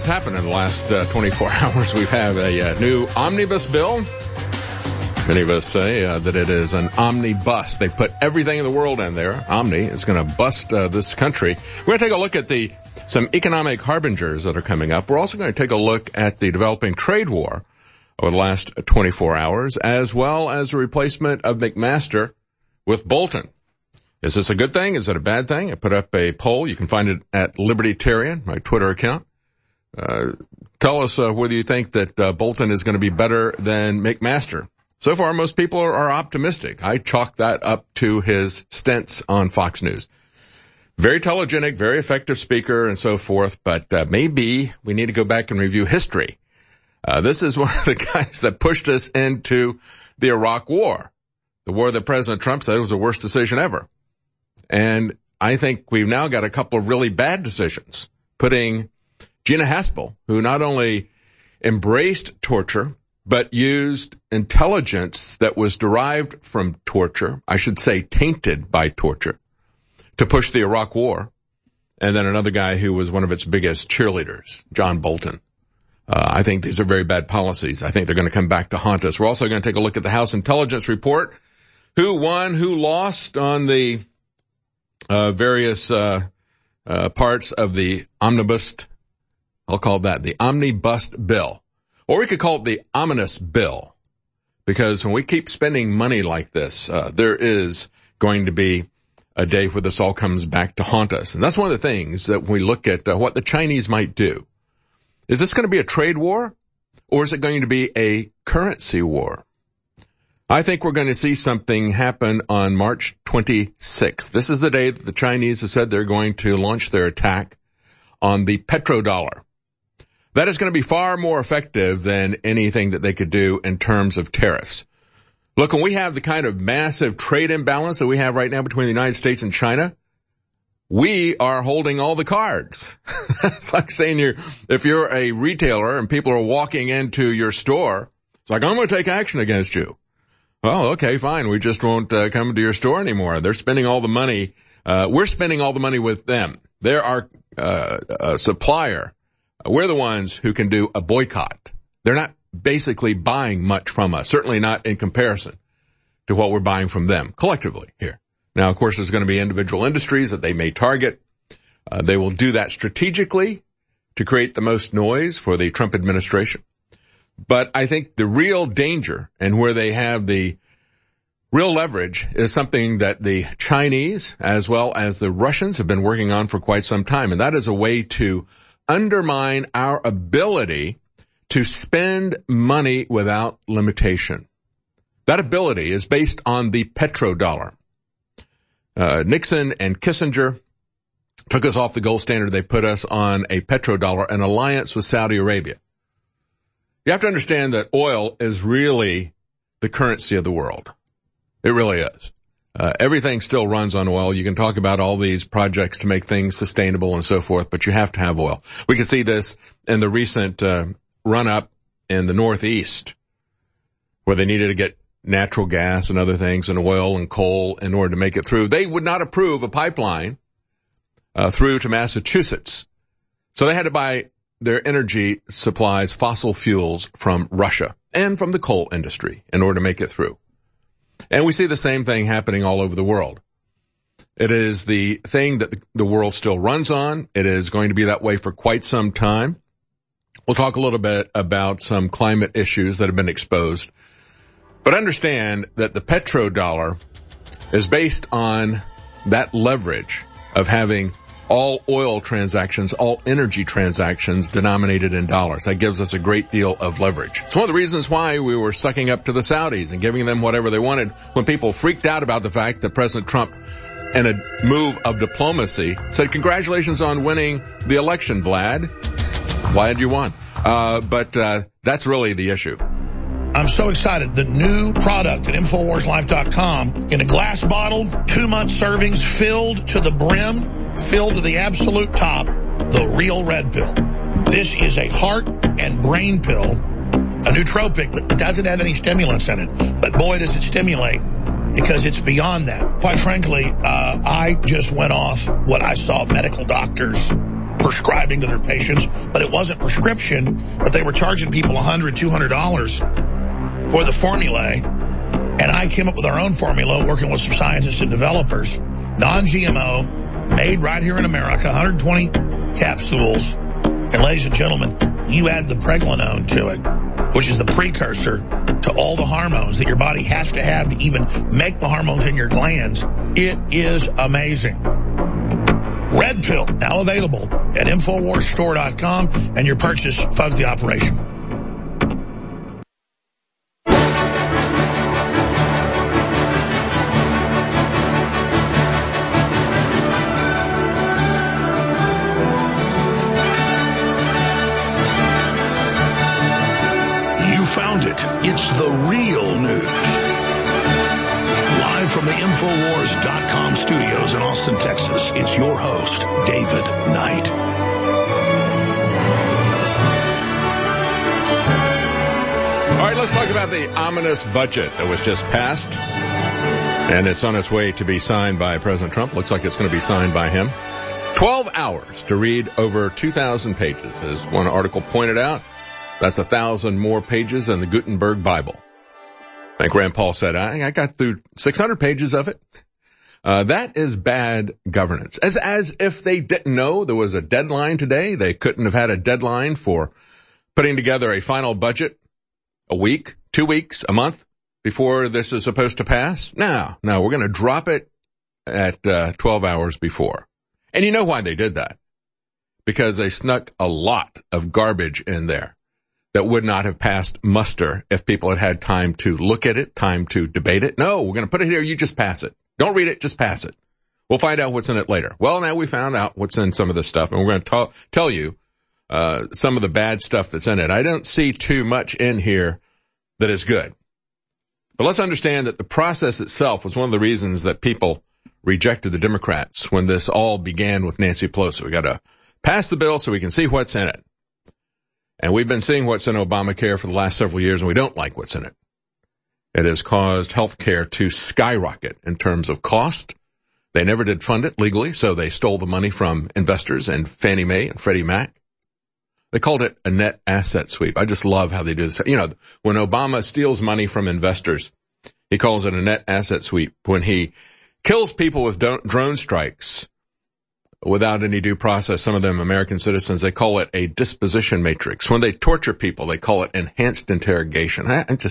happened in the last 24 hours. We've had a new omnibus bill. Many of us say that it is an omnibus. They put everything in the world in there. Omni is going to bust this country. We're going to take a look at some economic harbingers that are coming up. We're also going to take a look at the developing trade war over the last 24 hours, as well as the replacement of McMaster with Bolton. Is this a good thing? Is it a bad thing? I put up a poll. You can find it at Libertarian, my Twitter account. Tell us whether you think that Bolton is going to be better than McMaster. So far, most people are optimistic. I chalk that up to his stints on Fox News. Very telegenic, very effective speaker and so forth, but maybe we need to go back and review history. This is one of the guys that pushed us into the Iraq War, the war that President Trump said was the worst decision ever. And I think we've now got a couple of really bad decisions, putting Gina Haspel, who not only embraced torture, but used intelligence that was derived from torture, I should say tainted by torture, to push the Iraq War. And then another guy who was one of its biggest cheerleaders, John Bolton. I think these are very bad policies. I think they're going to come back to haunt us. We're also going to take a look at the House Intelligence Report. Who won, who lost on the various parts of the omnibus. I'll call that the omnibus bill. Or we could call it the ominous bill. Because when we keep spending money like this, there is going to be a day where this all comes back to haunt us. And that's one of the things that we look at what the Chinese might do. Is this going to be a trade war? Or is it going to be a currency war? I think we're going to see something happen on March 26th. This is the day that the Chinese have said they're going to launch their attack on the petrodollar. That is going to be far more effective than anything that they could do in terms of tariffs. Look, when we have the kind of massive trade imbalance that we have right now between the United States and China, we are holding all the cards. It's like saying if you're a retailer and people are walking into your store, it's like, I'm going to take action against you. Oh, okay, fine. We just won't come to your store anymore. They're spending all the money. We're spending all the money with them. They're our supplier. We're the ones who can do a boycott. They're not basically buying much from us, certainly not in comparison to what we're buying from them collectively here. Now, of course, there's going to be individual industries that they may target. They will do that strategically to create the most noise for the Trump administration. But I think the real danger and where they have the real leverage is something that the Chinese as well as the Russians have been working on for quite some time. And that is a way to undermine our ability to spend money without limitation. That ability is based on the petrodollar. Nixon and Kissinger took us off the gold standard. They put us on a petrodollar, an alliance with Saudi Arabia. You have to understand that oil is really the currency of the world. It really is. Everything still runs on oil. You can talk about all these projects to make things sustainable and so forth, but you have to have oil. We can see this in the recent run-up in the Northeast, where they needed to get natural gas and other things and oil and coal in order to make it through. They would not approve a pipeline through to Massachusetts. So they had to buy their energy supplies, fossil fuels from Russia and from the coal industry in order to make it through. And we see the same thing happening all over the world. It is the thing that the world still runs on. It is going to be that way for quite some time. We'll talk a little bit about some climate issues that have been exposed. But understand that the petrodollar is based on that leverage of having all oil transactions, all energy transactions denominated in dollars. That gives us a great deal of leverage. It's one of the reasons why we were sucking up to the Saudis and giving them whatever they wanted when people freaked out about the fact that President Trump, in a move of diplomacy, said, congratulations on winning the election, Vlad. Glad you won. But that's really the issue. I'm so excited. The new product at InfoWarsLife.com in a glass bottle, 2-month servings, filled to the brim, filled to the absolute top, the Real Red Pill. This is a heart and brain pill, a nootropic, but it doesn't have any stimulants in it. But boy, does it stimulate, because it's beyond that. Quite frankly, I just went off what I saw medical doctors prescribing to their patients, but it wasn't prescription, but they were charging people $100, $200 for the formulae. And I came up with our own formula, working with some scientists and developers. Non-GMO, made right here in America, 120 capsules. And ladies and gentlemen, you add the pregnenolone to it, which is the precursor to all the hormones that your body has to have to even make the hormones in your glands. It is amazing. Red Pill, now available at InfoWarsStore.com, and your purchase funds the operation. You found it. It's the real news. Live from the InfoWars.com studios in Austin, Texas, it's your host, David Knight. All right, let's talk about the ominous budget that was just passed. And it's on its way to be signed by President Trump. Looks like it's going to be signed by him. 12 hours to read over 2,000 pages, as one article pointed out. That's 1,000 more pages than the Gutenberg Bible. Like Rand Paul said, I got through 600 pages of it. That is bad governance. As if they didn't know there was a deadline today. They couldn't have had a deadline for putting together a final budget a week, 2 weeks, a month before this is supposed to pass. No, we're going to drop it at 12 hours before. And you know why they did that? Because they snuck a lot of garbage in there that would not have passed muster if people had had time to look at it, time to debate it. No, we're going to put it here. You just pass it. Don't read it. Just pass it. We'll find out what's in it later. Well, now we found out what's in some of this stuff, and we're going to tell you some of the bad stuff that's in it. I don't see too much in here that is good. But let's understand that the process itself was one of the reasons that people rejected the Democrats when this all began with Nancy Pelosi. We got to pass the bill so we can see what's in it. And we've been seeing what's in Obamacare for the last several years, and we don't like what's in it. It has caused health care to skyrocket in terms of cost. They never did fund it legally, so they stole the money from investors and Fannie Mae and Freddie Mac. They called it a net asset sweep. I just love how they do this. You know, when Obama steals money from investors, he calls it a net asset sweep. When he kills people with drone strikes without any due process, some of them American citizens, they call it a disposition matrix. When they torture people, they call it enhanced interrogation.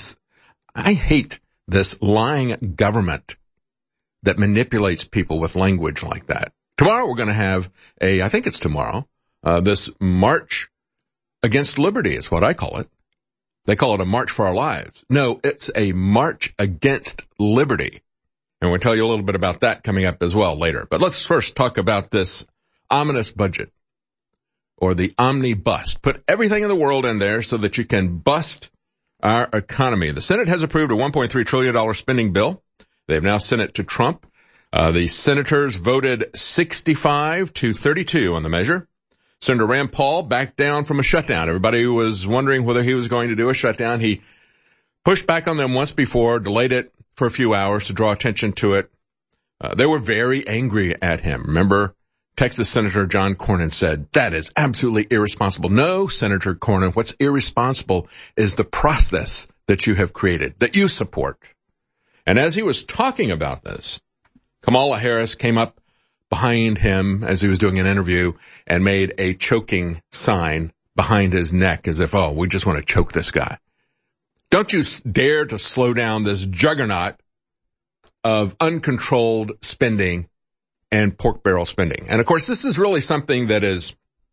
I hate this lying government that manipulates people with language like that. Tomorrow we're going to have I think it's tomorrow, this march against liberty is what I call it. They call it a march for our lives. No, it's a march against liberty. And we'll tell you a little bit about that coming up as well later. But let's first talk about this ominous budget, or the omnibus. Put everything in the world in there so that you can bust our economy. The Senate has approved a $1.3 trillion spending bill. They've now sent it to Trump. The senators voted 65-32 on the measure. Senator Rand Paul backed down from a shutdown. Everybody was wondering whether he was going to do a shutdown. He pushed back on them once before, delayed it for a few hours to draw attention to it. They were very angry at him. Remember, Texas Senator John Cornyn said, that is absolutely irresponsible. No, Senator Cornyn, what's irresponsible is the process that you have created, that you support. And as he was talking about this, Kamala Harris came up behind him as he was doing an interview and made a choking sign behind his neck as if, oh, we just want to choke this guy. Don't you dare to slow down this juggernaut of uncontrolled spending and pork barrel spending. And of course, this is really something that is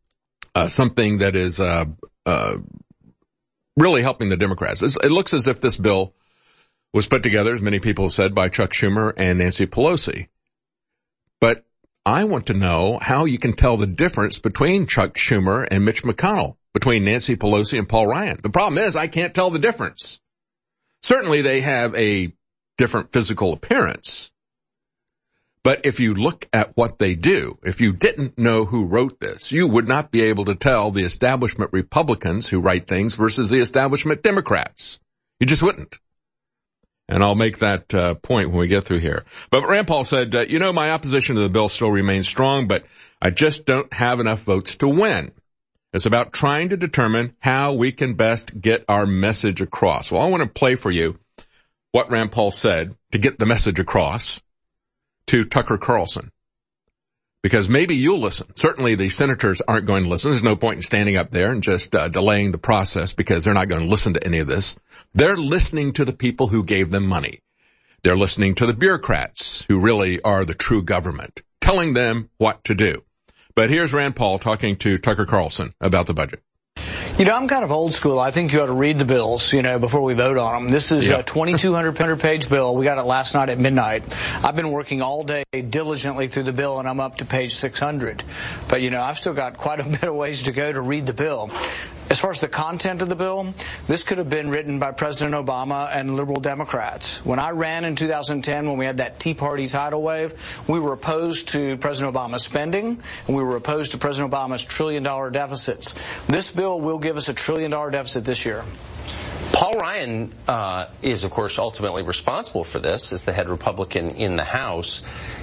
really helping the Democrats. It looks as if this bill was put together, as many people have said, by Chuck Schumer and Nancy Pelosi. But I want to know how you can tell the difference between Chuck Schumer and Mitch McConnell, between Nancy Pelosi and Paul Ryan. The problem is I can't tell the difference. Certainly they have a different physical appearance. But if you look at what they do, if you didn't know who wrote this, you would not be able to tell the establishment Republicans who write things versus the establishment Democrats. You just wouldn't. And I'll make that point when we get through here. But Rand Paul said, my opposition to the bill still remains strong, but I just don't have enough votes to win. It's about trying to determine how we can best get our message across. Well, I want to play for you what Rand Paul said to get the message across to Tucker Carlson. Because maybe you'll listen. Certainly the senators aren't going to listen. There's no point in standing up there and just delaying the process because they're not going to listen to any of this. They're listening to the people who gave them money. They're listening to the bureaucrats who really are the true government, telling them what to do. But here's Rand Paul talking to Tucker Carlson about the budget. I'm kind of old school. I think you ought to read the bills, before we vote on them. This is a 2,200-page bill. We got it last night at midnight. I've been working all day diligently through the bill, and I'm up to page 600. But, I've still got quite a bit of ways to go to read the bill. As far as the content of the bill, this could have been written by President Obama and liberal Democrats. When I ran in 2010, when we had that Tea Party tidal wave, we were opposed to President Obama's spending, and we were opposed to President Obama's trillion-dollar deficits. This bill will give us a trillion-dollar deficit this year. Paul Ryan is, of course, ultimately responsible for this as the head Republican in the House.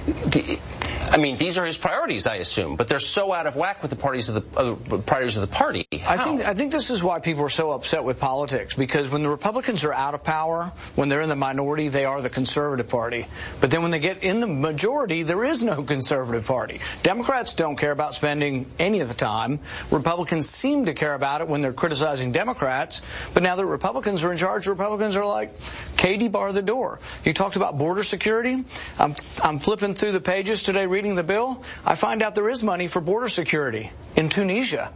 These are his priorities, I assume, but they're so out of whack with the priorities of the party. I think this is why people are so upset with politics, because when the Republicans are out of power, when they're in the minority, they are the conservative party. But then when they get in the majority, there is no conservative party. Democrats don't care about spending any of the time. Republicans seem to care about it when they're criticizing Democrats. But now that Republicans are in charge, Republicans are like, Katie, bar the door. You talked about border security. I'm flipping through the pages today reading the bill. I find out there is money for border security in Tunisia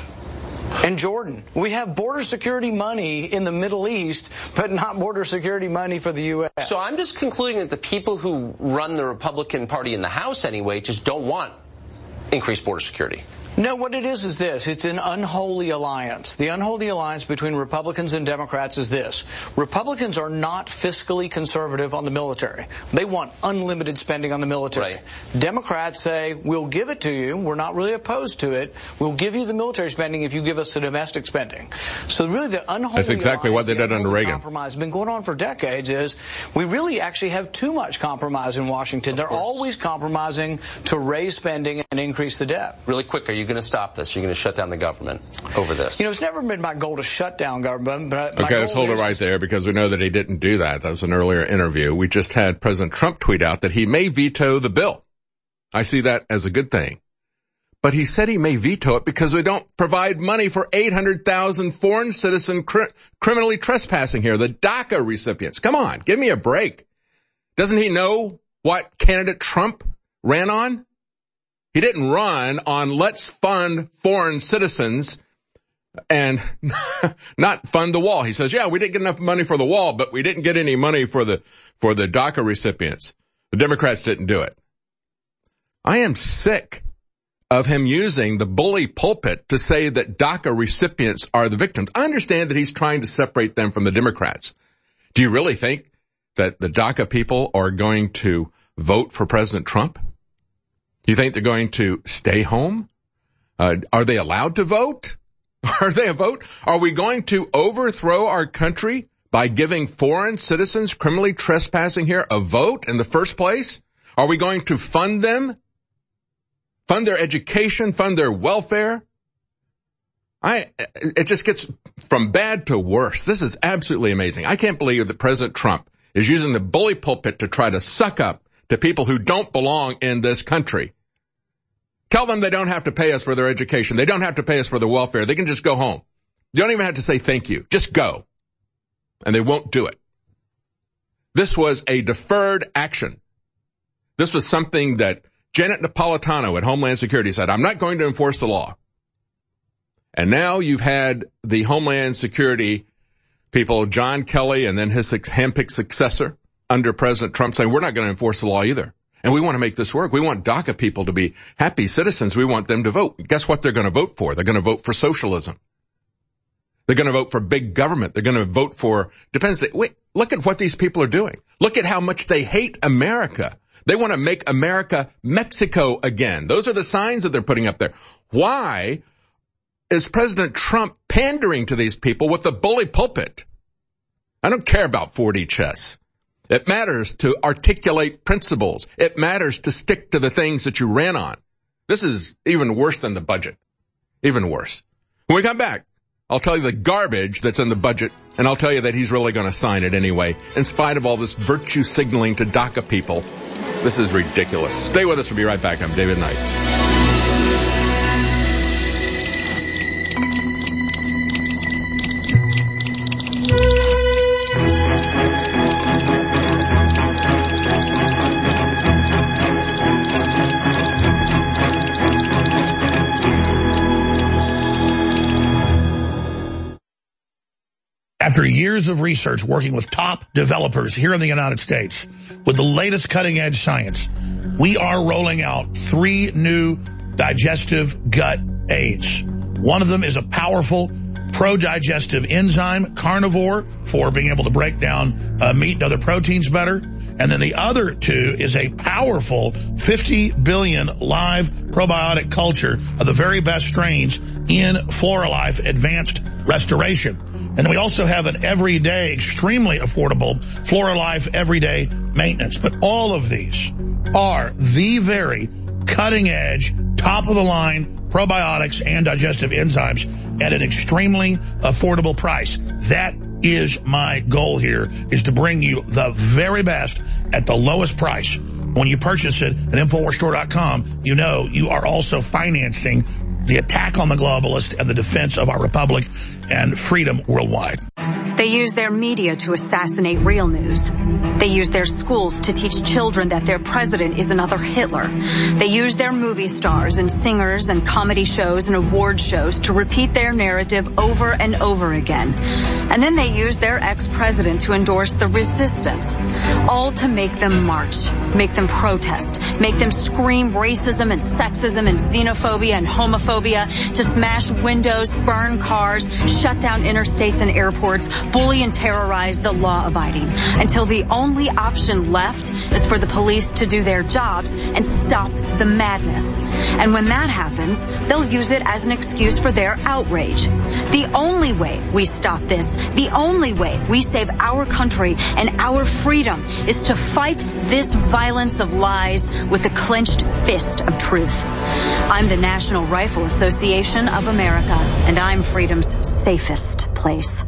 and Jordan. We have border security money in the Middle East, but not border security money for the U.S. So I'm just concluding that the people who run the Republican Party in the House anyway just don't want increased border security. No, what it is this. It's an unholy alliance. The unholy alliance between Republicans and Democrats is this. Republicans are not fiscally conservative on the military. They want unlimited spending on the military. Right. Democrats say, we'll give it to you. We're not really opposed to it. We'll give you the military spending if you give us the domestic spending. So really the unholy That's exactly alliance, what they did under Reagan. Compromise has been going on for decades is we really actually have too much compromise in Washington. They're always compromising to raise spending and increase the debt. Really quick, are you going to stop this? You're going to shut down the government over this? It's never been my goal to shut down government. But okay, let's hold it right there because we know that he didn't do that. That was an earlier interview. We just had President Trump tweet out that he may veto the bill. I see that as a good thing. But he said he may veto it because we don't provide money for 800,000 foreign citizen criminally trespassing here, the DACA recipients. Come on, give me a break. Doesn't he know what candidate Trump ran on? He didn't run on let's fund foreign citizens and not fund the wall. He says, yeah, we didn't get enough money for the wall, but we didn't get any money for the DACA recipients. The Democrats didn't do it. I am sick of him using the bully pulpit to say that DACA recipients are the victims. I understand that he's trying to separate them from the Democrats. Do you really think that the DACA people are going to vote for President Trump? You think they're going to stay home? Are they allowed to vote? Are they a vote? Are we going to overthrow our country by giving foreign citizens criminally trespassing here a vote in the first place? Are we going to fund them? Fund their education, fund their welfare? It just gets from bad to worse. This is absolutely amazing. I can't believe that President Trump is using the bully pulpit to try to suck up to people who don't belong in this country. Tell them they don't have to pay us for their education. They don't have to pay us for their welfare. They can just go home. You don't even have to say thank you. Just go. And they won't do it. This was a deferred action. This was something that Janet Napolitano at Homeland Security said, I'm not going to enforce the law. And now you've had the Homeland Security people, John Kelly, and then his handpicked successor under President Trump saying, we're not going to enforce the law either. And we want to make this work. We want DACA people to be happy citizens. We want them to vote. Guess what they're going to vote for? They're going to vote for socialism. They're going to vote for big government. They're going to vote for depends. Wait, look at what these people are doing. Look at how much they hate America. They want to make America Mexico again. Those are the signs that they're putting up there. Why is President Trump pandering to these people with a bully pulpit? I don't care about 4D chess. It matters to articulate principles. It matters to stick to the things that you ran on. This is even worse than the budget. Even worse. When we come back, I'll tell you the garbage that's in the budget, and I'll tell you that he's really going to sign it anyway, in spite of all this virtue signaling to DACA people. This is ridiculous. Stay with us. We'll be right back. I'm David Knight. After years of research working with top developers here in the United States with the latest cutting-edge science, we are rolling out 3 new digestive gut aids. One of them is a powerful pro-digestive enzyme, carnivore, for being able to break down meat and other proteins better. And then the other 2 is a powerful 50 billion live probiotic culture of the very best strains in Floralife Advanced Restoration. And we also have an everyday, extremely affordable Floralife Everyday Maintenance. But all of these are the very cutting-edge, top-of-the-line probiotics and digestive enzymes at an extremely affordable price. That is my goal here, is to bring you the very best at the lowest price. When you purchase it at InfoWarsStore.com, you know you are also financing the attack on the globalists and the defense of our republic and freedom worldwide. They use their media to assassinate real news. They use their schools to teach children that their president is another Hitler. They use their movie stars and singers and comedy shows and award shows to repeat their narrative over and over again. And then they use their ex-president to endorse the resistance, all to make them march, make them protest, make them scream racism and sexism and xenophobia and homophobia, to smash windows, burn cars, shut down interstates and airports, bully and terrorize the law-abiding, until the only option left is for the police to do their jobs and stop the madness. And when that happens, they'll use it as an excuse for their outrage. The only way we stop this, the only way we save our country and our freedom, is to fight this violence of lies with the clenched fist of truth. I'm the National Rifle Association of America, and I'm freedom's safest place.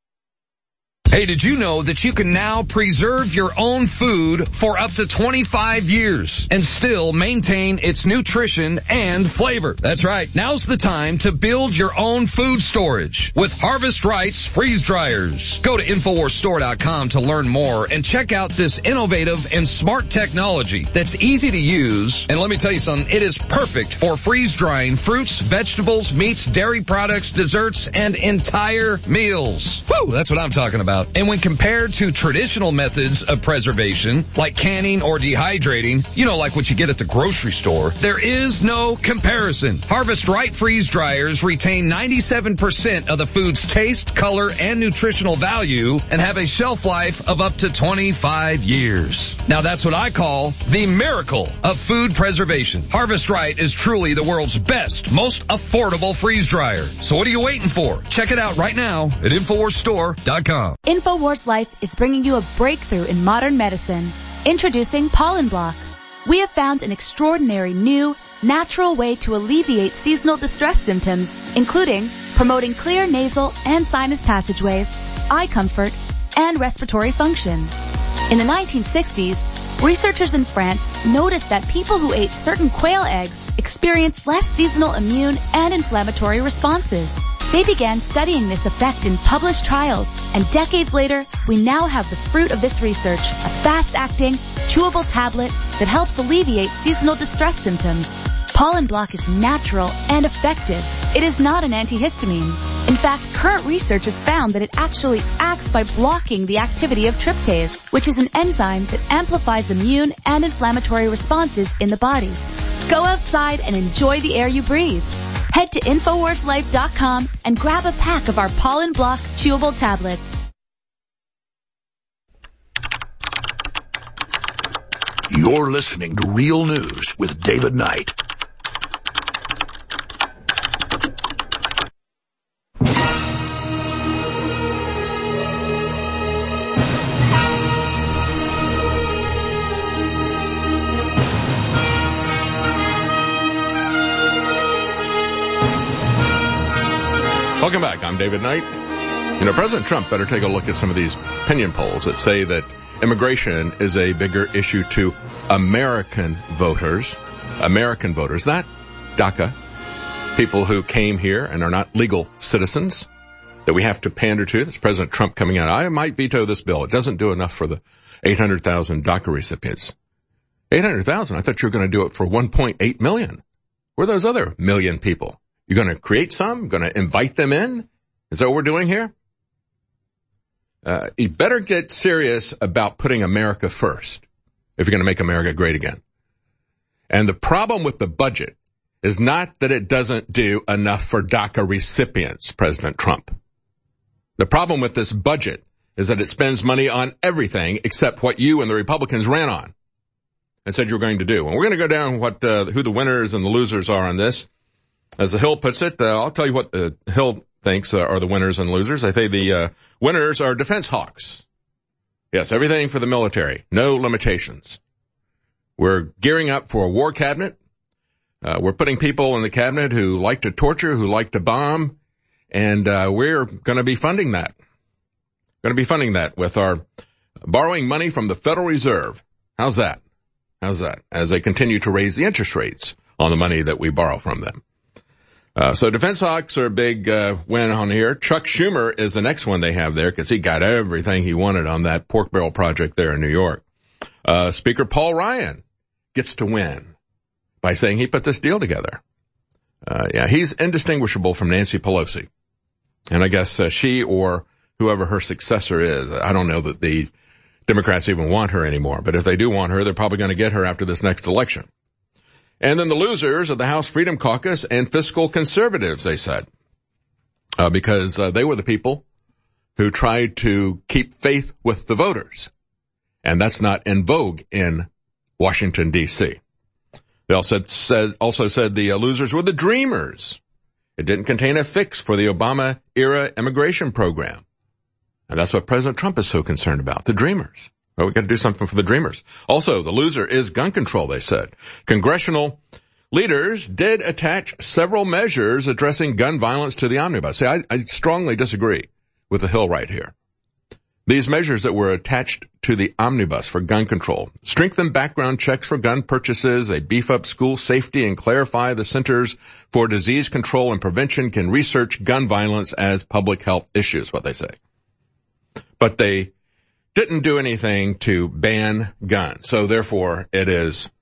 Hey, did you know that you can now preserve your own food for up to 25 years and still maintain its nutrition and flavor? That's right. Now's the time to build your own food storage with Harvest Right's freeze dryers. Go to InfoWarsStore.com to learn more and check out this innovative and smart technology that's easy to use. And let me tell you something, it is perfect for freeze drying fruits, vegetables, meats, dairy products, desserts, and entire meals. Whew, that's what I'm talking about. And when compared to traditional methods of preservation, like canning or dehydrating, you know, like what you get at the grocery store, there is no comparison. Harvest Right freeze dryers retain 97% of the food's taste, color, and nutritional value and have a shelf life of up to 25 years. Now that's what I call the miracle of food preservation. Harvest Right is truly the world's best, most affordable freeze dryer. So what are you waiting for? Check it out right now at InfoWarsStore.com. InfoWars Life is bringing you a breakthrough in modern medicine. Introducing Pollen Block. We have found an extraordinary new, natural way to alleviate seasonal distress symptoms, including promoting clear nasal and sinus passageways, eye comfort, and respiratory function. In the 1960s, researchers in France noticed that people who ate certain quail eggs experienced less seasonal immune and inflammatory responses. They began studying this effect in published trials, and decades later, we now have the fruit of this research, a fast-acting, chewable tablet that helps alleviate seasonal distress symptoms. Pollen Block is natural and effective. It is not an antihistamine. In fact, current research has found that it actually acts by blocking the activity of tryptase, which is an enzyme that amplifies immune and inflammatory responses in the body. Go outside and enjoy the air you breathe. Head to InfoWarsLife.com and grab a pack of our Pollen Block chewable tablets. You're listening to Real News with David Knight. Welcome back. I'm David Knight. You know, President Trump better take a look at some of these opinion polls that say that immigration is a bigger issue to American voters, not DACA, people who came here and are not legal citizens that we have to pander to. That's President Trump coming out. I might veto this bill. It doesn't do enough for the 800,000 DACA recipients. 800,000? I thought you were going to do it for 1.8 million. Where are those other million people? You're going to create some? Going to invite them in? Is that what we're doing here? You better get serious about putting America first if you're going to make America great again. And the problem with the budget is not that it doesn't do enough for DACA recipients, President Trump. The problem with this budget is that it spends money on everything except what you and the Republicans ran on and said you were going to do. And we're going to go down who the winners and the losers are on this. As the Hill puts it, I'll tell you what the Hill thinks are the winners and losers. I think the winners are defense hawks. Yes, everything for the military. No limitations. We're gearing up for a war cabinet. We're putting people in the cabinet who like to torture, who like to bomb, and we're going to be funding that. Going to be funding that with our borrowing money from the Federal Reserve. How's that? As they continue to raise the interest rates on the money that we borrow from them. So Defense Hawks are a big win on here. Chuck Schumer is the next one they have there because he got everything he wanted on that pork barrel project there in New York. Speaker Paul Ryan gets to win by saying he put this deal together. He's indistinguishable from Nancy Pelosi. And I guess she or whoever her successor is, I don't know that the Democrats even want her anymore. But if they do want her, they're probably going to get her after this next election. And then the losers are the House Freedom Caucus and fiscal conservatives, they said, because they were the people who tried to keep faith with the voters. And that's not in vogue in Washington, D.C. They also said the losers were the Dreamers. It didn't contain a fix for the Obama-era immigration program. And that's what President Trump is so concerned about, the Dreamers. Well, we've got to do something for the Dreamers. Also, the loser is gun control, they said. Congressional leaders did attach several measures addressing gun violence to the omnibus. See, I strongly disagree with the Hill right here. These measures that were attached to the omnibus for gun control strengthen background checks for gun purchases, they beef up school safety, and clarify the Centers for Disease Control and Prevention can research gun violence as public health issues, what they say. But they didn't do anything to ban guns. So therefore, it is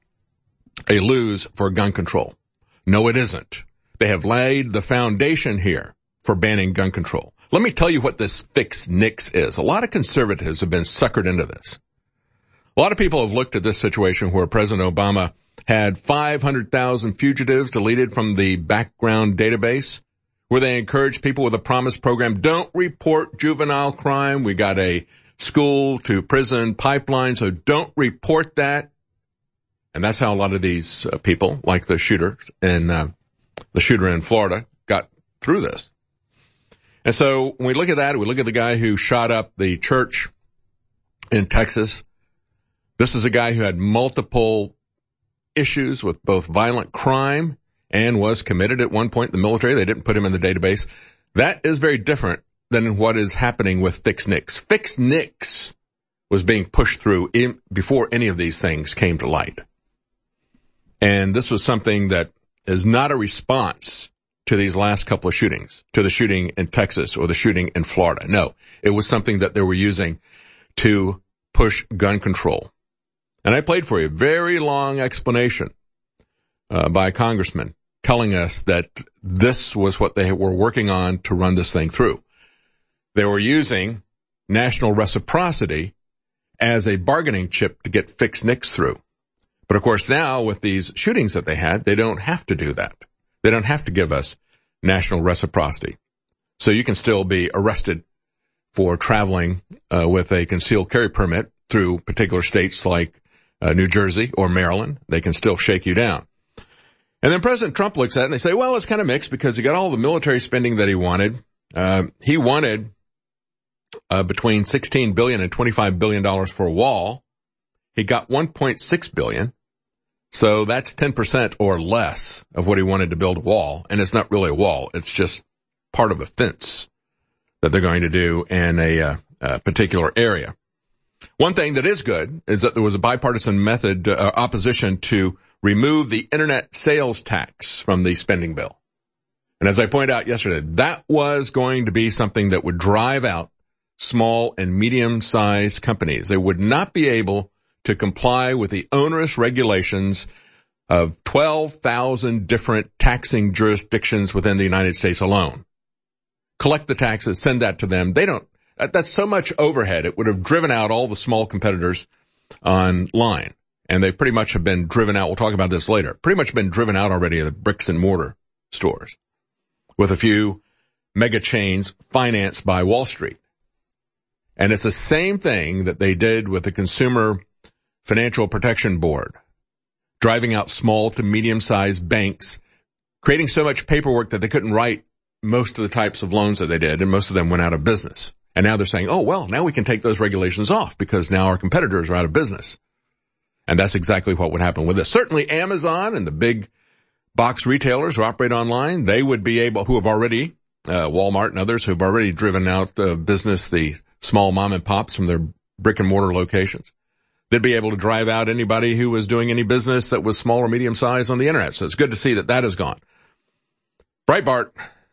a lose for gun control. No, it isn't. They have laid the foundation here for banning gun control. Let me tell you what this fix nix is. A lot of conservatives have been suckered into this. A lot of people have looked at this situation where President Obama had 500,000 fugitives deleted from the background database, where they encouraged people with a promise program, don't report juvenile crime. We got a school to prison pipeline, so don't report that. And that's how a lot of these people, like the shooter in Florida, got through this. And so when we look at that, we look at the guy who shot up the church in Texas. This is a guy who had multiple issues with both violent crime and was committed at one point in the military. They didn't put him in the database. That is very different than what is happening with Fix Nix. Fix Nix was being pushed through before any of these things came to light. And this was something that is not a response to these last couple of shootings, to the shooting in Texas or the shooting in Florida. No, it was something that they were using to push gun control. And I played for you a very long explanation by a congressman telling us that this was what they were working on to run this thing through. They were using national reciprocity as a bargaining chip to get Fix Nix through. But of course now with these shootings that they had, they don't have to do that. They don't have to give us national reciprocity. So you can still be arrested for traveling with a concealed carry permit through particular states like New Jersey or Maryland. They can still shake you down. And then President Trump looks at it and they say, well, it's kind of mixed because he got all the military spending that he wanted. He wanted between $16 billion and $25 billion for a wall. He got $1.6 billion. So that's 10% or less of what he wanted to build a wall. And it's not really a wall. It's just part of a fence that they're going to do in a particular area. One thing that is good is that there was a bipartisan opposition to remove the internet sales tax from the spending bill. And as I pointed out yesterday, that was going to be something that would drive out small and medium-sized companies. They would not be able to comply with the onerous regulations of 12,000 different taxing jurisdictions within the United States alone. Collect the taxes, send that to them. That's so much overhead. It would have driven out all the small competitors online. And they pretty much have been driven out. We'll talk about this later. Pretty much been driven out already in the bricks and mortar stores, with a few mega chains financed by Wall Street. And it's the same thing that they did with the Consumer Financial Protection Board, driving out small to medium-sized banks, creating so much paperwork that they couldn't write most of the types of loans that they did, and most of them went out of business. And now they're saying, oh, well, now we can take those regulations off because now our competitors are out of business. And that's exactly what would happen with this. Certainly Amazon and the big box retailers who operate online, they would be able, who have already, Walmart and others who have already driven out the business, the small mom and pops from their brick and mortar locations. They'd be able to drive out anybody who was doing any business that was small or medium sized on the internet. So it's good to see that that is gone. Breitbart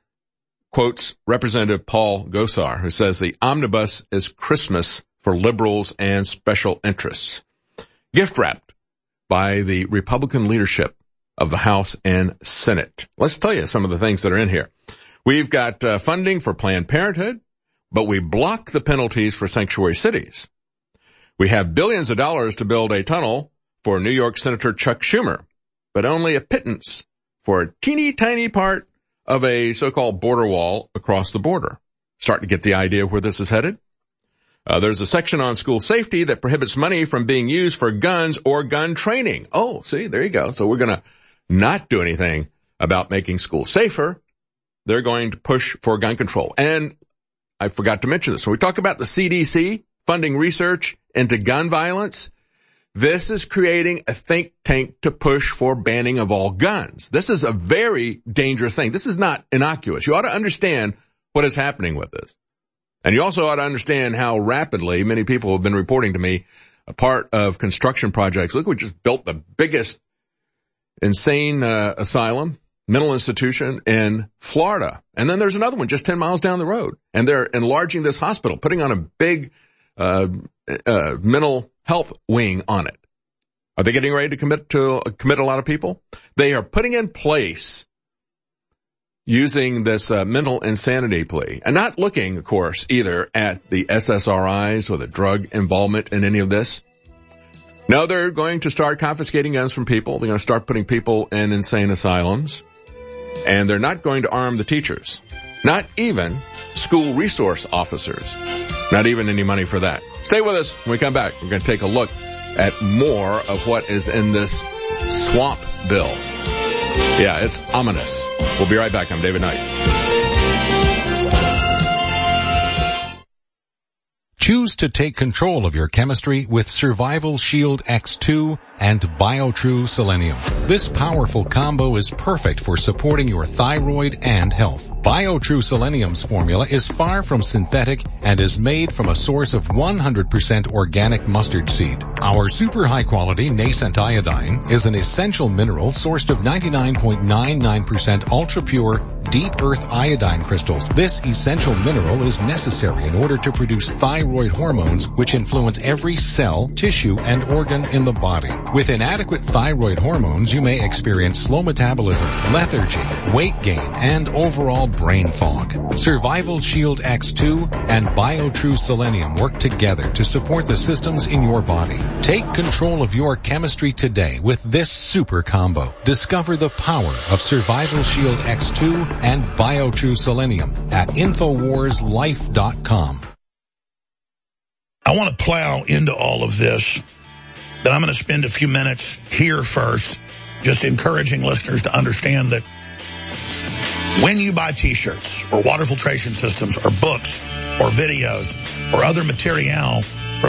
quotes Representative Paul Gosar, who says the omnibus is Christmas for liberals and special interests, gift wrapped by the Republican leadership of the House and Senate. Let's tell you some of the things that are in here. We've got funding for Planned Parenthood, but we block the penalties for sanctuary cities. We have billions of dollars to build a tunnel for New York Senator Chuck Schumer, but only a pittance for a teeny tiny part of a so-called border wall across the border. Starting to get the idea of where this is headed? There's a section on school safety that prohibits money from being used for guns or gun training. Oh, see, there you go. So we're going to not do anything about making schools safer. They're going to push for gun control. And I forgot to mention this. When we talk about the CDC funding research into gun violence, this is creating a think tank to push for banning of all guns. This is a very dangerous thing. This is not innocuous. You ought to understand what is happening with this. And you also ought to understand how rapidly many people have been reporting to me a part of construction projects. Look, we just built the biggest insane asylum, mental institution in Florida. And then there's another one just 10 miles down the road. And they're enlarging this hospital, putting on a big mental health wing on it. Are they getting ready to commit a lot of people? They are putting in place using this mental insanity plea, and not looking, of course, either at the SSRIs or the drug involvement in any of this. No, they're going to start confiscating guns from people. They're going to start putting people in insane asylums. And they're not going to arm the teachers. Not even school resource officers. Not even any money for that. Stay with us. When we come back, we're going to take a look at more of what is in this swamp bill. Yeah, it's ominous. We'll be right back. I'm David Knight. Choose to take control of your chemistry with Survival Shield X2 and BioTrue Selenium. This powerful combo is perfect for supporting your thyroid and health. BioTrue Selenium's formula is far from synthetic and is made from a source of 100% organic mustard seed. Our super high quality nascent iodine is an essential mineral sourced of 99.99% ultra pure deep earth iodine crystals. This essential mineral is necessary in order to produce thyroid hormones, which influence every cell, tissue, and organ in the body. With inadequate thyroid hormones, you may experience slow metabolism, lethargy, weight gain, and overall brain fog. Survival Shield X2 and BioTrue Selenium work together to support the systems in your body. Take control of your chemistry today with this super combo. Discover the power of Survival Shield X2 and BioTrue Selenium at InfoWarsLife.com. I want to plow into all of this, but I'm going to spend a few minutes here first just encouraging listeners to understand that when you buy T-shirts or water filtration systems or books or videos or other material from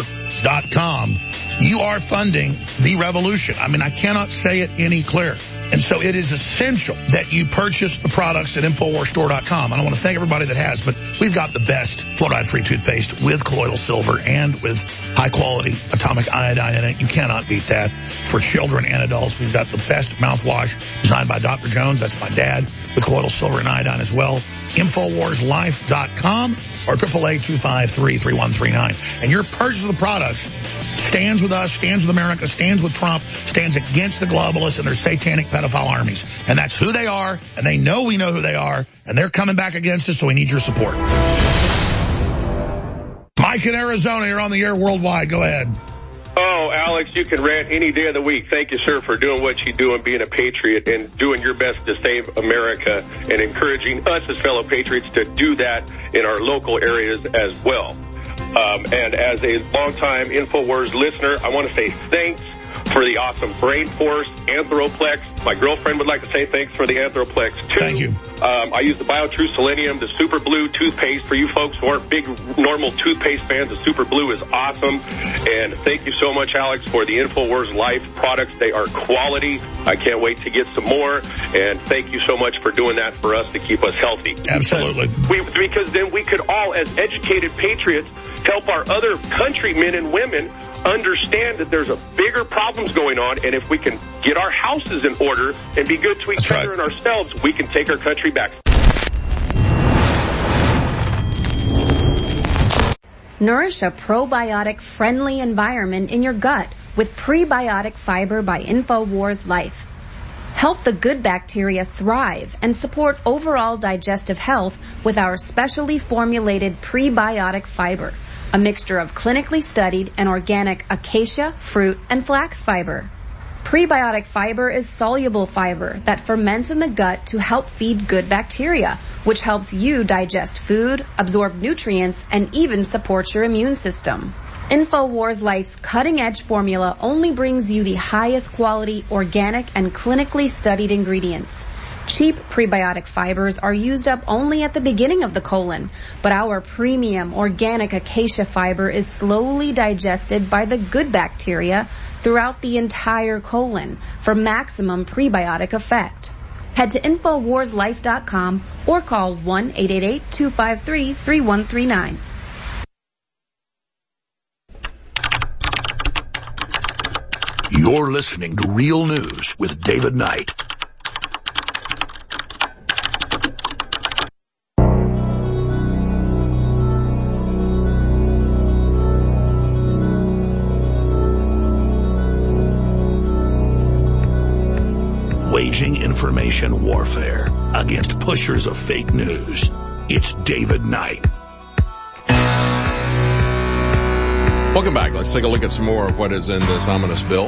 InfoWarsStore.com, you are funding the revolution. I mean, I cannot say it any clearer. And so it is essential that you purchase the products at InfoWarsStore.com. I don't want to thank everybody that has, but we've got the best fluoride-free toothpaste with colloidal silver and with high-quality atomic iodine in it. You cannot beat that. For children and adults, we've got the best mouthwash designed by Dr. Jones. That's my dad, with colloidal silver and iodine as well. InfoWarsLife.com or 888-253-3139. And your purchase of the products stands with us, stands with America, stands with Trump, stands against the globalists and their satanic pedophile armies. And that's who they are, and they know we know who they are, and they're coming back against us, so we need your support. Mike in Arizona, you're on the air worldwide. Go ahead. Oh, Alex, you can rant any day of the week. Thank you, sir, for doing what you do and being a patriot and doing your best to save America and encouraging us as fellow patriots to do that in our local areas as well. And as a longtime InfoWars listener, I want to say thanks for the awesome Brain Force, Anthroplex. My girlfriend would like to say thanks for the Anthroplex, too. Thank you. I use the BioTrue Selenium, the Super Blue toothpaste. For you folks who aren't big normal toothpaste fans, the Super Blue is awesome. And thank you so much, Alex, for the InfoWars Life products. They are quality. I can't wait to get some more. And thank you so much for doing that for us to keep us healthy. Absolutely. Because then we could all, as educated patriots, help our other countrymen and women understand that there's a bigger problems going on, and if we can get our houses in order and be good to each other and ourselves, we can take our country back. Nourish a probiotic-friendly environment in your gut with Prebiotic Fiber by InfoWars Life. Help the good bacteria thrive and support overall digestive health with our specially formulated prebiotic fiber, a mixture of clinically studied and organic acacia, fruit, and flax fiber. Prebiotic fiber is soluble fiber that ferments in the gut to help feed good bacteria, which helps you digest food, absorb nutrients, and even support your immune system. InfoWars Life's cutting-edge formula only brings you the highest quality, organic, and clinically studied ingredients. Cheap prebiotic fibers are used up only at the beginning of the colon, but our premium organic acacia fiber is slowly digested by the good bacteria throughout the entire colon for maximum prebiotic effect. Head to InfoWarsLife.com or call 1-888-253-3139. You're listening to Real News with David Knight. Waging information warfare against pushers of fake news. It's David Knight. Welcome back. Let's take a look at some more of what is in this ominous bill.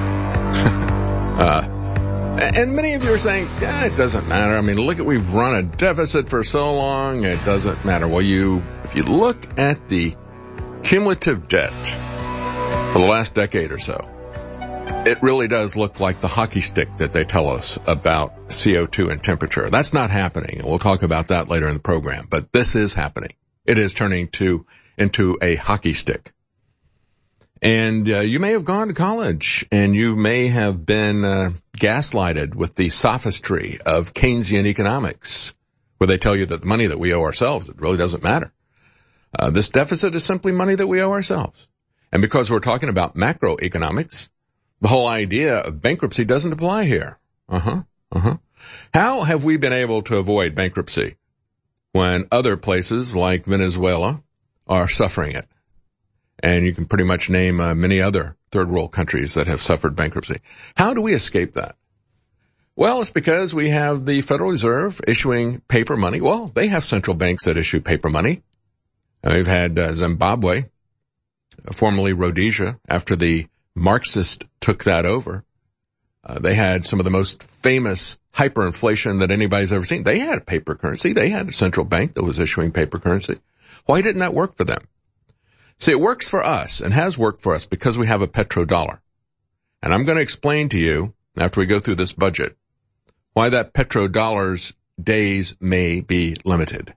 And many of you are saying, it doesn't matter. I mean, we've run a deficit for so long, it doesn't matter. Well, if you look at the cumulative debt for the last decade or so, it really does look like the hockey stick that they tell us about CO2 and temperature. That's not happening, and we'll talk about that later in the program. But this is happening. It is turning into a hockey stick. And you may have gone to college, and you may have been gaslighted with the sophistry of Keynesian economics, where they tell you that the money that we owe ourselves, it really doesn't matter. This deficit is simply money that we owe ourselves. And because we're talking about macroeconomics, the whole idea of bankruptcy doesn't apply here. How have we been able to avoid bankruptcy when other places like Venezuela are suffering it? And you can pretty much name many other third world countries that have suffered bankruptcy. How do we escape that? Well, it's because we have the Federal Reserve issuing paper money. Well, they have central banks that issue paper money. We've had Zimbabwe, formerly Rhodesia, after the Marxists took that over. They had some of the most famous hyperinflation that anybody's ever seen. They had paper currency. They had a central bank that was issuing paper currency. Why didn't that work for them? See, it works for us and has worked for us because we have a petrodollar. And I'm going to explain to you, after we go through this budget, why that petrodollar's days may be limited.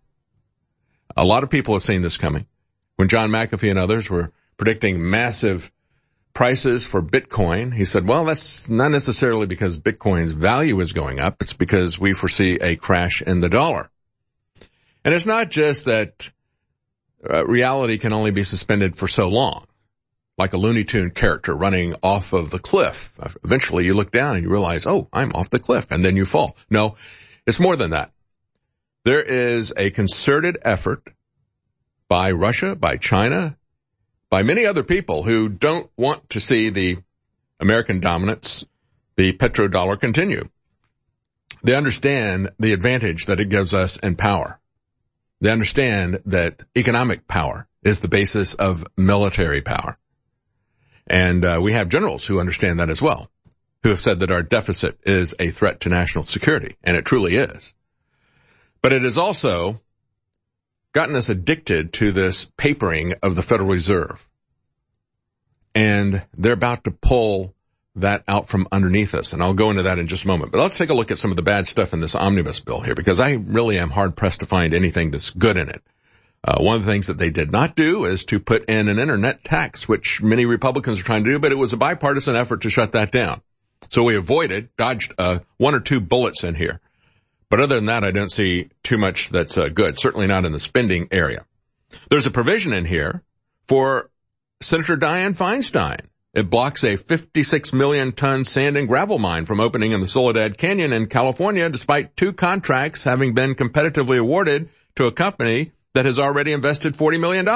A lot of people have seen this coming. When John McAfee and others were predicting massive prices for Bitcoin. He said, well, that's not necessarily because Bitcoin's value is going up. It's because we foresee a crash in the dollar. And it's not just that reality can only be suspended for so long, like a Looney Tune character running off of the cliff. Eventually you look down and you realize, oh, I'm off the cliff, and then you fall. No, it's more than that. There is a concerted effort by Russia, by China, by many other people who don't want to see the American dominance, the petrodollar, continue. They understand the advantage that it gives us in power. They understand that economic power is the basis of military power. And we have generals who understand that as well, who have said that our deficit is a threat to national security, and it truly is. But it has also gotten us addicted to this papering of the Federal Reserve. And they're about to pull that out from underneath us, and I'll go into that in just a moment. But let's take a look at some of the bad stuff in this omnibus bill here, because I really am hard-pressed to find anything that's good in it. One of the things that they did not do is to put in an internet tax, which many Republicans are trying to do, but it was a bipartisan effort to shut that down. So we dodged one or two bullets in here. But other than that, I don't see too much that's good, certainly not in the spending area. There's a provision in here for Senator Dianne Feinstein. It blocks a 56 million ton sand and gravel mine from opening in the Soledad Canyon in California, despite 2 contracts having been competitively awarded to a company that has already invested $40 million.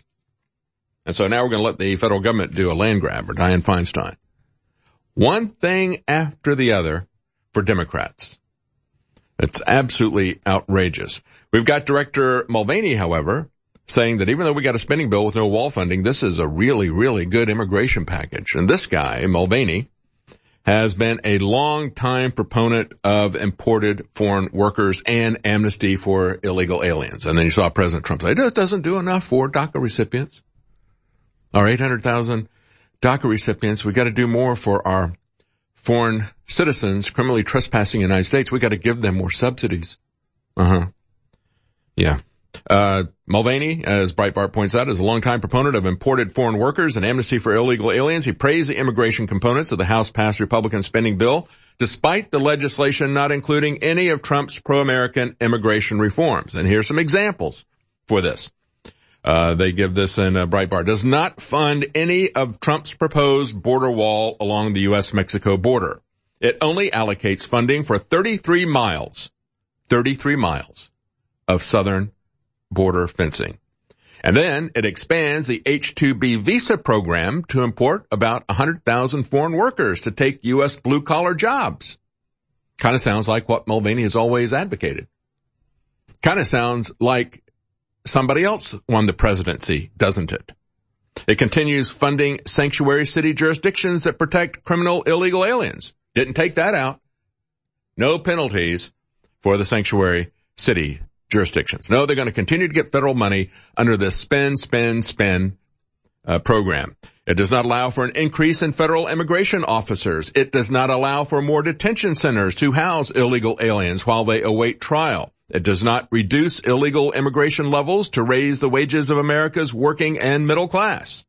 And so now we're going to let the federal government do a land grab for Dianne Feinstein. One thing after the other for Democrats. It's absolutely outrageous. We've got Director Mulvaney, however, saying that even though we got a spending bill with no wall funding, this is a really, really good immigration package. And this guy, Mulvaney, has been a long-time proponent of imported foreign workers and amnesty for illegal aliens. And then you saw President Trump say, it doesn't do enough for DACA recipients. Our 800,000 DACA recipients, we got to do more for our foreign citizens criminally trespassing in the United States. We got to give them more subsidies. Yeah. Mulvaney, as Breitbart points out, is a longtime proponent of imported foreign workers and amnesty for illegal aliens. He praised the immigration components of the House-passed Republican spending bill, despite the legislation not including any of Trump's pro-American immigration reforms. And here's some examples for this. They give this in Breitbart. Does not fund any of Trump's proposed border wall along the U.S.-Mexico border. It only allocates funding for 33 miles of southern border fencing. And then it expands the H-2B visa program to import about 100,000 foreign workers to take U.S. blue-collar jobs. Kind of sounds like what Mulvaney has always advocated. Kind of sounds like somebody else won the presidency, doesn't it? It continues funding sanctuary city jurisdictions that protect criminal illegal aliens. Didn't take that out. No penalties for the sanctuary city jurisdictions. No, they're going to continue to get federal money under this spend program. It does not allow for an increase in federal immigration officers. It does not allow for more detention centers to house illegal aliens while they await trial. It does not reduce illegal immigration levels to raise the wages of America's working and middle class.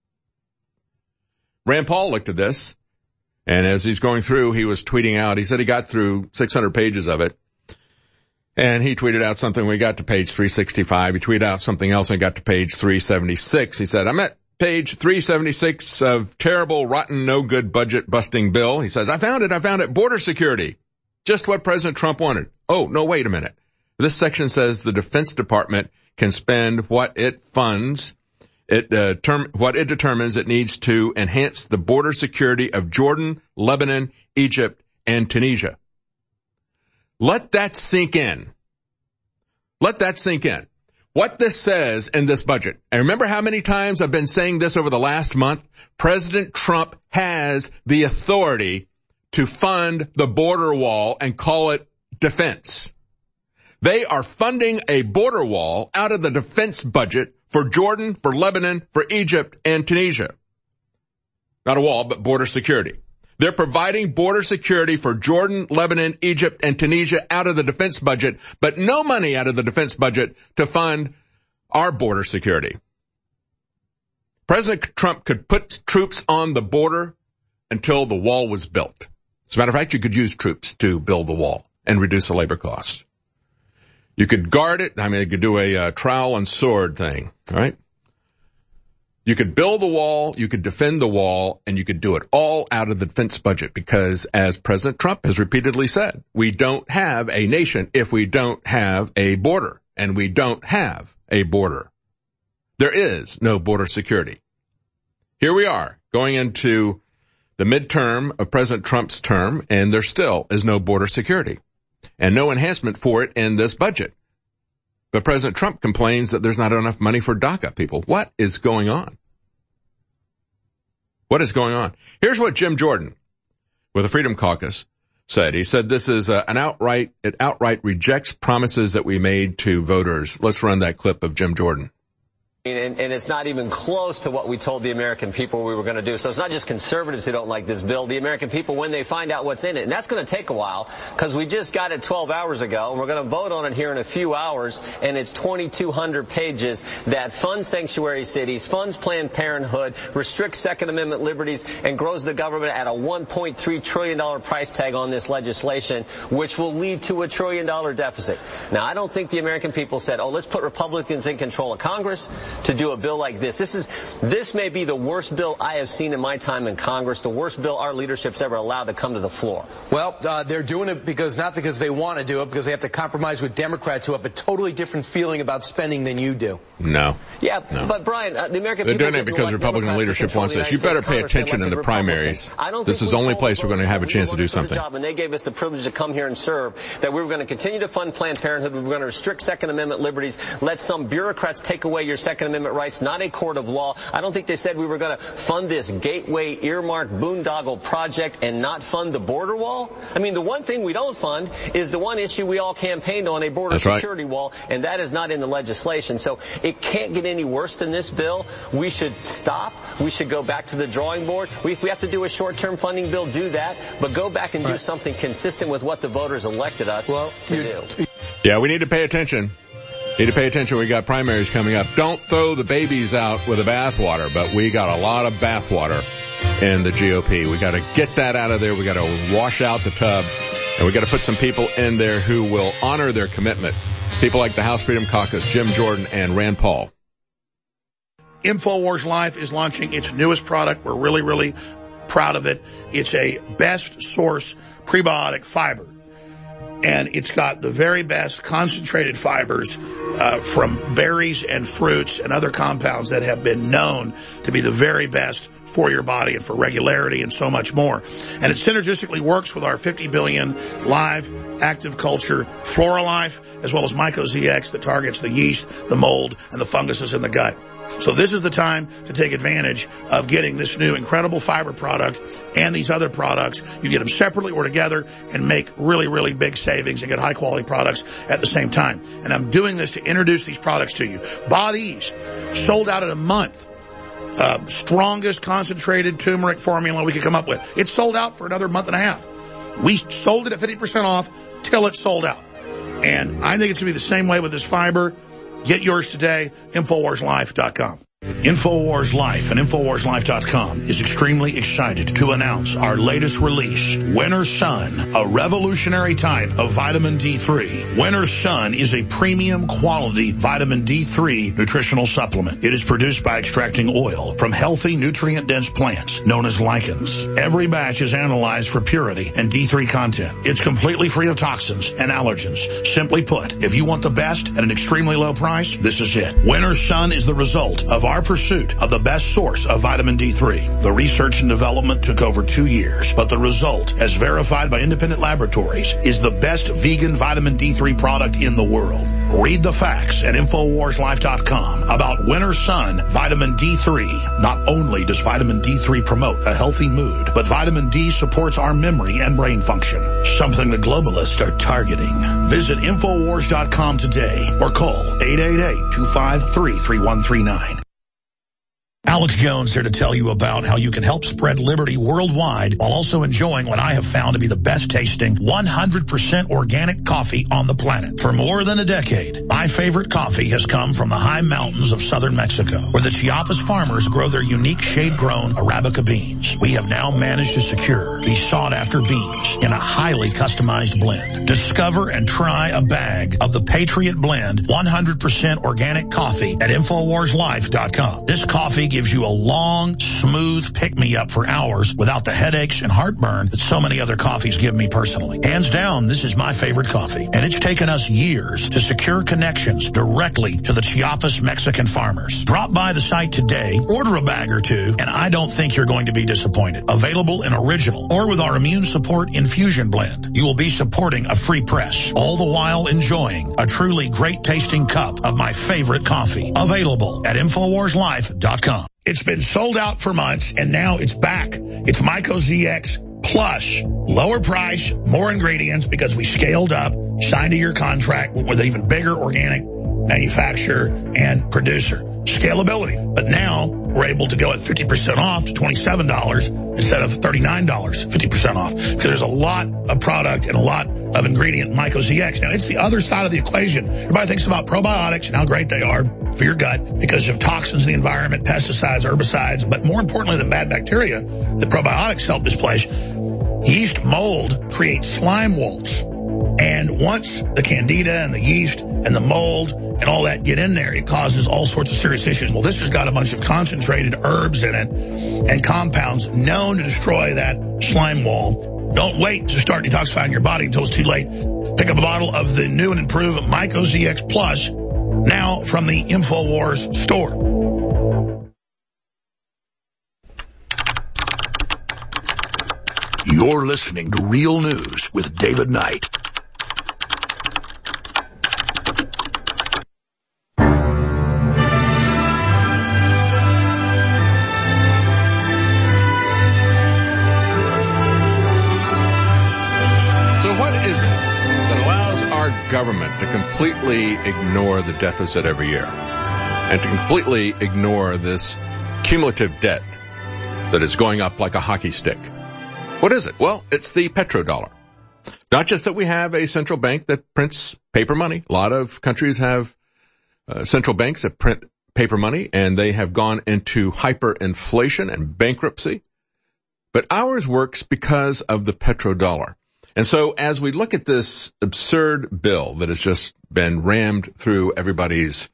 Rand Paul looked at this, and as he's going through, he was tweeting out, he said he got through 600 pages of it. And he tweeted out something when he got to page 365. He tweeted out something else and got to page 376. He said, I'm at page 376 of terrible, rotten, no good budget busting bill. He says, I found it. Border security. Just what President Trump wanted. Oh, no, wait a minute. This section says the Defense Department can spend what it funds, what it determines it needs to enhance the border security of Jordan, Lebanon, Egypt, and Tunisia. Let that sink in. What this says in this budget, and remember how many times I've been saying this over the last month, President Trump has the authority to fund the border wall and call it defense. They are funding a border wall out of the defense budget for Jordan, for Lebanon, for Egypt, and Tunisia. Not a wall, but border security. They're providing border security for Jordan, Lebanon, Egypt, and Tunisia out of the defense budget, but no money out of the defense budget to fund our border security. President Trump could put troops on the border until the wall was built. As a matter of fact, you could use troops to build the wall and reduce the labor costs. You could guard it. I mean, you could do a trowel and sword thing, all right? You could build the wall, you could defend the wall, and you could do it all out of the defense budget because, as President Trump has repeatedly said, we don't have a nation if we don't have a border, and we don't have a border. There is no border security. Here we are going into the midterm of President Trump's term, and there still is no border security and no enhancement for it in this budget. But President Trump complains that there's not enough money for DACA people. What is going on? What is going on? Here's what Jim Jordan with the Freedom Caucus said. He said this is it outright rejects promises that we made to voters. Let's run that clip of Jim Jordan. And it's not even close to what we told the American people we were going to do. So it's not just conservatives who don't like this bill. The American people, when they find out what's in it, and that's going to take a while because we just got it 12 hours ago, and we're going to vote on it here in a few hours, and it's 2,200 pages that funds sanctuary cities, funds Planned Parenthood, restricts Second Amendment liberties, and grows the government at a $1.3 trillion price tag on this legislation, which will lead to $1 trillion deficit. Now, I don't think the American people said, oh, let's put Republicans in control of Congress to do a bill like this. This may be the worst bill I have seen in my time in Congress, the worst bill our leadership's ever allowed to come to the floor. Well, they're doing it not because they want to do it, because they have to compromise with Democrats who have a totally different feeling about spending than you do. No. Yeah, no. But Brian, the American people... They're doing it because Republican leadership wants this. You better pay attention in the primaries. This is the only place we're going to have a chance to do something. And they gave us the privilege to come here and serve, that we were going to continue to fund Planned Parenthood, we were going to restrict Second Amendment liberties, let some bureaucrats take away your Second Amendment rights, not a court of law. I don't think they said we were going to fund this gateway earmark boondoggle project and not fund the border wall. I mean, the one thing we don't fund is the one issue we all campaigned on, a border security wall, and that is not in the legislation. So it can't get any worse than this bill. We should stop. We should go back to the drawing board. If we have to do a short-term funding bill, do that, but go back and do something consistent with what the voters elected us to do. Yeah, we need to pay attention. Need to pay attention. We got primaries coming up. Don't throw the babies out with the bathwater, but we got a lot of bathwater in the GOP. We got to get that out of there. We got to wash out the tub, and we got to put some people in there who will honor their commitment. People like the House Freedom Caucus, Jim Jordan, and Rand Paul. InfoWars Life is launching its newest product. We're really, really proud of it. It's a best source prebiotic fiber. And it's got the very best concentrated fibers from berries and fruits and other compounds that have been known to be the very best for your body and for regularity and so much more. And it synergistically works with our 50 billion live active culture FloraLife, as well as MycoZX that targets the yeast, the mold, and the funguses in the gut. So this is the time to take advantage of getting this new incredible fiber product and these other products. You get them separately or together and make really, really big savings and get high quality products at the same time. And I'm doing this to introduce these products to you. Bodease, sold out in a month. Strongest concentrated turmeric formula we could come up with. It's sold out for another month and a half. We sold it at 50% off till it's sold out. And I think it's going to be the same way with this fiber. Get yours today, InfoWarsLife.com. InfoWars Life and InfoWarsLife.com is extremely excited to announce our latest release, Winter Sun, a revolutionary type of vitamin D3. Winter Sun is a premium quality vitamin D3 nutritional supplement. It is produced by extracting oil from healthy, nutrient-dense plants known as lichens. Every batch is analyzed for purity and D3 content. It's completely free of toxins and allergens. Simply put, if you want the best at an extremely low price, this is it. Winter Sun is the result of our pursuit of the best source of vitamin D3. The research and development took over 2 years, but the result, as verified by independent laboratories, is the best vegan vitamin D3 product in the world. Read the facts at InfoWarsLife.com about Winter Sun Vitamin D3. Not only does vitamin D3 promote a healthy mood, but vitamin D supports our memory and brain function, something the globalists are targeting. Visit InfoWars.com today or call 888-253-3139. Alex Jones here to tell you about how you can help spread liberty worldwide while also enjoying what I have found to be the best tasting 100% organic coffee on the planet. For more than a decade, my favorite coffee has come from the high mountains of southern Mexico, where the Chiapas farmers grow their unique shade-grown Arabica beans. We have now managed to secure these sought-after beans in a highly customized blend. Discover and try a bag of the Patriot Blend 100% organic coffee at InfoWarsLife.com. This coffee gives you a long, smooth pick-me-up for hours without the headaches and heartburn that so many other coffees give me personally. Hands down, this is my favorite coffee, and it's taken us years to secure connections directly to the Chiapas Mexican farmers. Drop by the site today, order a bag or two, and I don't think you're going to be disappointed. Available in original or with our immune support infusion blend. You will be supporting a free press, all the while enjoying a truly great-tasting cup of my favorite coffee. Available at InfoWarsLife.com. It's been sold out for months, and now it's back. It's Myco ZX Plus. Lower price, more ingredients because we scaled up, signed a year contract with an even bigger organic manufacturer and producer. Scalability. But now we're able to go at 50% off to $27 instead of $39, 50% off. Because there's a lot of product and a lot of ingredient in Myco ZX. Now, it's the other side of the equation. Everybody thinks about probiotics and how great they are for your gut because of toxins in the environment, pesticides, herbicides. But more importantly than bad bacteria, the probiotics help displace. Yeast mold creates slime walls. And once the candida and the yeast and the mold and all that get in there, it causes all sorts of serious issues. Well, this has got a bunch of concentrated herbs in it and compounds known to destroy that slime wall. Don't wait to start detoxifying your body until it's too late. Pick up a bottle of the new and improved Myco ZX Plus now from the InfoWars store. You're listening to Real News with David Knight. Government to completely ignore the deficit every year and to completely ignore this cumulative debt that is going up like a hockey stick. What is it? Well, it's the petrodollar. Not just that we have a central bank that prints paper money. A lot of countries have central banks that print paper money, and they have gone into hyperinflation and bankruptcy. But ours works because of the petrodollar. And so as we look at this absurd bill that has just been rammed down everybody's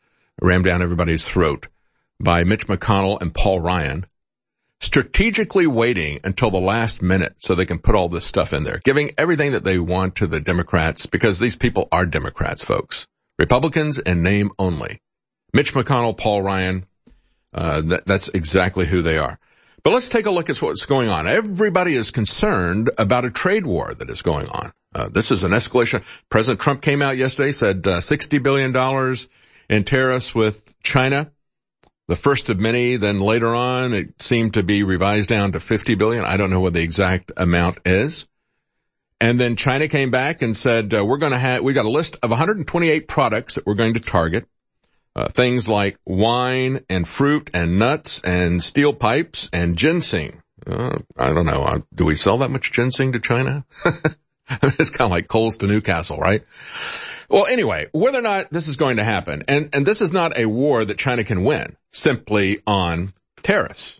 throat by Mitch McConnell and Paul Ryan, strategically waiting until the last minute so they can put all this stuff in there, giving everything that they want to the Democrats, because these people are Democrats, folks. Republicans in name only. Mitch McConnell, Paul Ryan, that's exactly who they are. But let's take a look at what's going on. Everybody is concerned about a trade war that is going on. This is an escalation. President Trump came out yesterday, said $60 billion in tariffs with China, the first of many. Then later on, it seemed to be revised down to $50 billion. I don't know what the exact amount is. And then China came back and said, we got a list of 128 products that we're going to target. Things like wine and fruit and nuts and steel pipes and ginseng. I don't know. Do we sell that much ginseng to China? It's kind of like coals to Newcastle, right? Well, anyway, whether or not this is going to happen, and this is not a war that China can win simply on tariffs.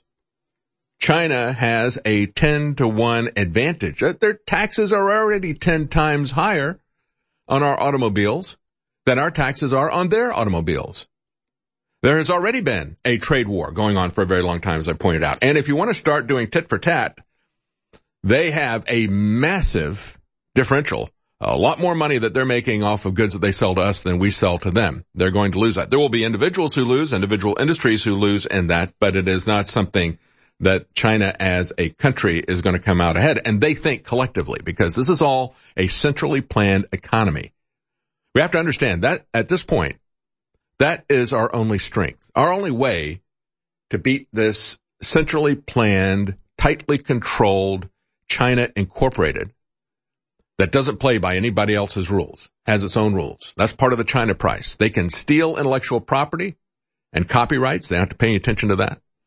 China has a 10-to-1 advantage. Their taxes are already 10 times higher on our automobiles than our taxes are on their automobiles. There has already been a trade war going on for a very long time, as I pointed out. And if you want to start doing tit for tat, they have a massive differential, a lot more money that they're making off of goods that they sell to us than we sell to them. They're going to lose that. There will be individuals who lose, individual industries who lose in that, but it is not something that China as a country is going to come out ahead. And they think collectively, because this is all a centrally planned economy. We have to understand that at this point, that is our only strength. Our only way to beat this centrally planned, tightly controlled China Incorporated that doesn't play by anybody else's rules, has its own rules. That's part of the China price. They can steal intellectual property and copyrights. They don't have to pay attention to that.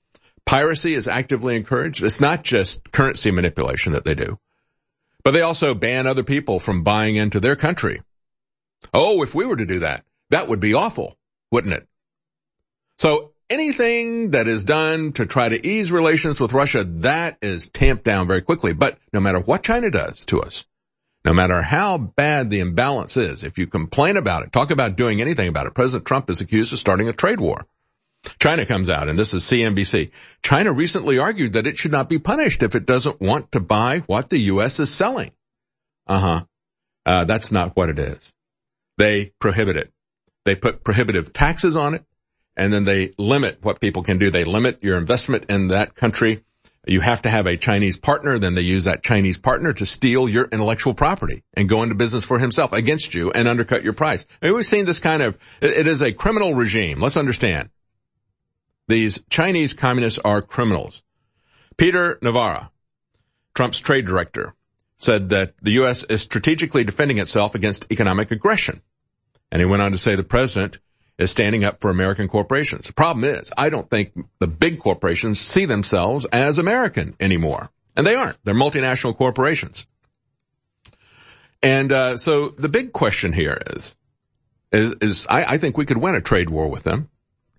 Piracy is actively encouraged. It's not just currency manipulation that they do, but they also ban other people from buying into their country. Oh, if we were to do that, that would be awful, wouldn't it? So anything that is done to try to ease relations with Russia, that is tamped down very quickly. But no matter what China does to us, no matter how bad the imbalance is, if you complain about it, talk about doing anything about it, President Trump is accused of starting a trade war. China comes out, and this is CNBC. China recently argued that it should not be punished if it doesn't want to buy what the U.S. is selling. That's not what it is. They prohibit it. They put prohibitive taxes on it, and then they limit what people can do. They limit your investment in that country. You have to have a Chinese partner. Then they use that Chinese partner to steal your intellectual property and go into business for himself against you and undercut your price. I mean, we've seen this kind of, it is a criminal regime. Let's understand. These Chinese communists are criminals. Peter Navarro, Trump's trade director, said that the U.S. is strategically defending itself against economic aggression. And he went on to say the president is standing up for American corporations. The problem is, I don't think the big corporations see themselves as American anymore. And they aren't. They're multinational corporations. And so the big question here is I think we could win a trade war with them.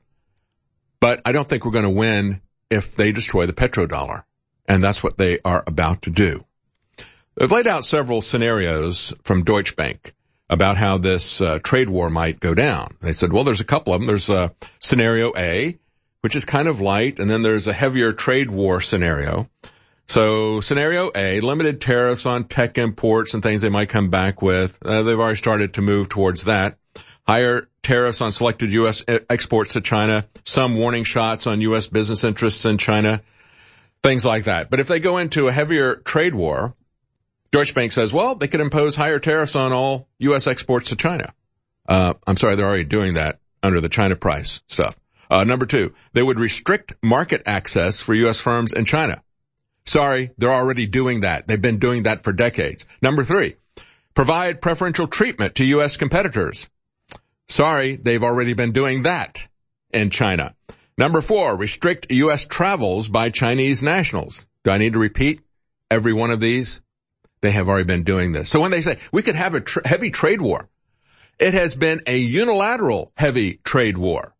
But I don't think we're going to win if they destroy the petrodollar. And that's what they are about to do. They've laid out several scenarios from Deutsche Bank about how this trade war might go down. They said, well, there's a couple of them. There's scenario A, which is kind of light, and then there's a heavier trade war scenario. So scenario A, limited tariffs on tech imports and things they might come back with. They've already started to move towards that. Higher tariffs on selected U.S. exports to China, some warning shots on U.S. business interests in China, things like that. But if they go into a heavier trade war, Deutsche Bank says, well, they could impose higher tariffs on all U.S. exports to China. I'm sorry, they're already doing that under the China price stuff. Number two, they would restrict market access for U.S. firms in China. Sorry, they're already doing that. They've been doing that for decades. Number three, provide preferential treatment to U.S. competitors. Sorry, they've already been doing that in China. Number four, restrict U.S. travels by Chinese nationals. Do I need to repeat every one of these? They have already been doing this. So when they say we could have a heavy trade war, it has been a unilateral heavy trade war.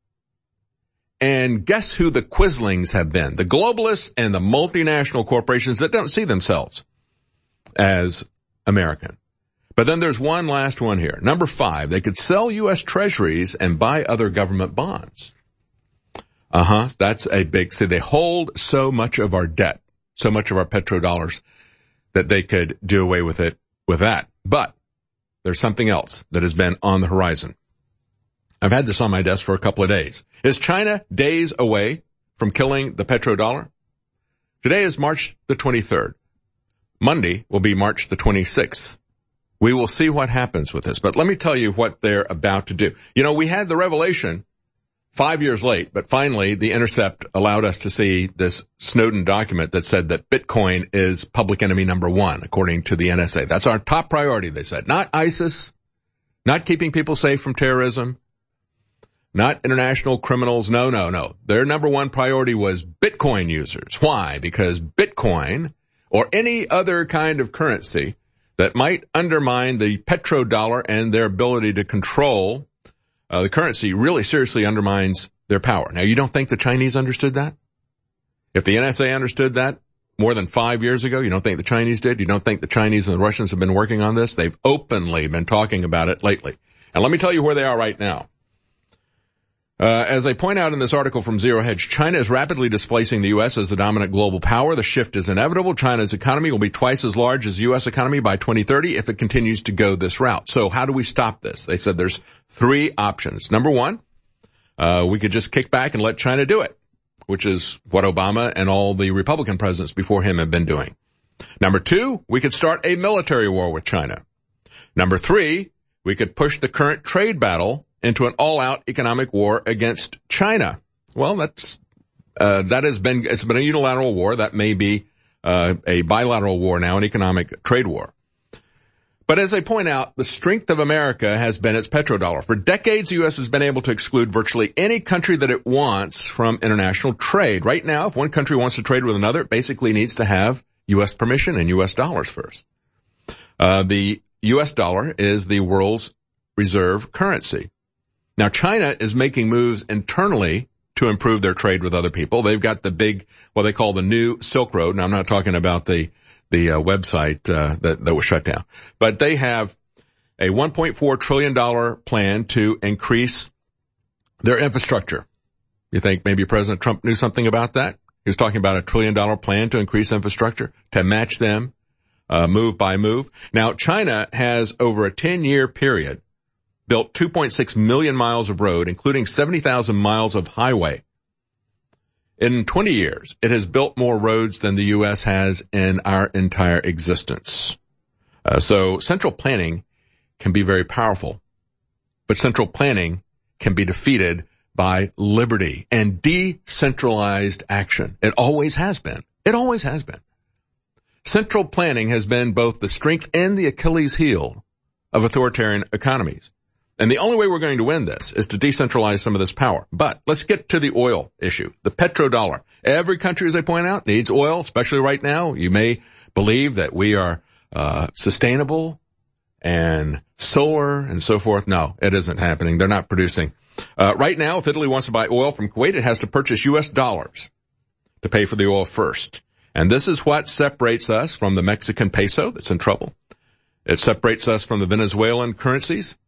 And guess who the quislings have been? The globalists and the multinational corporations that don't see themselves as American. But then there's one last one here. Number five, they could sell U.S. treasuries and buy other government bonds. That's a big, see, they hold so much of our debt, so much of our petrodollars that they could do away with it with that. But there's something else that has been on the horizon. I've had this on my desk for a couple of days. Is China days away from killing the petrodollar? Today is March the 23rd. Monday will be March the 26th. We will see what happens with this. But let me tell you what they're about to do. You know, we had the revelation 5 years late, but finally the Intercept allowed us to see this Snowden document that said that Bitcoin is public enemy number one, according to the NSA. That's our top priority, they said. Not ISIS, not keeping people safe from terrorism, not international criminals. No. Their number one priority was Bitcoin users. Why? Because Bitcoin or any other kind of currency that might undermine the petrodollar and their ability to control the currency really seriously undermines their power. Now, you don't think the Chinese understood that? If the NSA understood that more than 5 years ago, you don't think the Chinese did? You don't think the Chinese and the Russians have been working on this? They've openly been talking about it lately. And let me tell you where they are right now. As I point out in this article from Zero Hedge, China is rapidly displacing the U.S. as the dominant global power. The shift is inevitable. China's economy will be twice as large as the U.S. economy by 2030 if it continues to go this route. So how do we stop this? They said there's three options. Number one, we could just kick back and let China do it, which is what Obama and all the Republican presidents before him have been doing. Number two, we could start a military war with China. Number three, we could push the current trade battle into an all-out economic war against China. Well, it's been a unilateral war. That may be a bilateral war now, an economic trade war. But as I point out, the strength of America has been its petrodollar. For decades, the U.S. has been able to exclude virtually any country that it wants from international trade. Right now, if one country wants to trade with another, it basically needs to have U.S. permission and U.S. dollars first. The U.S. dollar is the world's reserve currency. Now, China is making moves internally to improve their trade with other people. They've got the big, what they call the new Silk Road. Now, I'm not talking about the website that was shut down, but they have a $1.4 trillion plan to increase their infrastructure. You think maybe President Trump knew something about that? He was talking about $1 trillion plan to increase infrastructure to match them, move by move. Now, China has over a 10-year period built 2.6 million miles of road, including 70,000 miles of highway. In 20 years, it has built more roads than the U.S. has in our entire existence. So central planning can be very powerful, but central planning can be defeated by liberty and decentralized action. It always has been. It always has been. Central planning has been both the strength and the Achilles heel of authoritarian economies. And the only way we're going to win this is to decentralize some of this power. But let's get to the oil issue, the petrodollar. Every country, as I point out, needs oil, especially right now. You may believe that we are sustainable and solar and so forth. No, it isn't happening. They're not producing. Right now, if Italy wants to buy oil from Kuwait, it has to purchase U.S. dollars to pay for the oil first. And this is what separates us from the Mexican peso that's in trouble. It separates us from the Venezuelan currencies.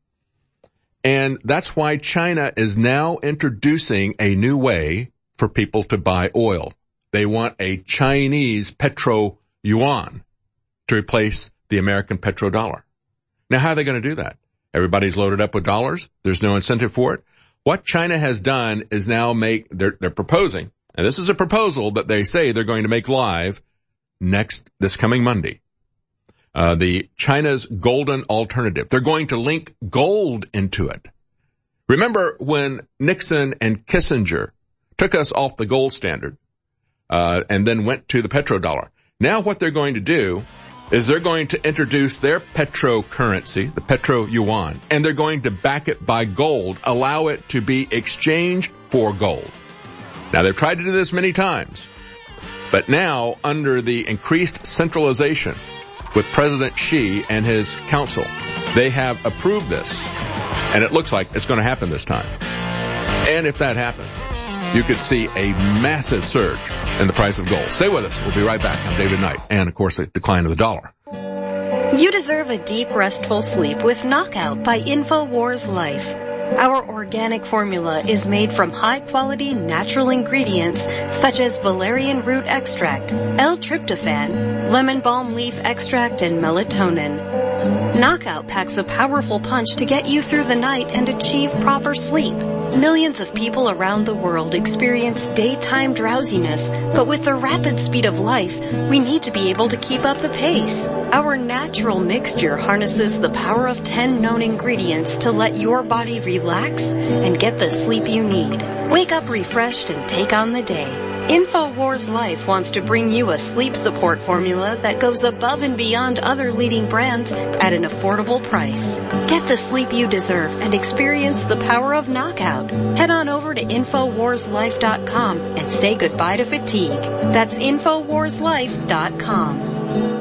And that's why China is now introducing a new way for people to buy oil. They want a Chinese petro yuan to replace the American petrodollar. Now, how are they going to do that? Everybody's loaded up with dollars. There's no incentive for it. What China has done is now they're proposing, and this is a proposal that they say they're going to make live this coming Monday. The China's golden alternative. They're going to link gold into it. Remember when Nixon and Kissinger took us off the gold standard, and then went to the petrodollar. Now what they're going to do is they're going to introduce their petro currency, the petro yuan, and they're going to back it by gold, allow it to be exchanged for gold. Now they've tried to do this many times, but now under the increased centralization with President Xi and his council, they have approved this, and it looks like it's going to happen this time. And if that happens, you could see a massive surge in the price of gold. Stay with us. We'll be right back. I'm David Knight. And, of course, a decline of the dollar. You deserve a deep, restful sleep with Knockout by InfoWars Life. Our organic formula is made from high-quality natural ingredients such as valerian root extract, L-tryptophan, lemon balm leaf extract, and melatonin. Knockout packs a powerful punch to get you through the night and achieve proper sleep. Millions of people around the world experience daytime drowsiness, but with the rapid speed of life, we need to be able to keep up the pace. Our natural mixture harnesses the power of 10 known ingredients to let your body relax and get the sleep you need. Wake up refreshed and take on the day. InfoWars Life wants to bring you a sleep support formula that goes above and beyond other leading brands at an affordable price. Get the sleep you deserve and experience the power of Knockout. Head on over to InfoWarsLife.com and say goodbye to fatigue. That's InfoWarsLife.com.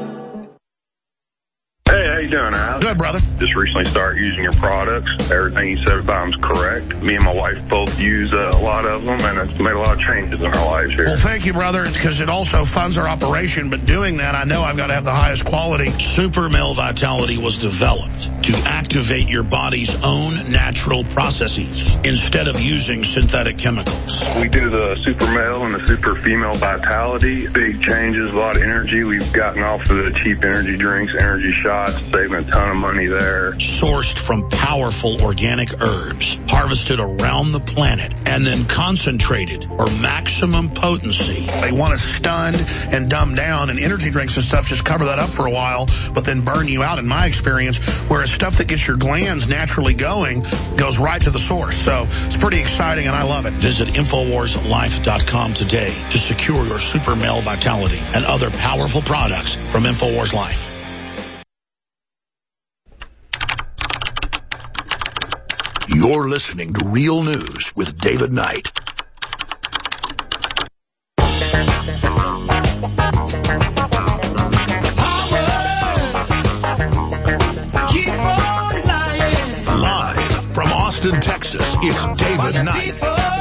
Hey, how you doing, Alex? Good, brother. Just recently started using your products. Everything you said about them's correct. Me and my wife both use a lot of them, and it's made a lot of changes in our lives here. Well, thank you, brother. It's because it also funds our operation, but doing that, I know I've got to have the highest quality. Super Male Vitality was developed to activate your body's own natural processes instead of using synthetic chemicals. We do the Super Male and the Super Female Vitality. Big changes, a lot of energy. We've gotten off of the cheap energy drinks, energy shots, saving a ton of money there. Sourced from powerful organic herbs, harvested around the planet, and then concentrated for maximum potency. They want us stunned and dumbed down, and energy drinks and stuff just cover that up for a while, but then burn you out, in my experience, whereas stuff that gets your glands naturally going goes right to the source. So it's pretty exciting, and I love it. Visit InfoWarsLife.com today to secure your Super Male Vitality and other powerful products from InfoWars Life. You're listening to Real News with David Knight. Live from Austin, Texas, it's David Knight.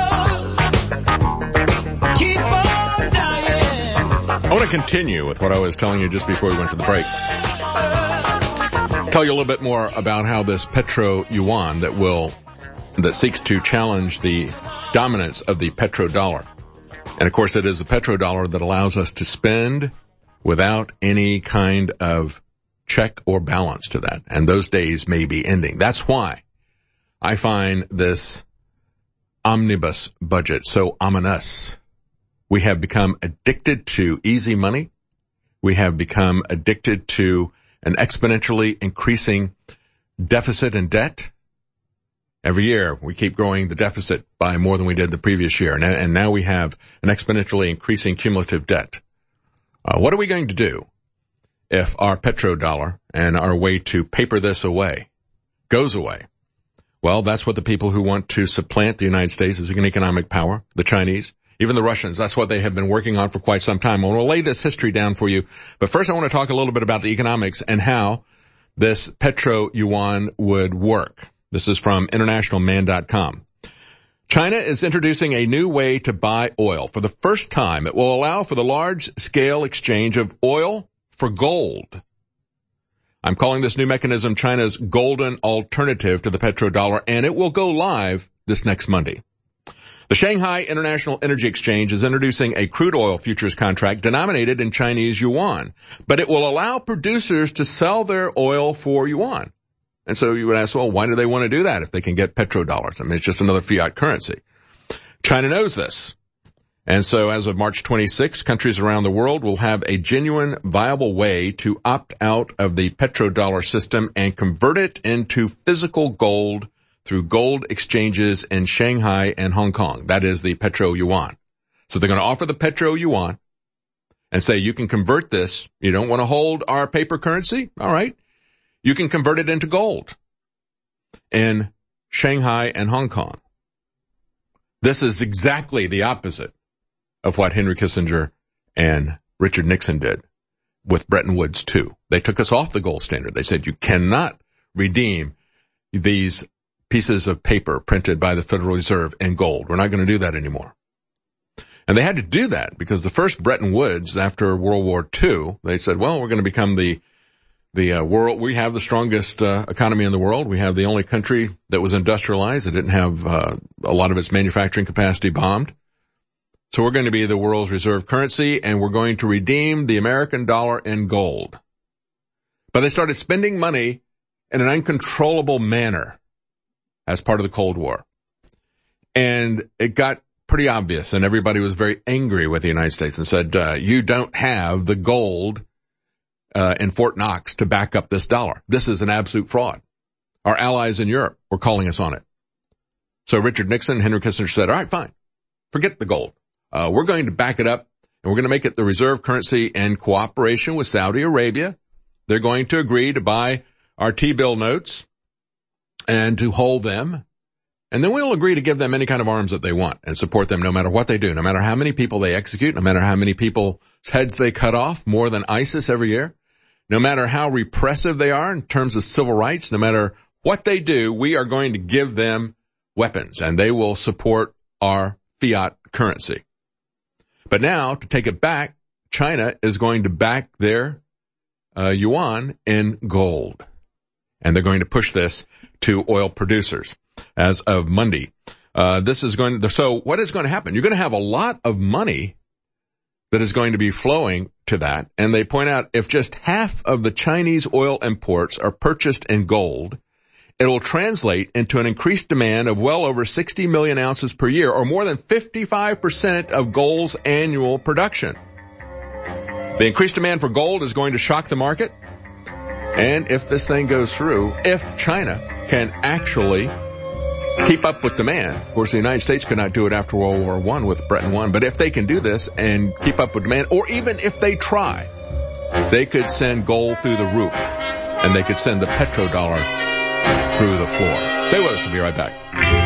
I want to continue with what I was telling you just before we went to the break. Tell you a little bit more about how this petro-yuan that seeks to challenge the dominance of the petrodollar. And of course, it is the petrodollar that allows us to spend without any kind of check or balance to that. And those days may be ending. That's why I find this omnibus budget so ominous. We have become addicted to easy money. We have become addicted to an exponentially increasing deficit and debt. Every year, we keep growing the deficit by more than we did the previous year. And now we have an exponentially increasing cumulative debt. What are we going to do if our petrodollar and our way to paper this away goes away? Well, that's what the people who want to supplant the United States as an economic power, the Chinese, even the Russians, that's what they have been working on for quite some time. I want to lay this history down for you. But first I want to talk a little bit about the economics and how this petro-yuan would work. This is from internationalman.com. China is introducing a new way to buy oil. For the first time, it will allow for the large-scale exchange of oil for gold. I'm calling this new mechanism China's golden alternative to the petrodollar, and it will go live this next Monday. The Shanghai International Energy Exchange is introducing a crude oil futures contract denominated in Chinese yuan, but it will allow producers to sell their oil for yuan. And so you would ask, well, why do they want to do that if they can get petrodollars? I mean, it's just another fiat currency. China knows this. And so as of March 26, countries around the world will have a genuine, viable way to opt out of the petrodollar system and convert it into physical gold through gold exchanges in Shanghai and Hong Kong. That is the petro-yuan. So they're going to offer the petro-yuan and say, you can convert this. You don't want to hold our paper currency? All right. You can convert it into gold in Shanghai and Hong Kong. This is exactly the opposite of what Henry Kissinger and Richard Nixon did with Bretton Woods II. They took us off the gold standard. They said you cannot redeem these pieces of paper printed by the Federal Reserve in gold. We're not going to do that anymore. And they had to do that because the first Bretton Woods after World War II, they said, well, we're going to become the world. We have the strongest economy in the world. We have the only country that was industrialized. It didn't have a lot of its manufacturing capacity bombed. So we're going to be the world's reserve currency, and we're going to redeem the American dollar in gold. But they started spending money in an uncontrollable manner as part of the Cold War. And it got pretty obvious, and everybody was very angry with the United States and said, you don't have the gold in Fort Knox to back up this dollar. This is an absolute fraud. Our allies in Europe were calling us on it. So Richard Nixon and Henry Kissinger said, all right, fine. Forget the gold. We're going to back it up, and we're going to make it the reserve currency in cooperation with Saudi Arabia. They're going to agree to buy our T-bill notes and to hold them, and then we'll agree to give them any kind of arms that they want and support them no matter what they do, no matter how many people they execute, no matter how many people's heads they cut off, more than ISIS every year, no matter how repressive they are in terms of civil rights, no matter what they do, we are going to give them weapons, and they will support our fiat currency. But now, to take it back, China is going to back their yuan in gold. And they're going to push this to oil producers as of Monday. So what is going to happen? You're going to have a lot of money that is going to be flowing to that. And they point out if just half of the Chinese oil imports are purchased in gold, it will translate into an increased demand of well over 60 million ounces per year, or more than 55% of gold's annual production. The increased demand for gold is going to shock the market. And if this thing goes through, if China can actually keep up with demand, of course the United States could not do it after World War I with Bretton Woods, but if they can do this and keep up with demand, or even if they try, they could send gold through the roof, and they could send the petrodollar through the floor. Stay with us. We'll be right back.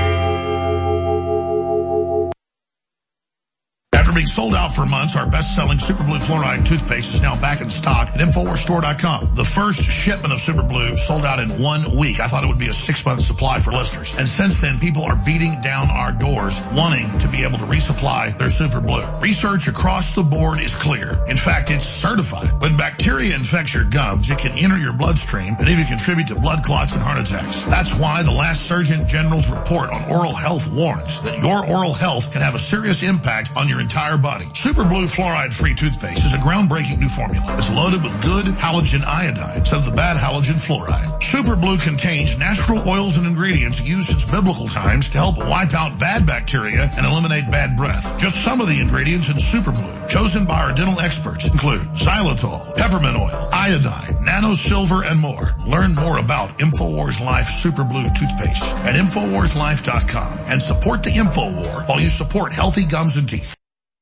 After being sold out for months, our best-selling Super Blue Fluoride toothpaste is now back in stock at InfoWarsStore.com. The first shipment of Super Blue sold out in 1 week. I thought it would be a 6-month supply for listeners. And since then, people are beating down our doors wanting to be able to resupply their Super Blue. Research across the board is clear. In fact, it's certified. When bacteria infects your gums, it can enter your bloodstream and even contribute to blood clots and heart attacks. That's why the last Surgeon General's report on oral health warns that your oral health can have a serious impact on your entire body. Super Blue Fluoride-Free toothpaste is a groundbreaking new formula. It's loaded with good halogen iodine instead of the bad halogen fluoride. Super Blue contains natural oils and ingredients used since biblical times to help wipe out bad bacteria and eliminate bad breath. Just some of the ingredients in Super Blue, chosen by our dental experts, include xylitol, peppermint oil, iodine, nano silver, and more. Learn more about InfoWars Life Super Blue toothpaste at InfoWarsLife.com and support the InfoWar while you support healthy gums and teeth.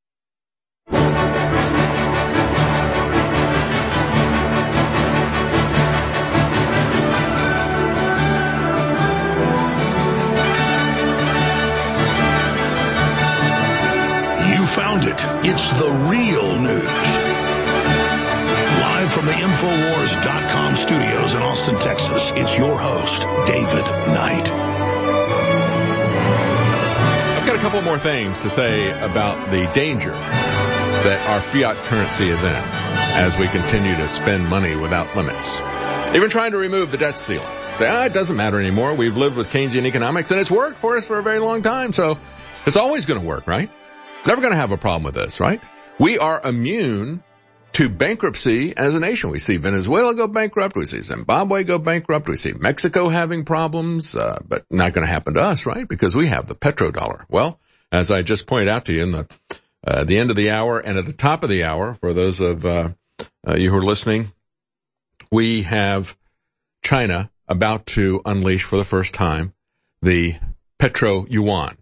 Found it. It's the real news. Live from the InfoWars.com studios in Austin, Texas, it's your host, David Knight. I've got a couple more things to say about the danger that our fiat currency is in as we continue to spend money without limits. Even trying to remove the debt ceiling. Say, it doesn't matter anymore. We've lived with Keynesian economics, and it's worked for us for a very long time, so it's always going to work, right? Never going to have a problem with this, right? We are immune to bankruptcy as a nation. We see Venezuela go bankrupt. We see Zimbabwe go bankrupt. We see Mexico having problems, but not going to happen to us, right? Because we have the petrodollar. Well, as I just pointed out to you in the end of the hour and at the top of the hour, for those of you who are listening, we have China about to unleash for the first time the petro yuan.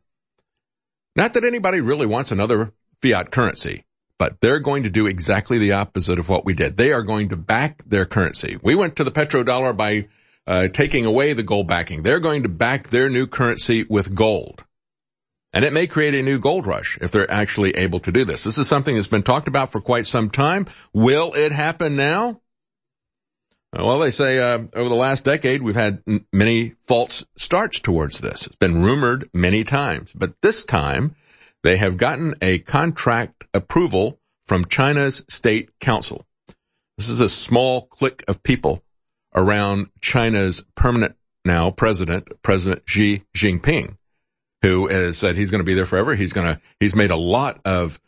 Not that anybody really wants another fiat currency, but they're going to do exactly the opposite of what we did. They are going to back their currency. We went to the petrodollar by taking away the gold backing. They're going to back their new currency with gold. And it may create a new gold rush if they're actually able to do this. This is something that's been talked about for quite some time. Will it happen now? Well, they say over the last decade, we've had many false starts towards this. It's been rumored many times. But this time, they have gotten a contract approval from China's State Council. This is a small clique of people around China's permanent now President Xi Jinping, who has said he's going to be there forever. He's made a lot of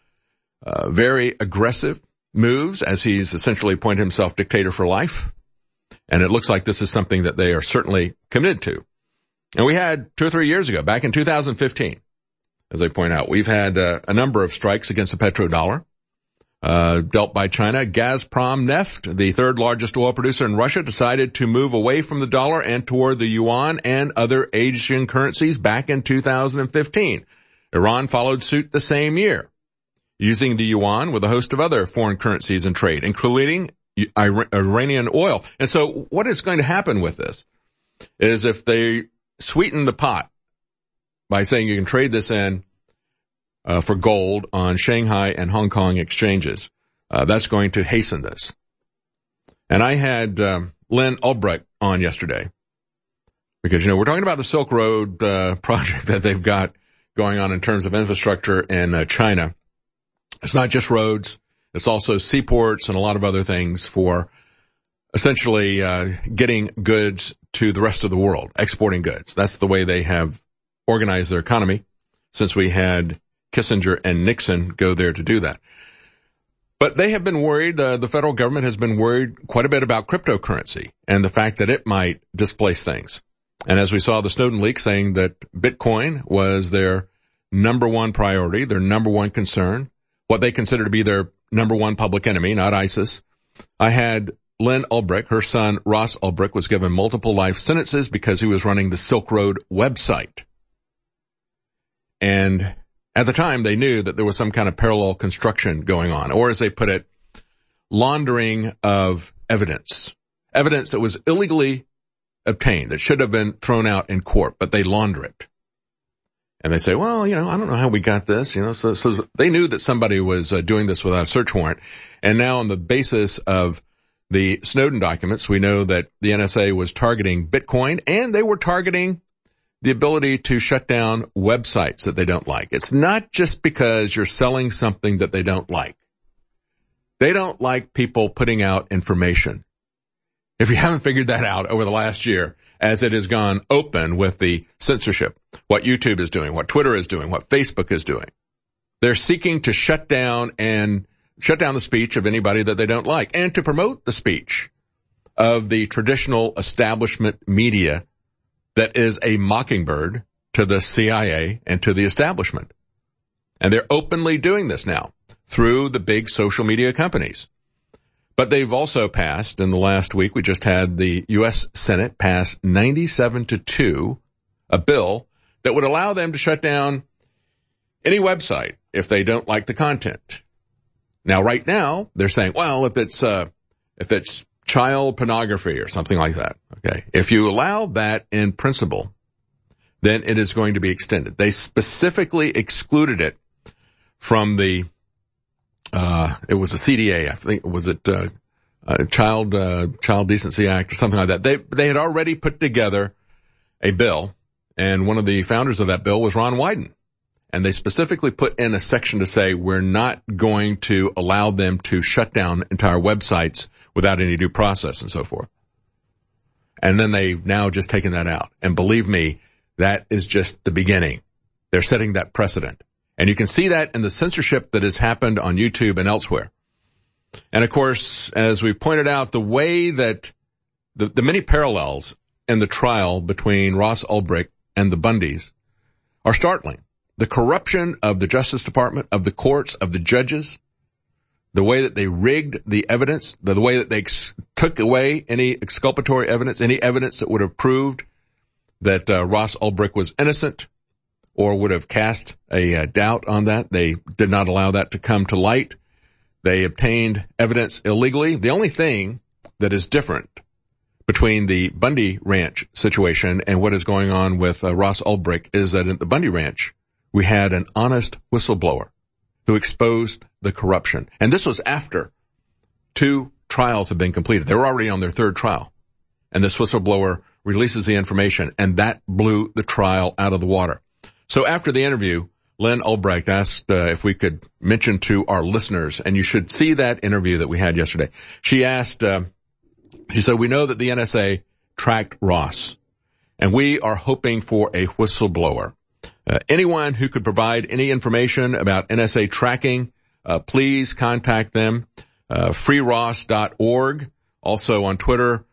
very aggressive moves as he's essentially appointed himself dictator for life. And it looks like this is something that they are certainly committed to. And we had 2 or 3 years ago, back in 2015, as I point out, we've had a number of strikes against the petrodollar dealt by China. Gazprom Neft, the third largest oil producer in Russia, decided to move away from the dollar and toward the yuan and other Asian currencies back in 2015. Iran followed suit the same year, using the yuan with a host of other foreign currencies in trade, including Iranian oil. And so what is going to happen with this is if they sweeten the pot by saying you can trade this in for gold on Shanghai and Hong Kong exchanges, that's going to hasten this. And I had Lynn Ulbricht on yesterday because, we're talking about the Silk Road project that they've got going on in terms of infrastructure in China. It's not just roads. It's also seaports and a lot of other things for essentially getting goods to the rest of the world, exporting goods. That's the way they have organized their economy since we had Kissinger and Nixon go there to do that. But they have been worried, the federal government has been worried quite a bit about cryptocurrency and the fact that it might displace things. And as we saw the Snowden leak saying that Bitcoin was their number one priority, their number one concern, what they consider to be their number one public enemy, not ISIS. I had Lynn Ulbricht, her son Ross Ulbricht, was given multiple life sentences because he was running the Silk Road website. And at the time, they knew that there was some kind of parallel construction going on, or as they put it, laundering of evidence that was illegally obtained, that should have been thrown out in court, but they launder it. And they say, well, I don't know how we got this, so they knew that somebody was doing this without a search warrant. And now on the basis of the Snowden documents, we know that the NSA was targeting Bitcoin, and they were targeting the ability to shut down websites that they don't like. It's not just because you're selling something that they don't like. They don't like people putting out information. If you haven't figured that out over the last year, as it has gone open with the censorship, what YouTube is doing, what Twitter is doing, what Facebook is doing, they're seeking to shut down the speech of anybody that they don't like, and to promote the speech of the traditional establishment media that is a mockingbird to the CIA and to the establishment. And they're openly doing this now through the big social media companies. But they've also passed, in the last week, we just had the U.S. Senate pass 97-2, a bill that would allow them to shut down any website if they don't like the content. Now, right now, they're saying, well, if it's child pornography or something like that, okay, if you allow that in principle, then it is going to be extended. They specifically excluded it from the it was a CDA, I think, was it Child Decency Act or something like that. They had already put together a bill, and one of the founders of that bill was Ron Wyden. And they specifically put in a section to say we're not going to allow them to shut down entire websites without any due process and so forth. And then they've now just taken that out. And believe me, that is just the beginning. They're setting that precedent. And you can see that in the censorship that has happened on YouTube and elsewhere. And of course, as we pointed out, the way that the many parallels in the trial between Ross Ulbricht and the Bundys are startling. The corruption of the Justice Department, of the courts, of the judges, the way that they rigged the evidence, the way that they took away any exculpatory evidence, any evidence that would have proved that Ross Ulbricht was innocent or would have cast a doubt on that. They did not allow that to come to light. They obtained evidence illegally. The only thing that is different between the Bundy Ranch situation and what is going on with Ross Ulbricht is that in the Bundy Ranch, we had an honest whistleblower who exposed the corruption. And this was after 2 trials had been completed. They were already on their 3rd trial. And this whistleblower releases the information, and that blew the trial out of the water. So after the interview, Lynn Ulbricht asked if we could mention to our listeners, and you should see that interview that we had yesterday. She asked, she said, we know that the NSA tracked Ross, and we are hoping for a whistleblower. Anyone who could provide any information about NSA tracking, please contact them. freeross.org. Also on Twitter,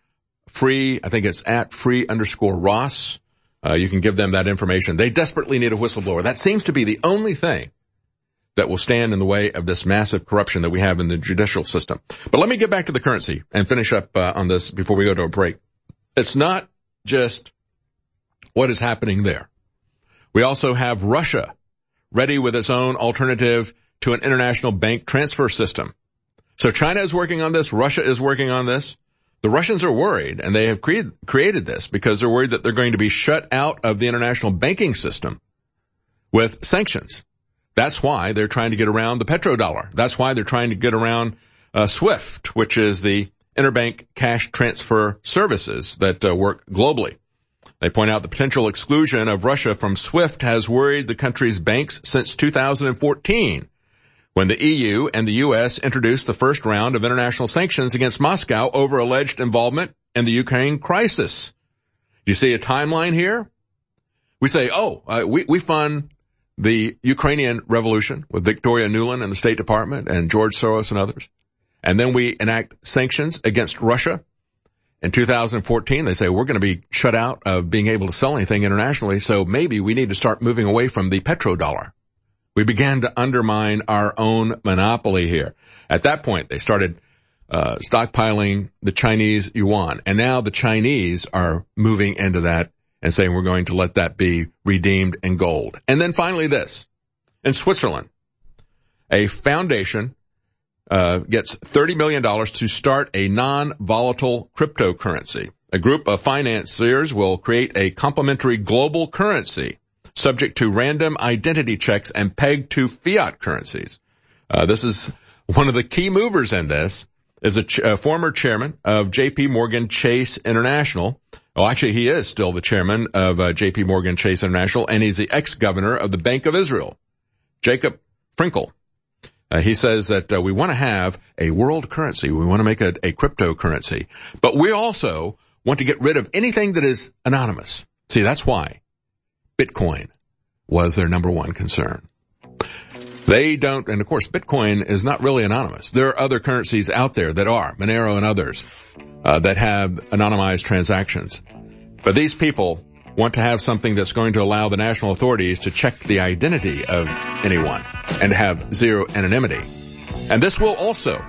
I think it's at @free_Ross. You can give them that information. They desperately need a whistleblower. That seems to be the only thing that will stand in the way of this massive corruption that we have in the judicial system. But let me get back to the currency and finish up on this before we go to a break. It's not just what is happening there. We also have Russia ready with its own alternative to an international bank transfer system. So China is working on this. Russia is working on this. The Russians are worried, and they have created this because they're worried that they're going to be shut out of the international banking system with sanctions. That's why they're trying to get around the petrodollar. That's why they're trying to get around SWIFT, which is the interbank cash transfer services that work globally. They point out the potential exclusion of Russia from SWIFT has worried the country's banks since 2014, when the EU and the U.S. introduced the first round of international sanctions against Moscow over alleged involvement in the Ukraine crisis. Do you see a timeline here? We say, we fund the Ukrainian revolution with Victoria Nuland and the State Department and George Soros and others. And then we enact sanctions against Russia. In 2014, they say we're going to be shut out of being able to sell anything internationally, so maybe we need to start moving away from the petrodollar. We began to undermine our own monopoly here. At that point, they started stockpiling the Chinese yuan, and now the Chinese are moving into that and saying we're going to let that be redeemed in gold. And then finally this. In Switzerland, a foundation gets $30 million to start a non-volatile cryptocurrency. A group of financiers will create a complementary global currency subject to random identity checks and pegged to fiat currencies. This is one of the key movers in this is a former chairman of J.P. Morgan Chase International. Oh, actually, he is still the chairman of J.P. Morgan Chase International, and he's the ex-governor of the Bank of Israel, Jacob Frenkel. He says that we want to have a world currency. We want to make a cryptocurrency. But we also want to get rid of anything that is anonymous. See, that's why Bitcoin was their number one concern. They don't, and of course, Bitcoin is not really anonymous. There are other currencies out there that are, Monero and others, that have anonymized transactions. But these people want to have something that's going to allow the national authorities to check the identity of anyone and have zero anonymity. And this will also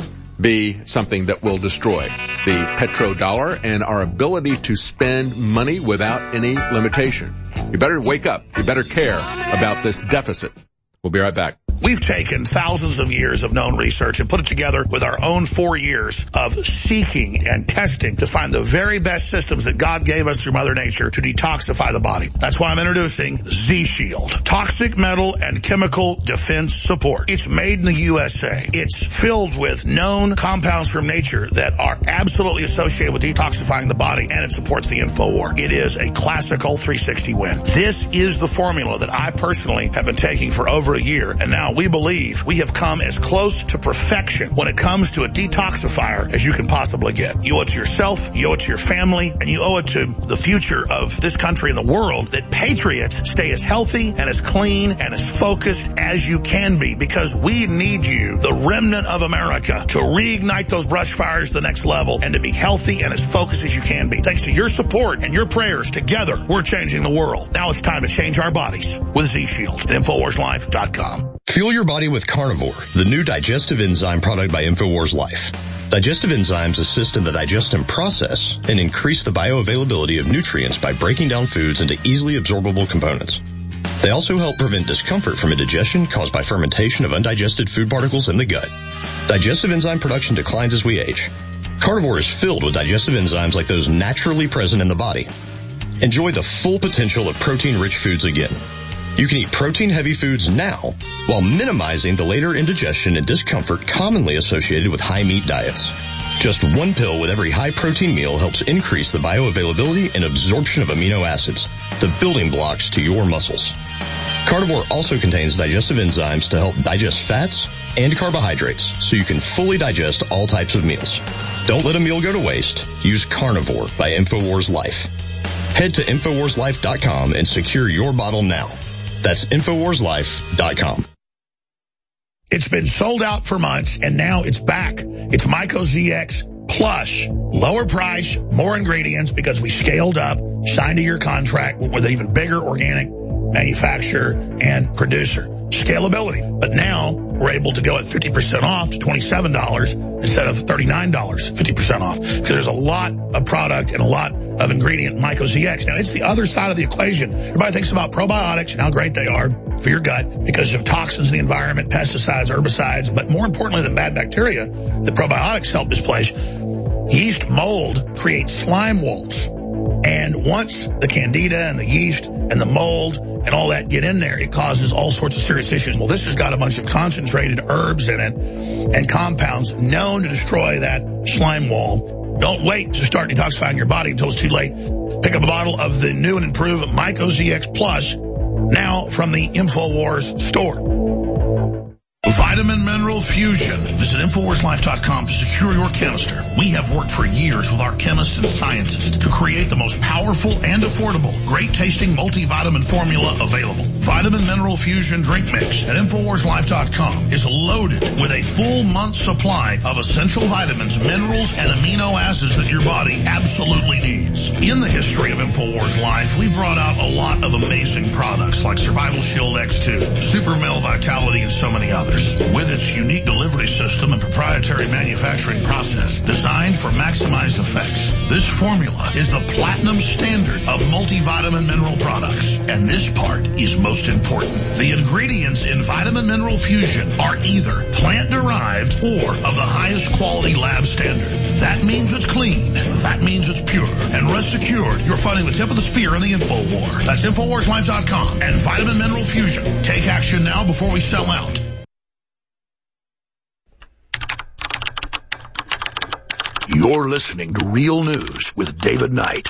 be something that will destroy the petrodollar and our ability to spend money without any limitation. You better wake up. You better care about this deficit. We'll be right back. We've taken thousands of years of known research and put it together with our own 4 years of seeking and testing to find the very best systems that God gave us through Mother Nature to detoxify the body. That's why I'm introducing Z-Shield, toxic metal and chemical defense support. It's made in the USA. It's filled with known compounds from nature that are absolutely associated with detoxifying the body, and it supports the InfoWar. It is a classical 360 win. This is the formula that I personally have been taking for over a year, and now we believe we have come as close to perfection when it comes to a detoxifier as you can possibly get. You owe it to yourself, you owe it to your family, and you owe it to the future of this country and the world that patriots stay as healthy and as clean and as focused as you can be, because we need you, the remnant of America, to reignite those brush fires to the next level and to be healthy and as focused as you can be. Thanks to your support and your prayers, together we're changing the world. Now it's time to change our bodies with Z-Shield at InfoWarsLife.com. Fuel your body with Carnivore, the new digestive enzyme product by InfoWars Life. Digestive enzymes assist in the digestion process and increase the bioavailability of nutrients by breaking down foods into easily absorbable components. They also help prevent discomfort from indigestion caused by fermentation of undigested food particles in the gut. Digestive enzyme production declines as we age. Carnivore is filled with digestive enzymes like those naturally present in the body. Enjoy the full potential of protein-rich foods again. You can eat protein-heavy foods now while minimizing the later indigestion and discomfort commonly associated with high-meat diets. Just one pill with every high-protein meal helps increase the bioavailability and absorption of amino acids, the building blocks to your muscles. Carnivore also contains digestive enzymes to help digest fats and carbohydrates so you can fully digest all types of meals. Don't let a meal go to waste. Use Carnivore by InfoWars Life. Head to InfoWarsLife.com and secure your bottle now. That's InfoWarsLife.com. It's been sold out for months, and now it's back. It's MycoZX Plus. Lower price, more ingredients, because we scaled up, signed a year contract with an even bigger organic manufacturer and producer. Scalability. But now we're able to go at 50% off to $27 instead of $39, 50% off. Because there's a lot of product and a lot of ingredient in MycoZX. Now, it's the other side of the equation. Everybody thinks about probiotics and how great they are for your gut because of toxins in the environment, pesticides, herbicides, but more importantly than bad bacteria, the probiotics help displace. Yeast mold creates slime walls. And once the candida and the yeast and the mold and all that get in there, it causes all sorts of serious issues. Well, this has got a bunch of concentrated herbs in it and compounds known to destroy that slime wall. Don't wait to start detoxifying your body until it's too late. Pick up a bottle of the new and improved MycoZX Plus now from the InfoWars store. Vitamin Mineral Fusion. Visit InfoWarsLife.com to secure your canister. We have worked for years with our chemists and scientists to create the most powerful and affordable, great-tasting multivitamin formula available. Vitamin Mineral Fusion Drink Mix at InfoWarsLife.com is loaded with a full month's supply of essential vitamins, minerals, and amino acids that your body absolutely needs. In the history of InfoWars Life, we've brought out a lot of amazing products like Survival Shield X2, Super Male Vitality, and so many others. With its unique unique delivery system and proprietary manufacturing process designed for maximized effects. This formula is the platinum standard of multivitamin mineral products. And this part is most important. The ingredients in Vitamin Mineral Fusion are either plant-derived or of the highest quality lab standard. That means it's clean. That means it's pure. And rest assured, you're fighting the tip of the spear in the InfoWar. That's InfoWarsLife.com and Vitamin Mineral Fusion. Take action now before we sell out. You're listening to Real News with David Knight.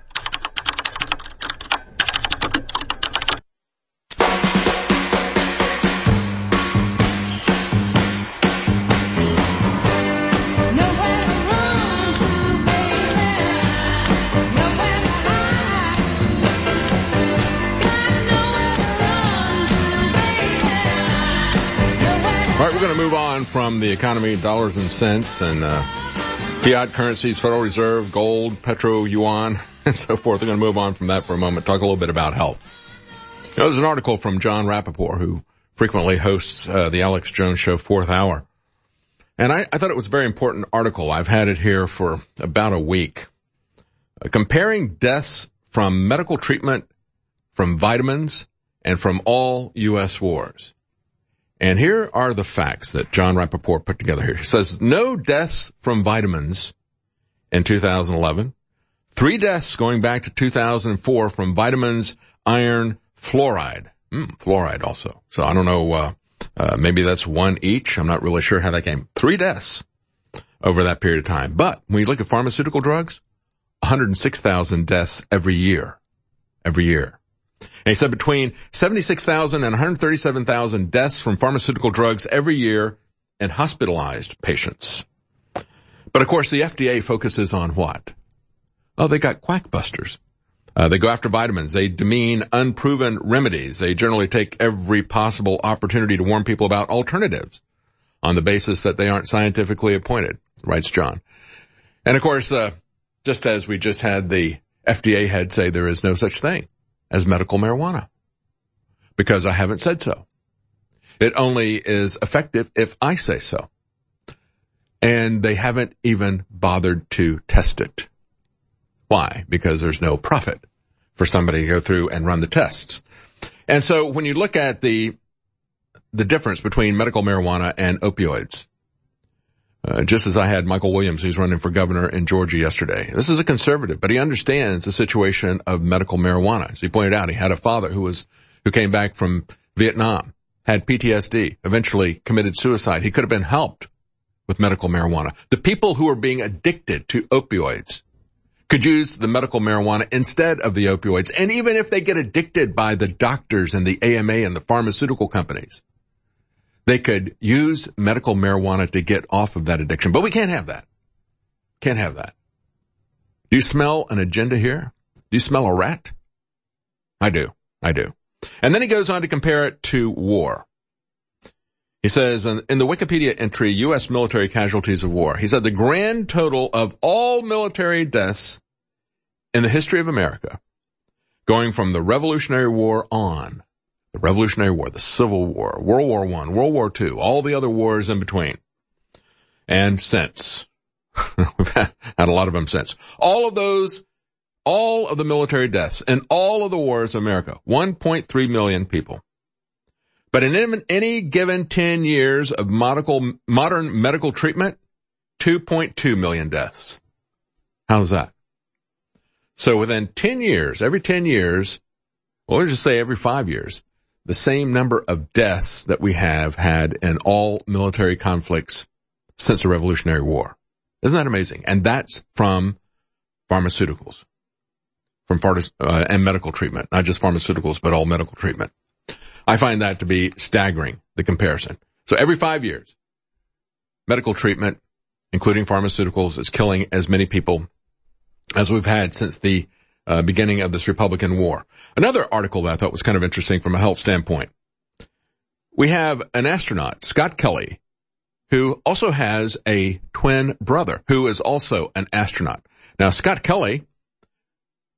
All right, we're going to move on from the economy, dollars and cents, and fiat currencies, Federal Reserve, gold, petro, yuan, and so forth. We're going to move on from that for a moment, talk a little bit about health. There's an article from John Rappaport, who frequently hosts the Alex Jones Show 4th Hour. And I thought it was a very important article. I've had it here for about a week. Comparing deaths from medical treatment, from vitamins, and from all U.S. wars. And here are the facts that John Rappaport put together here. He says, no deaths from vitamins in 2011. 3 deaths going back to 2004 from vitamins, iron, fluoride. Fluoride also. So I don't know, maybe that's 1 each. I'm not really sure how that came. 3 deaths over that period of time. But when you look at pharmaceutical drugs, 106,000 deaths every year. Every year. And he said between 76,000 and 137,000 deaths from pharmaceutical drugs every year in hospitalized patients. But of course the FDA focuses on what? Oh, they got quackbusters. They go after vitamins. They demean unproven remedies. They generally take every possible opportunity to warn people about alternatives on the basis that they aren't scientifically appointed, writes John. And of course, just as we just had the FDA head say there is no such thing as medical marijuana, because I haven't said so. It only is effective if I say so. And they haven't even bothered to test it. Why? Because there's no profit for somebody to go through and run the tests. And so when you look at the difference between medical marijuana and opioids, just as I had Michael Williams, who's running for governor in Georgia yesterday. This is a conservative, but he understands the situation of medical marijuana. As he pointed out, he had a father who came back from Vietnam, had PTSD, eventually committed suicide. He could have been helped with medical marijuana. The people who are being addicted to opioids could use the medical marijuana instead of the opioids. And even if they get addicted by the doctors and the AMA and the pharmaceutical companies, they could use medical marijuana to get off of that addiction. But we can't have that. Can't have that. Do you smell an agenda here? Do you smell a rat? I do. And then he goes on to compare it to war. He says, in the Wikipedia entry, U.S. military casualties of war, he said the grand total of all military deaths in the history of America, going from the Revolutionary War on, the Revolutionary War, the Civil War, World War I, World War II, all the other wars in between, and since. We've had a lot of them since. All of the military deaths in all of the wars of America, 1.3 million people. But in any given 10 years of modern medical treatment, 2.2 million deaths. How's that? So within 10 years, every 10 years, well, let's just say every 5 years, the same number of deaths that we have had in all military conflicts since the Revolutionary War. Isn't that amazing? And that's from pharmaceuticals, and medical treatment, not just pharmaceuticals, but all medical treatment. I find that to be staggering, the comparison. So every 5 years, medical treatment, including pharmaceuticals, is killing as many people as we've had since the beginning of this Republican war. Another article that I thought was kind of interesting from a health standpoint. We have an astronaut, Scott Kelly, who also has a twin brother who is also an astronaut. Now, Scott Kelly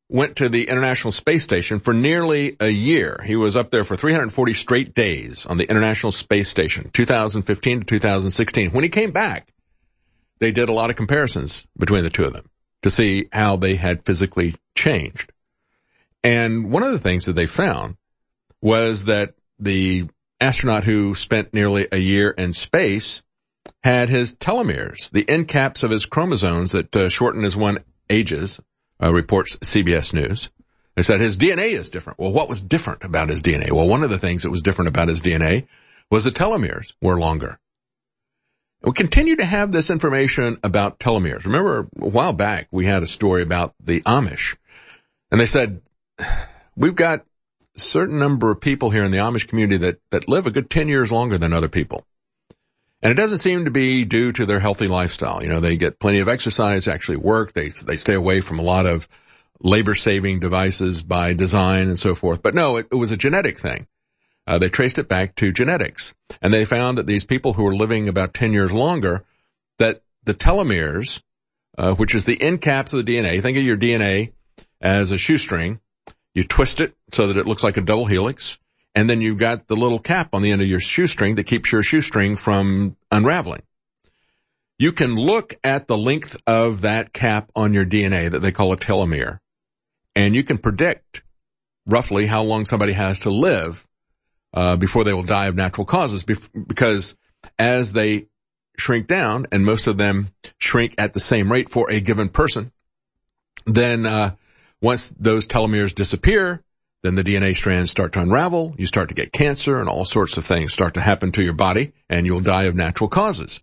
went to the International Space Station for nearly a year. He was up there for 340 straight days on the International Space Station, 2015 to 2016. When he came back, they did a lot of comparisons between the two of them to see how they had physically changed. And one of the things that they found was that the astronaut who spent nearly a year in space had his telomeres, the end caps of his chromosomes that shorten as one ages, reports CBS News. They said his DNA is different. Well, what was different about his DNA? Well, one of the things that was different about his DNA was the telomeres were longer. We continue to have this information about telomeres. Remember, a while back, we had a story about the Amish. And they said, we've got a certain number of people here in the Amish community that live a good 10 years longer than other people. And it doesn't seem to be due to their healthy lifestyle. You know, they get plenty of exercise, actually work. They stay away from a lot of labor-saving devices by design and so forth. But no, it was a genetic thing. They traced it back to genetics. And they found that these people who were living about 10 years longer, that the telomeres, which is the end caps of the DNA, think of your DNA as a shoestring. You twist it so that it looks like a double helix. And then you've got the little cap on the end of your shoestring that keeps your shoestring from unraveling. You can look at the length of that cap on your DNA that they call a telomere, and you can predict roughly how long somebody has to live before they will die of natural causes, because as they shrink down, and most of them shrink at the same rate for a given person, then once those telomeres disappear, then the DNA strands start to unravel, you start to get cancer, and all sorts of things start to happen to your body, and you'll die of natural causes.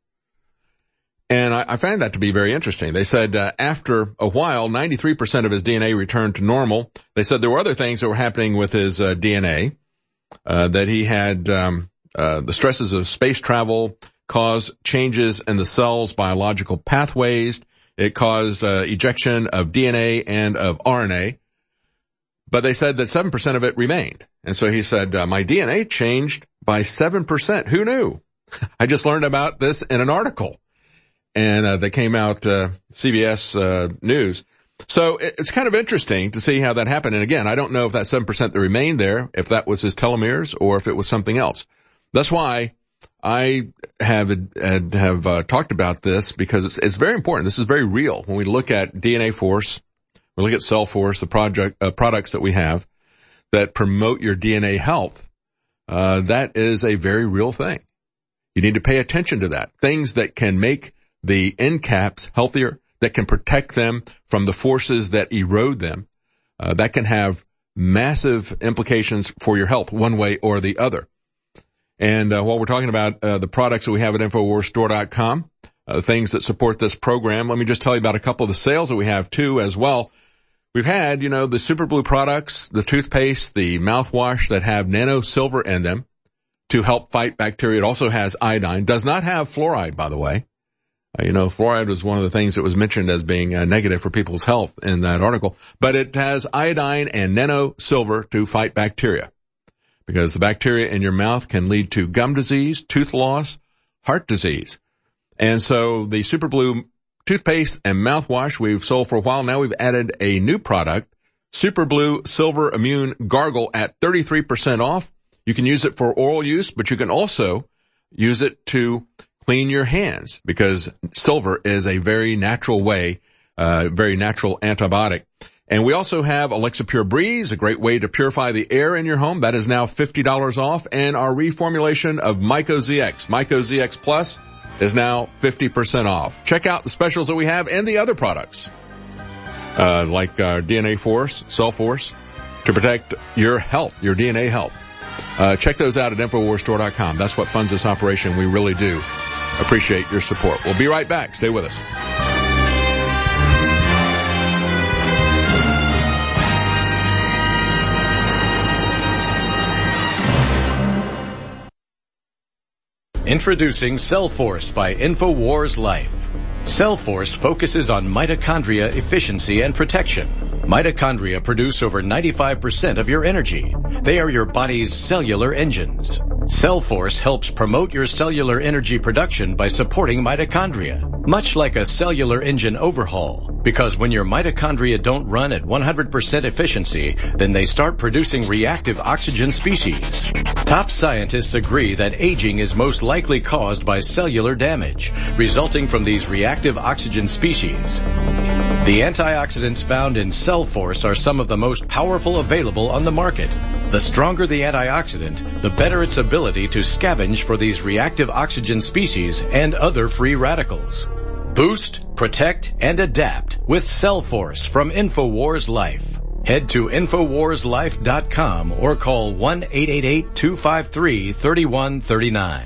And I found that to be very interesting. They said after a while, 93% of his DNA returned to normal. They said there were other things that were happening with his DNA, that he had the stresses of space travel caused changes in the cell's biological pathways. It caused ejection of DNA and of RNA. But they said that 7% of it remained. And so he said, my DNA changed by 7%. Who knew? I just learned about this in an article. And that came out, CBS News. So it's kind of interesting to see how that happened. And again, I don't know if that 7% that remained there, if that was his telomeres or if it was something else. That's why I have talked about this, because it's very important. This is very real. When we look at DNA Force, we look at Cell Force, the products that we have that promote your DNA health, that is a very real thing. You need to pay attention to that. Things that can make the end caps healthier, that can protect them from the forces that erode them, that can have massive implications for your health one way or the other. And while we're talking about the products that we have at InfoWarsStore.com, things that support this program, let me just tell you about a couple of the sales that we have too as well. We've had, the Super Blue products, the toothpaste, the mouthwash that have nano silver in them to help fight bacteria. It also has iodine. Does not have fluoride, by the way. Fluoride was one of the things that was mentioned as being negative for people's health in that article. But it has iodine and nano silver to fight bacteria, because the bacteria in your mouth can lead to gum disease, tooth loss, heart disease. And so the Super Blue toothpaste and mouthwash we've sold for a while. Now we've added a new product, Super Blue Silver Immune Gargle, at 33% off. You can use it for oral use, but you can also use it to clean your hands, because silver is a very natural way, very natural antibiotic. And we also have Alexa Pure Breeze, a great way to purify the air in your home. That is now $50 off. And our reformulation of Myco ZX, Myco ZX Plus, is now 50% off. Check out the specials that we have and the other products, like DNA Force, Cell Force, to protect your health, your DNA health. Check those out at InfoWarsStore.com. That's what funds this operation. We really do appreciate your support. We'll be right back. Stay with us. Introducing Cell Force by InfoWars Life. Cell Force focuses on mitochondria efficiency and protection. Mitochondria produce over 95% of your energy. They are your body's cellular engines. Cell Force helps promote your cellular energy production by supporting mitochondria. Much like a cellular engine overhaul, Because when your mitochondria don't run at 100% efficiency, then they start producing reactive oxygen species. Top scientists agree that aging is most likely caused by cellular damage, resulting from these reactive oxygen species. The antioxidants found in Cellforce are some of the most powerful available on the market. The stronger the antioxidant, the better its ability to scavenge for these reactive oxygen species and other free radicals. Boost, protect, and adapt with Cellforce from InfoWars Life. Head to InfoWarsLife.com or call 1-888-253-3139.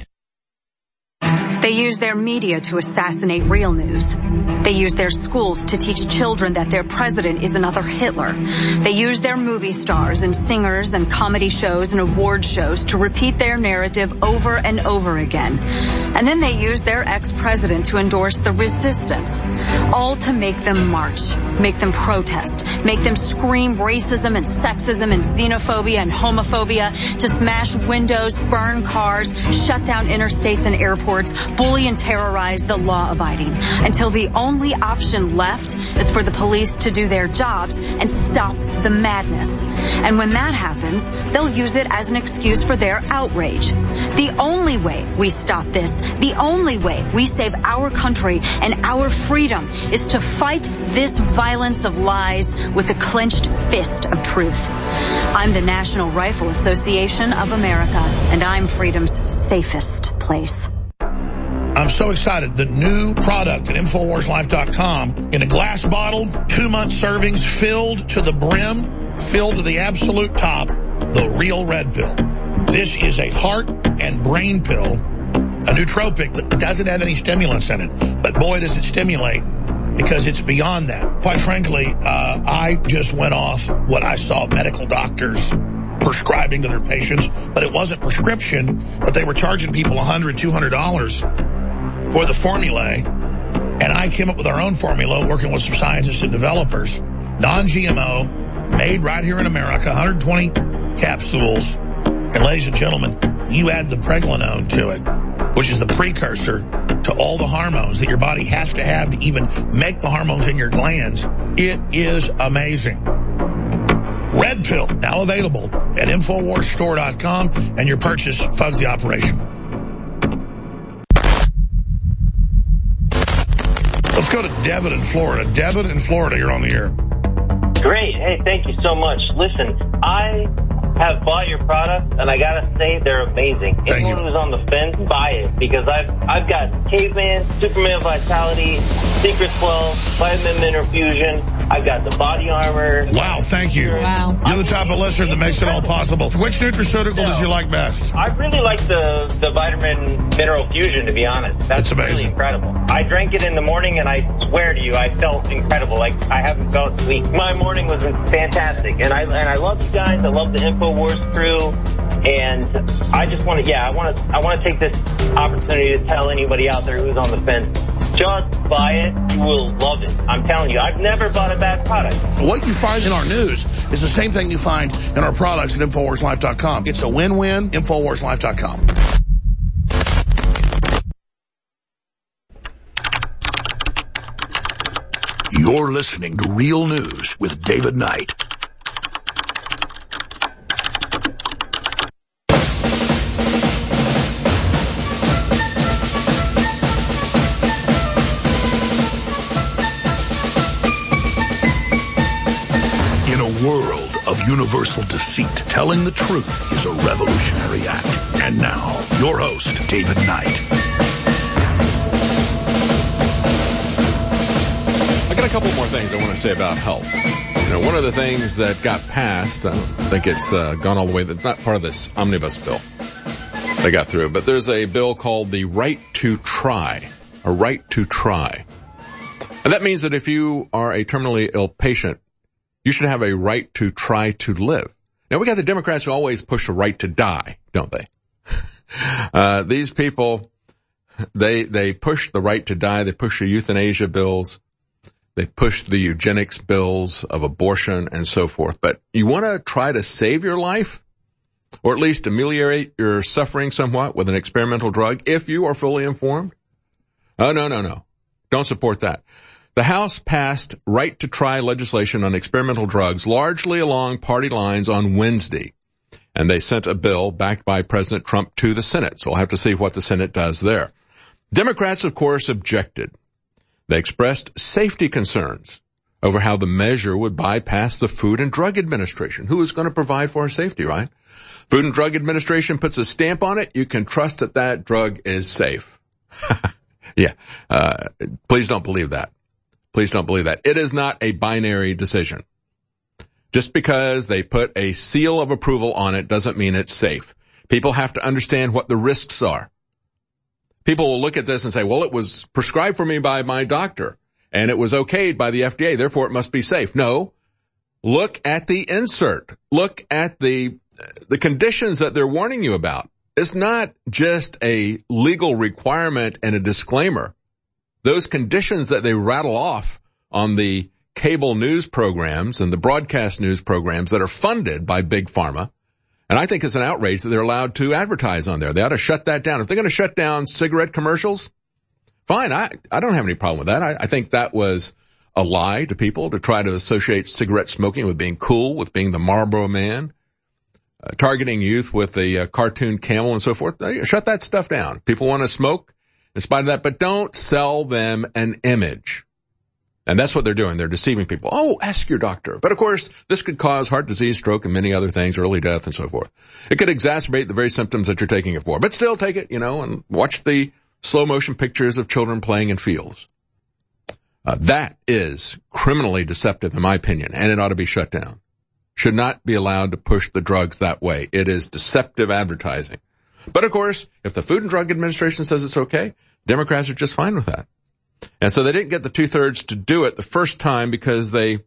They use their media to assassinate real news. They use their schools to teach children that their president is another Hitler. They use their movie stars and singers and comedy shows and award shows to repeat their narrative over and over again. And then they use their ex-president to endorse the resistance, all to make them march, make them protest, make them scream racism and sexism and xenophobia and homophobia, to smash windows, burn cars, shut down interstates and airports, bully and terrorize the law-abiding, until the only option left is for the police to do their jobs and stop the madness. And when that happens, they'll use it as an excuse for their outrage. The only way we stop this, the only way we save our country and our freedom, is to fight this violence of lies with the clenched fist of truth. I'm the National Rifle Association of America, and I'm freedom's safest place. I'm so excited. The new product at InfoWarsLife.com, in a glass bottle, 2-month servings, filled to the brim, filled to the absolute top, the Real Red Pill. This is a heart and brain pill, a nootropic that doesn't have any stimulants in it. But boy, does it stimulate, because it's beyond that. Quite frankly, I just went off what I saw medical doctors prescribing to their patients, but it wasn't prescription, but they were charging people $100, $200 for the formulae, and I came up with our own formula working with some scientists and developers. Non-GMO, made right here in America, 120 capsules. And ladies and gentlemen, you add the pregnenolone to it, which is the precursor to all the hormones that your body has to have to even make the hormones in your glands. It is amazing. Red Pill, now available at InfoWarsStore.com, and your purchase funds the operation. Let's go to Devin in Florida. Devin in Florida, you're on the air. Great. Hey, thank you so much. Listen, I have bought your product, and I gotta say they're amazing. Anyone who's on the fence, buy it, because I've got Caveman, Superman Vitality, Secret 12, Vitamin Mineral Fusion. I've got the body armor. Wow, thank you. Wow. You're the type of listener that makes it all possible. Which nutraceutical does you like best? I really like the Vitamin Mineral Fusion, to be honest. That's amazing. Really incredible. I drank it in the morning, and I swear to you, I felt incredible. Like, I haven't felt sleep. My morning was fantastic, and I love you guys. I love the InfoWars crew, and I just want to, I want to take this opportunity to tell anybody out there who's on the fence, just buy it. You will love it. I'm telling you, I've never bought a bad product. What you find in our news is the same thing you find in our products at InfoWarsLife.com. It's a win-win. InfoWarsLife.com. You're listening to Real News with David Knight. In a world of universal deceit, telling the truth is a revolutionary act. And now, your host, David Knight. I got a couple more things I want to say about health. You know, one of the things that got passed, I don't think it's gone all the way, it's not part of this omnibus bill they got through, but there's a bill called the Right to Try, a right to try. And that means that if you are a terminally ill patient, you should have a right to try to live. Now, we got the Democrats who always push a right to die, don't they? These people, they push the right to die. They push the euthanasia bills. They push the eugenics bills of abortion and so forth. But you want to try to save your life, or at least ameliorate your suffering somewhat with an experimental drug if you are fully informed? Oh, no. Don't support that. The House passed right-to-try legislation on experimental drugs largely along party lines on Wednesday, and they sent a bill backed by President Trump to the Senate, so we'll have to see what the Senate does there. Democrats, of course, objected. They expressed safety concerns over how the measure would bypass the Food and Drug Administration. Who is going to provide for our safety, right? Food and Drug Administration puts a stamp on it. You can trust that that drug is safe. Yeah. Please don't believe that. Please don't believe that. It is not a binary decision. Just because they put a seal of approval on it doesn't mean it's safe. People have to understand what the risks are. People will look at this and say, well, it was prescribed for me by my doctor, and it was okayed by the FDA, therefore it must be safe. No. Look at the insert. Look at the conditions that they're warning you about. It's not just a legal requirement and a disclaimer. Those conditions that they rattle off on the cable news programs and the broadcast news programs that are funded by Big Pharma, and I think it's an outrage that they're allowed to advertise on there. They ought to shut that down. If they're going to shut down cigarette commercials, fine. I don't have any problem with that. I think that was a lie to people to try to associate cigarette smoking with being cool, with being the Marlboro Man, targeting youth with the cartoon camel and so forth. Shut that stuff down. People want to smoke in spite of that, but don't sell them an image. And that's what they're doing. They're deceiving people. Oh, ask your doctor. But of course, this could cause heart disease, stroke, and many other things, early death and so forth. It could exacerbate the very symptoms that you're taking it for. But still take it, and watch the slow motion pictures of children playing in fields. That is criminally deceptive, in my opinion, and it ought to be shut down. Should not be allowed to push the drugs that way. It is deceptive advertising. But of course, if the Food and Drug Administration says it's okay, Democrats are just fine with that. And so they didn't get the 2/3 to do it the first time because they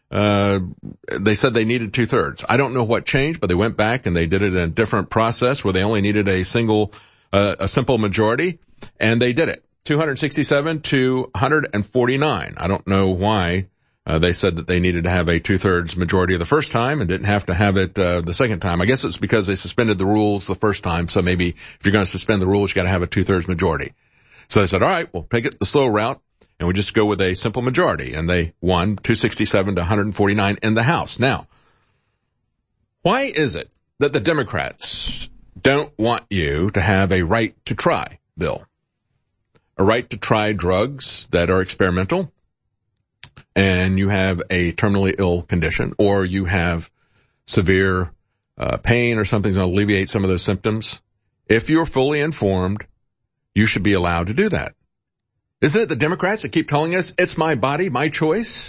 said they needed 2/3. I don't know what changed, but they went back and they did it in a different process where they only needed a simple majority, and they did it. 267 to 149. I don't know why they said that they needed to have a 2/3 majority the first time and didn't have to have it the second time. I guess it's because they suspended the rules the first time, so maybe if you're going to suspend the rules, you got to have a 2/3 majority. So they said, all right, we'll take it the slow route, and we just go with a simple majority. And they won 267 to 149 in the House. Now, why is it that the Democrats don't want you to have a right to try bill? A right to try drugs that are experimental, and you have a terminally ill condition, or you have severe pain or something to alleviate some of those symptoms. If you're fully informed, you should be allowed to do that. Isn't it the Democrats that keep telling us it's my body, my choice?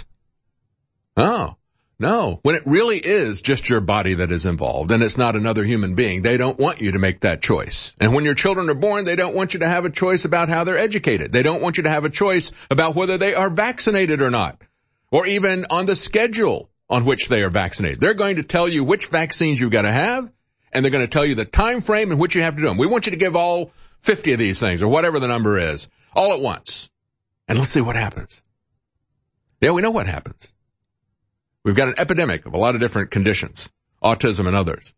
Oh, no. When it really is just your body that is involved and it's not another human being, they don't want you to make that choice. And when your children are born, they don't want you to have a choice about how they're educated. They don't want you to have a choice about whether they are vaccinated or not, or even on the schedule on which they are vaccinated. They're going to tell you which vaccines you've got to have, and they're going to tell you the time frame in which you have to do them. We want you to give all 50 of these things, or whatever the number is, all at once. And let's see what happens. Yeah, we know what happens. We've got an epidemic of a lot of different conditions, autism and others.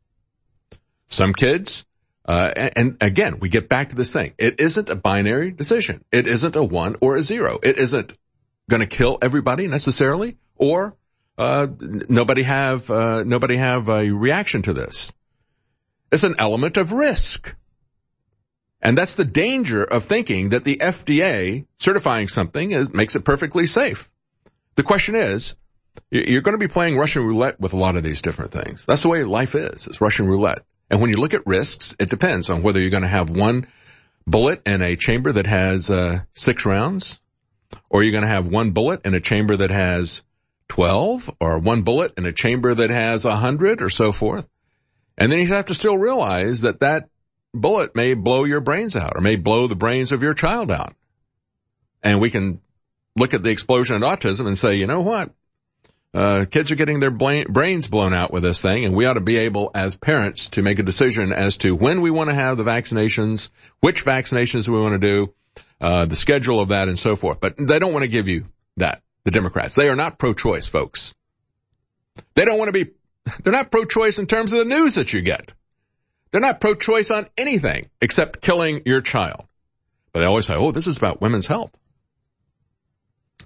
Some kids, and again, we get back to this thing. It isn't a binary decision. It isn't a 1 or a 0. It isn't going to kill everybody necessarily, or nobody have a reaction to this. It's an element of risk. And that's the danger of thinking that the FDA certifying something makes it perfectly safe. The question is, you're going to be playing Russian roulette with a lot of these different things. That's the way life is. It's Russian roulette. And when you look at risks, it depends on whether you're going to have one bullet in a chamber that has 6 rounds, or you're going to have one bullet in a chamber that has 12, or one bullet in a chamber that has 100, or so forth. And then you have to still realize that that bullet may blow your brains out, or may blow the brains of your child out. And we can look at the explosion in autism and say, you know what? Kids are getting their brains blown out with this thing, and we ought to be able, as parents, to make a decision as to when we want to have the vaccinations, which vaccinations we want to do, the schedule of that, and so forth. But they don't want to give you that, the Democrats. They are not pro-choice, folks. They don't want to be, they're not pro-choice in terms of the news that you get. They're not pro-choice on anything except killing your child. But they always say, oh, this is about women's health.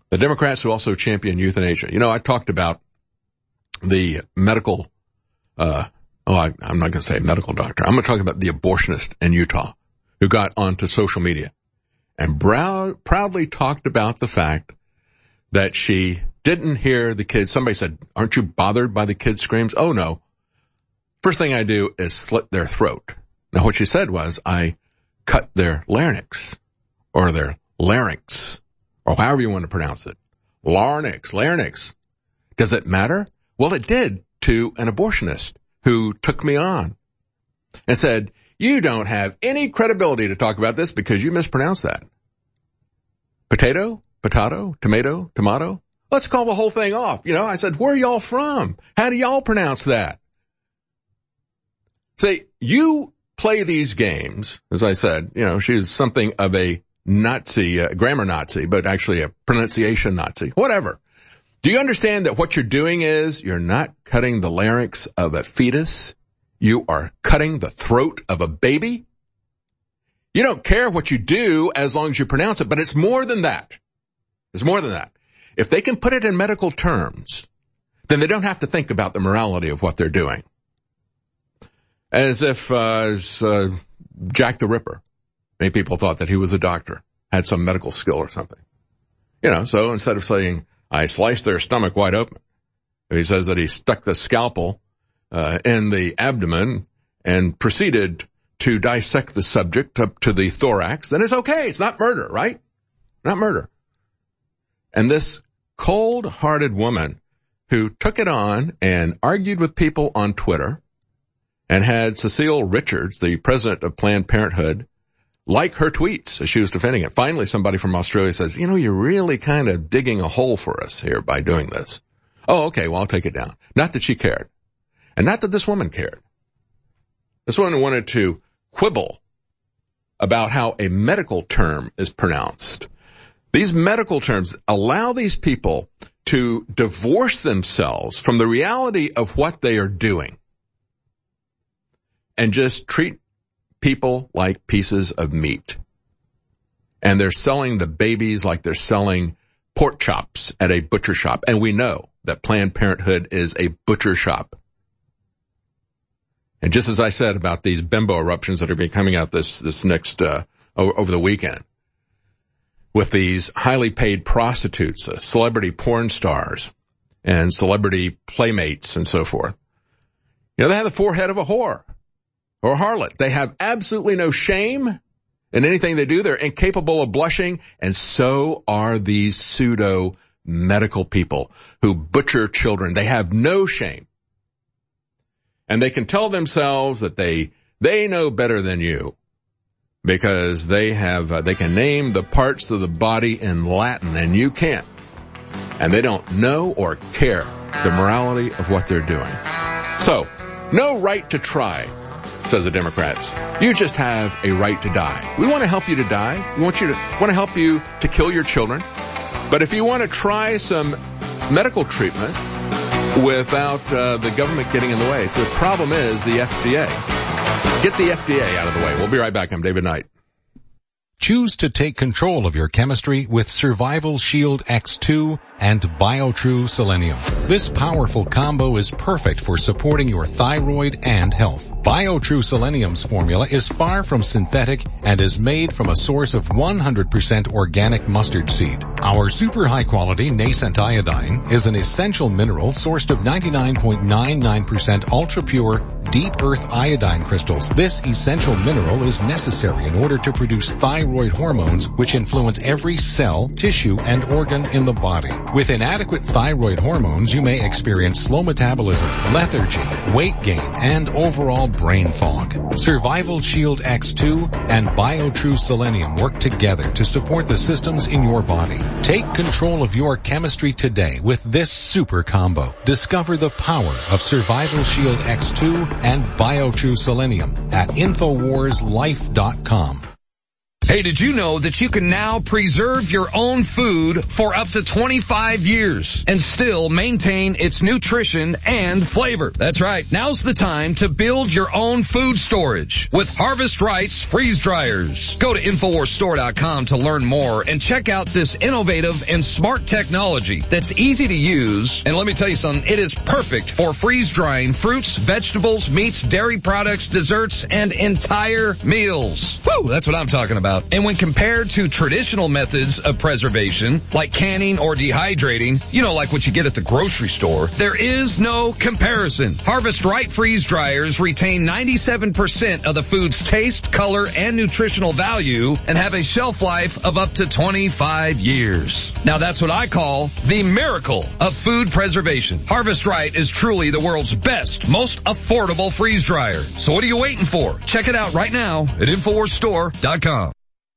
The Democrats who also champion euthanasia. You know, I talked about the medical, I'm not going to say medical doctor. I'm going to talk about the abortionist in Utah who got onto social media and proudly talked about the fact that she didn't hear the kids. Somebody said, aren't you bothered by the kids' screams? Oh, no. First thing I do is slit their throat. Now, what she said was, I cut their larynx, or their larynx, or however you want to pronounce it. Larynx. Does it matter? Well, it did to an abortionist who took me on and said, you don't have any credibility to talk about this because you mispronounced that. Potato, tomato. Let's call the whole thing off. You know, I said, where are y'all from? How do y'all pronounce that? See, you play these games, as I said, you know, she's something of a Nazi, grammar Nazi, but actually a pronunciation Nazi, whatever. Do you understand that what you're doing is you're not cutting the larynx of a fetus? You are cutting the throat of a baby? You don't care what you do as long as you pronounce it, but it's more than that. It's more than that. If they can put it in medical terms, then they don't have to think about the morality of what they're doing. As if Jack the Ripper, many people thought that he was a doctor, had some medical skill or something. You know, so instead of saying, I sliced their stomach wide open, he says that he stuck the scalpel in the abdomen and proceeded to dissect the subject up to the thorax, then it's okay. It's not murder, right? Not murder. And this cold-hearted woman who took it on and argued with people on Twitter and had Cecile Richards, the president of Planned Parenthood, like her tweets as she was defending it. Finally, somebody from Australia says, you know, you're really kind of digging a hole for us here by doing this. Oh, okay, well, I'll take it down. Not that she cared. And not that this woman cared. This woman wanted to quibble about how a medical term is pronounced. These medical terms allow these people to divorce themselves from the reality of what they are doing and just treat people like pieces of meat. And they're selling the babies like they're selling pork chops at a butcher shop. And we know that Planned Parenthood is a butcher shop. And just as I said about these bimbo eruptions that are going to be coming out this next, over the weekend, with these highly paid prostitutes, celebrity porn stars, and celebrity playmates and so forth. You know, they have the forehead of a whore or a harlot. They have absolutely no shame in anything they do. They're incapable of blushing, and so are these pseudo-medical people who butcher children. They have no shame. And they can tell themselves that they know better than you because they can name the parts of the body in Latin and you can't. And they don't know or care the morality of what they're doing. So, no right to try, says the Democrats. You just have a right to die. We want to help you to die. We want to help you to kill your children. But if you want to try some medical treatment without the government getting in the way. So the problem is the FDA. Get the FDA out of the way. We'll be right back. I'm David Knight. Choose to take control of your chemistry with Survival Shield X2 and BioTrue Selenium. This powerful combo is perfect for supporting your thyroid and health. BioTrue Selenium's formula is far from synthetic and is made from a source of 100% organic mustard seed. Our super high quality nascent iodine is an essential mineral sourced of 99.99% ultra pure deep earth iodine crystals. This essential mineral is necessary in order to produce thyroid hormones which influence every cell, tissue, and organ in the body. With inadequate thyroid hormones, you may experience slow metabolism, lethargy, weight gain, and overall brain fog. Survival Shield X2 and BioTrue Selenium work together to support the systems in your body. Take control of your chemistry today with this super combo. Discover the power of Survival Shield X2 and BioTrue Selenium at InfoWarsLife.com. Hey, did you know that you can now preserve your own food for up to 25 years and still maintain its nutrition and flavor? That's right. Now's the time to build your own food storage with Harvest Right's freeze dryers. Go to InfoWarsStore.com to learn more and check out this innovative and smart technology that's easy to use. And let me tell you something, it is perfect for freeze drying fruits, vegetables, meats, dairy products, desserts, and entire meals. Woo, that's what I'm talking about. And when compared to traditional methods of preservation, like canning or dehydrating, you know, like what you get at the grocery store, there is no comparison. Harvest Right freeze dryers retain 97% of the food's taste, color, and nutritional value and have a shelf life of up to 25 years. Now that's what I call the miracle of food preservation. Harvest Right is truly the world's best, most affordable freeze dryer. So what are you waiting for? Check it out right now at InfoWarsStore.com.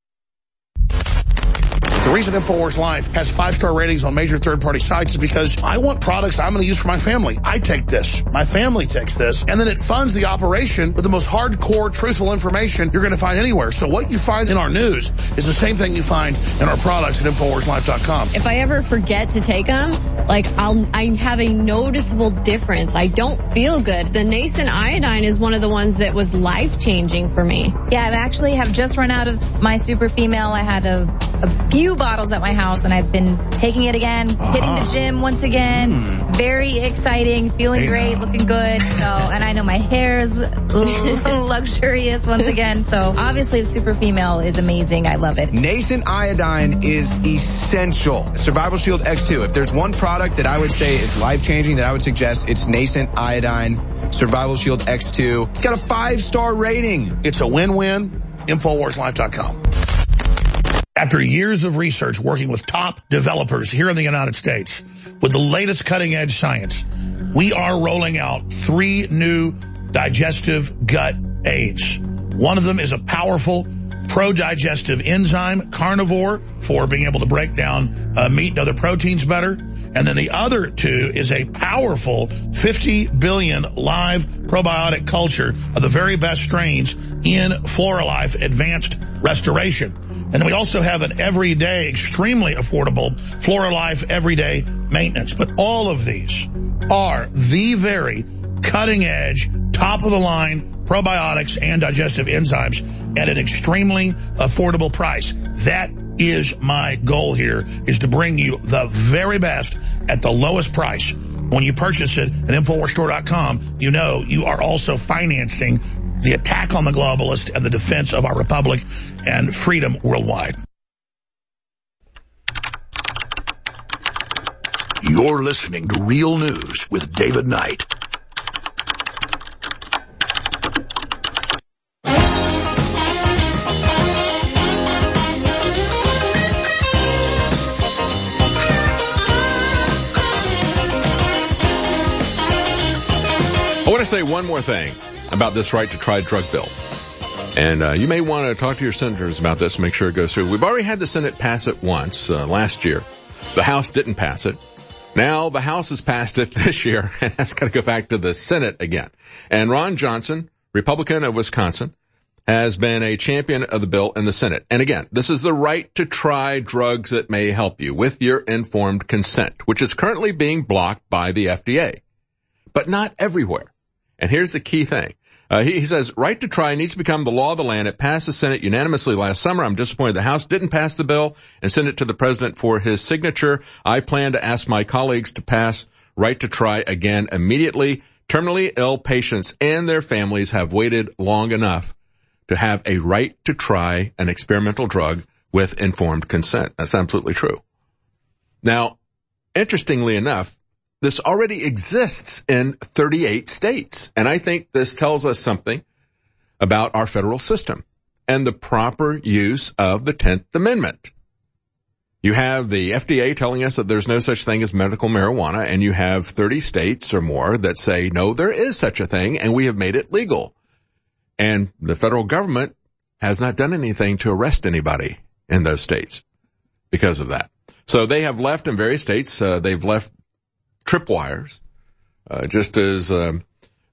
The reason InfoWars Life has 5-star ratings on major third-party sites is because I want products I'm going to use for my family. I take this. My family takes this. And then it funds the operation with the most hardcore, truthful information you're going to find anywhere. So what you find in our news is the same thing you find in our products at InfoWarsLife.com. If I ever forget to take them, I have a noticeable difference. I don't feel good. The nascent iodine is one of the ones that was life-changing for me. Yeah, I actually have just run out of my super female. I had a few bottles at my house, and I've been taking it again, hitting the gym once again. Very exciting, feeling great, looking good. So, and I know my hair is luxurious once again. So obviously the super female is amazing. I love it. Nascent iodine is essential. Survival Shield X2. If there's one product that I would say is life-changing that I would suggest, it's Nascent iodine, Survival Shield X2. It's got a 5-star rating. It's a win-win. InfoWarsLife.com. After years of research working with top developers here in the United States with the latest cutting-edge science, we are rolling out 3 new digestive gut aids. One of them is a powerful pro-digestive enzyme, carnivore, for being able to break down meat and other proteins better. And then the other 2 is a powerful 50 billion live probiotic culture of the very best strains in Floralife Advanced Restoration. And then we also have an everyday, extremely affordable Floralife Everyday Maintenance. But all of these are the very cutting-edge, top-of-the-line probiotics and digestive enzymes at an extremely affordable price. That is my goal here, is to bring you the very best at the lowest price. When you purchase it at InfoWarsStore.com, you know you are also financing the attack on the globalist and the defense of our republic and freedom worldwide. You're listening to Real News with David Knight. I want to say one more thing about this right to try drug bill. And you may want to talk to your senators about this and make sure it goes through. We've already had the Senate pass it once, last year. The House didn't pass it. Now the House has passed it this year, and that's got to go back to the Senate again. And Ron Johnson, Republican of Wisconsin, has been a champion of the bill in the Senate. And again, this is the right to try drugs that may help you with your informed consent, which is currently being blocked by the FDA. But not everywhere. And here's the key thing. He says, right to try needs to become the law of the land. It passed the Senate unanimously last summer. I'm disappointed the House didn't pass the bill and send it to the president for his signature. I plan to ask my colleagues to pass right to try again immediately. Terminally ill patients and their families have waited long enough to have a right to try an experimental drug with informed consent. That's absolutely true. Now, interestingly enough, this already exists in 38 states. And I think this tells us something about our federal system and the proper use of the 10th Amendment. You have the FDA telling us that there's no such thing as medical marijuana, and you have 30 states or more that say, no, there is such a thing, and we have made it legal. And the federal government has not done anything to arrest anybody in those states because of that. So they have left in various states, they've left tripwires, just as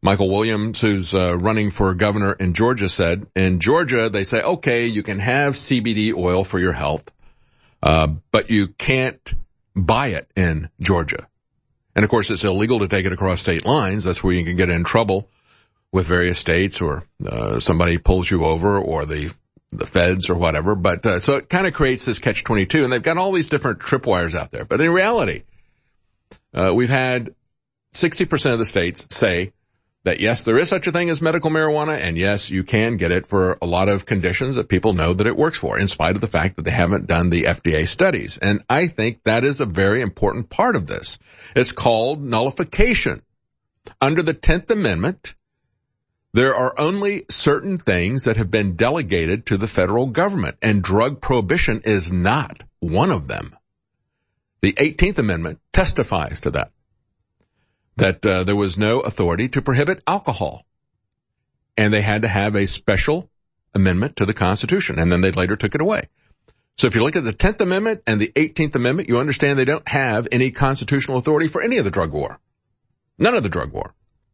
Michael Williams, who's running for governor in Georgia, said, in Georgia, they say, okay, you can have CBD oil for your health, but you can't buy it in Georgia. And of course, it's illegal to take it across state lines. That's where you can get in trouble with various states, or somebody pulls you over, or the feds or whatever. But so it kind of creates this catch-22, and they've got all these different tripwires out there. But in reality, we've had 60% of the states say that yes, there is such a thing as medical marijuana, and yes, you can get it for a lot of conditions that people know that it works for, in spite of the fact that they haven't done the FDA studies. And I think that is a very important part of this. It's called nullification. Under the 10th Amendment, there are only certain things that have been delegated to the federal government, and drug prohibition is not one of them. The 18th Amendment testifies to that. That there was no authority to prohibit alcohol. And they had to have a special amendment to the Constitution, and then they later took it away. So if you look at the 10th Amendment and the 18th Amendment, you understand they don't have any constitutional authority for any of the drug war. None of the drug war.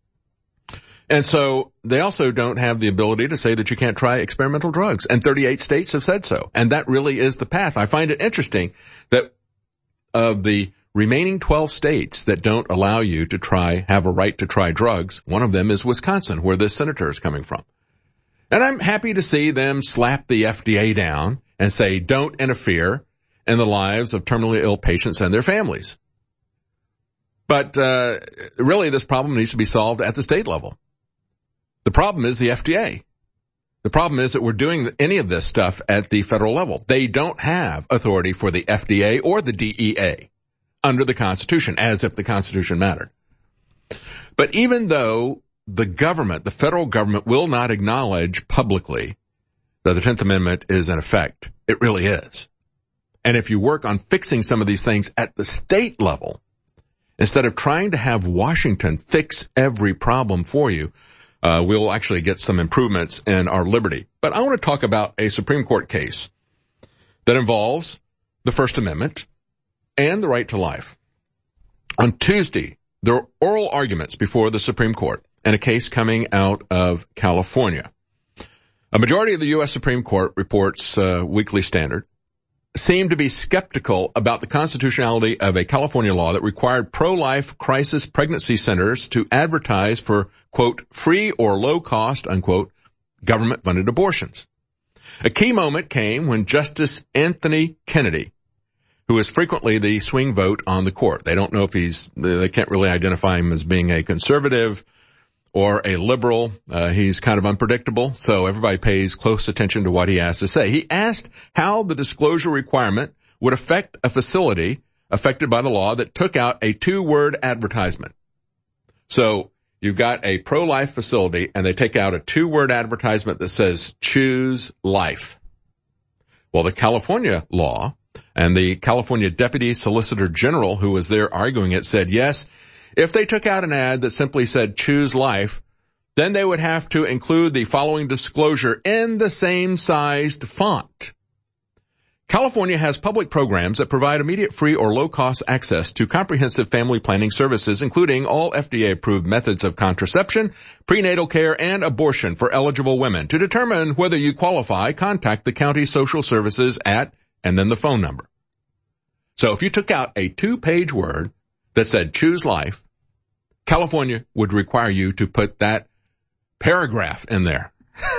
And so they also don't have the ability to say that you can't try experimental drugs. And 38 states have said so. And that really is the path. I find it interesting that of the remaining 12 states that don't allow you to have a right to try drugs, one of them is Wisconsin, where this senator is coming from. And I'm happy to see them slap the FDA down and say, don't interfere in the lives of terminally ill patients and their families. But really, this problem needs to be solved at the state level. The problem is the FDA. The problem is that we're doing any of this stuff at the federal level. They don't have authority for the FDA or the DEA under the Constitution, as if the Constitution mattered. But even though the government, the federal government, will not acknowledge publicly that the 10th Amendment is in effect, it really is. And if you work on fixing some of these things at the state level, instead of trying to have Washington fix every problem for you, we'll actually get some improvements in our liberty. But I want to talk about a Supreme Court case that involves the First Amendment and the right to life. On Tuesday, there were oral arguments before the Supreme Court in a case coming out of California. A majority of the U.S. Supreme Court, reports Weekly Standard, seemed to be skeptical about the constitutionality of a California law that required pro-life crisis pregnancy centers to advertise for, quote, free or low-cost, unquote, government-funded abortions. A key moment came when Justice Anthony Kennedy, who is frequently the swing vote on the court. They don't know if they can't really identify him as being a conservative or a liberal. He's kind of unpredictable, so everybody pays close attention to what he has to say. He asked how the disclosure requirement would affect a facility affected by the law that took out a 2-word advertisement. So you've got a pro-life facility, and they take out a 2-word advertisement that says, choose life. Well, the California law and the California Deputy Solicitor General, who was there arguing it, said, yes, if they took out an ad that simply said choose life, then they would have to include the following disclosure in the same sized font. California has public programs that provide immediate free or low-cost access to comprehensive family planning services, including all FDA-approved methods of contraception, prenatal care, and abortion for eligible women. To determine whether you qualify, contact the county social services at, and then the phone number. So if you took out a 2-page word that said choose life, California would require you to put that paragraph in there.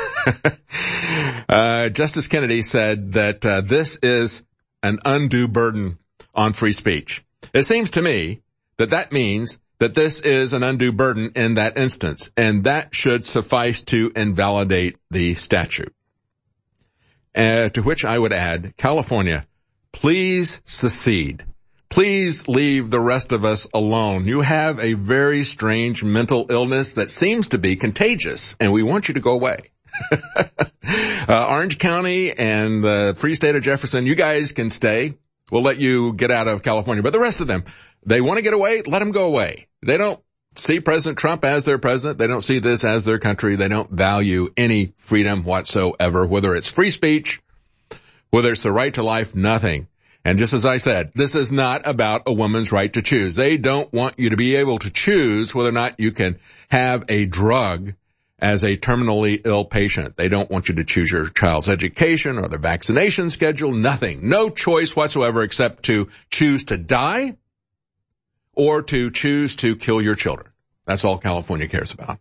Justice Kennedy said that this is an undue burden on free speech. It seems to me that that means that this is an undue burden in that instance, and that should suffice to invalidate the statute. To which I would add, California, please secede. Please leave the rest of us alone. You have a very strange mental illness that seems to be contagious, and we want you to go away. Orange County and the Free State of Jefferson, you guys can stay. We'll let you get out of California. But the rest of them, they want to get away, let them go away. They don't see President Trump as their president. They don't see this as their country. They don't value any freedom whatsoever, whether it's free speech, whether it's the right to life, nothing. And just as I said, this is not about a woman's right to choose. They don't want you to be able to choose whether or not you can have a drug as a terminally ill patient. They don't want you to choose your child's education or their vaccination schedule, nothing. No choice whatsoever except to choose to die or to choose to kill your children. That's all California cares about.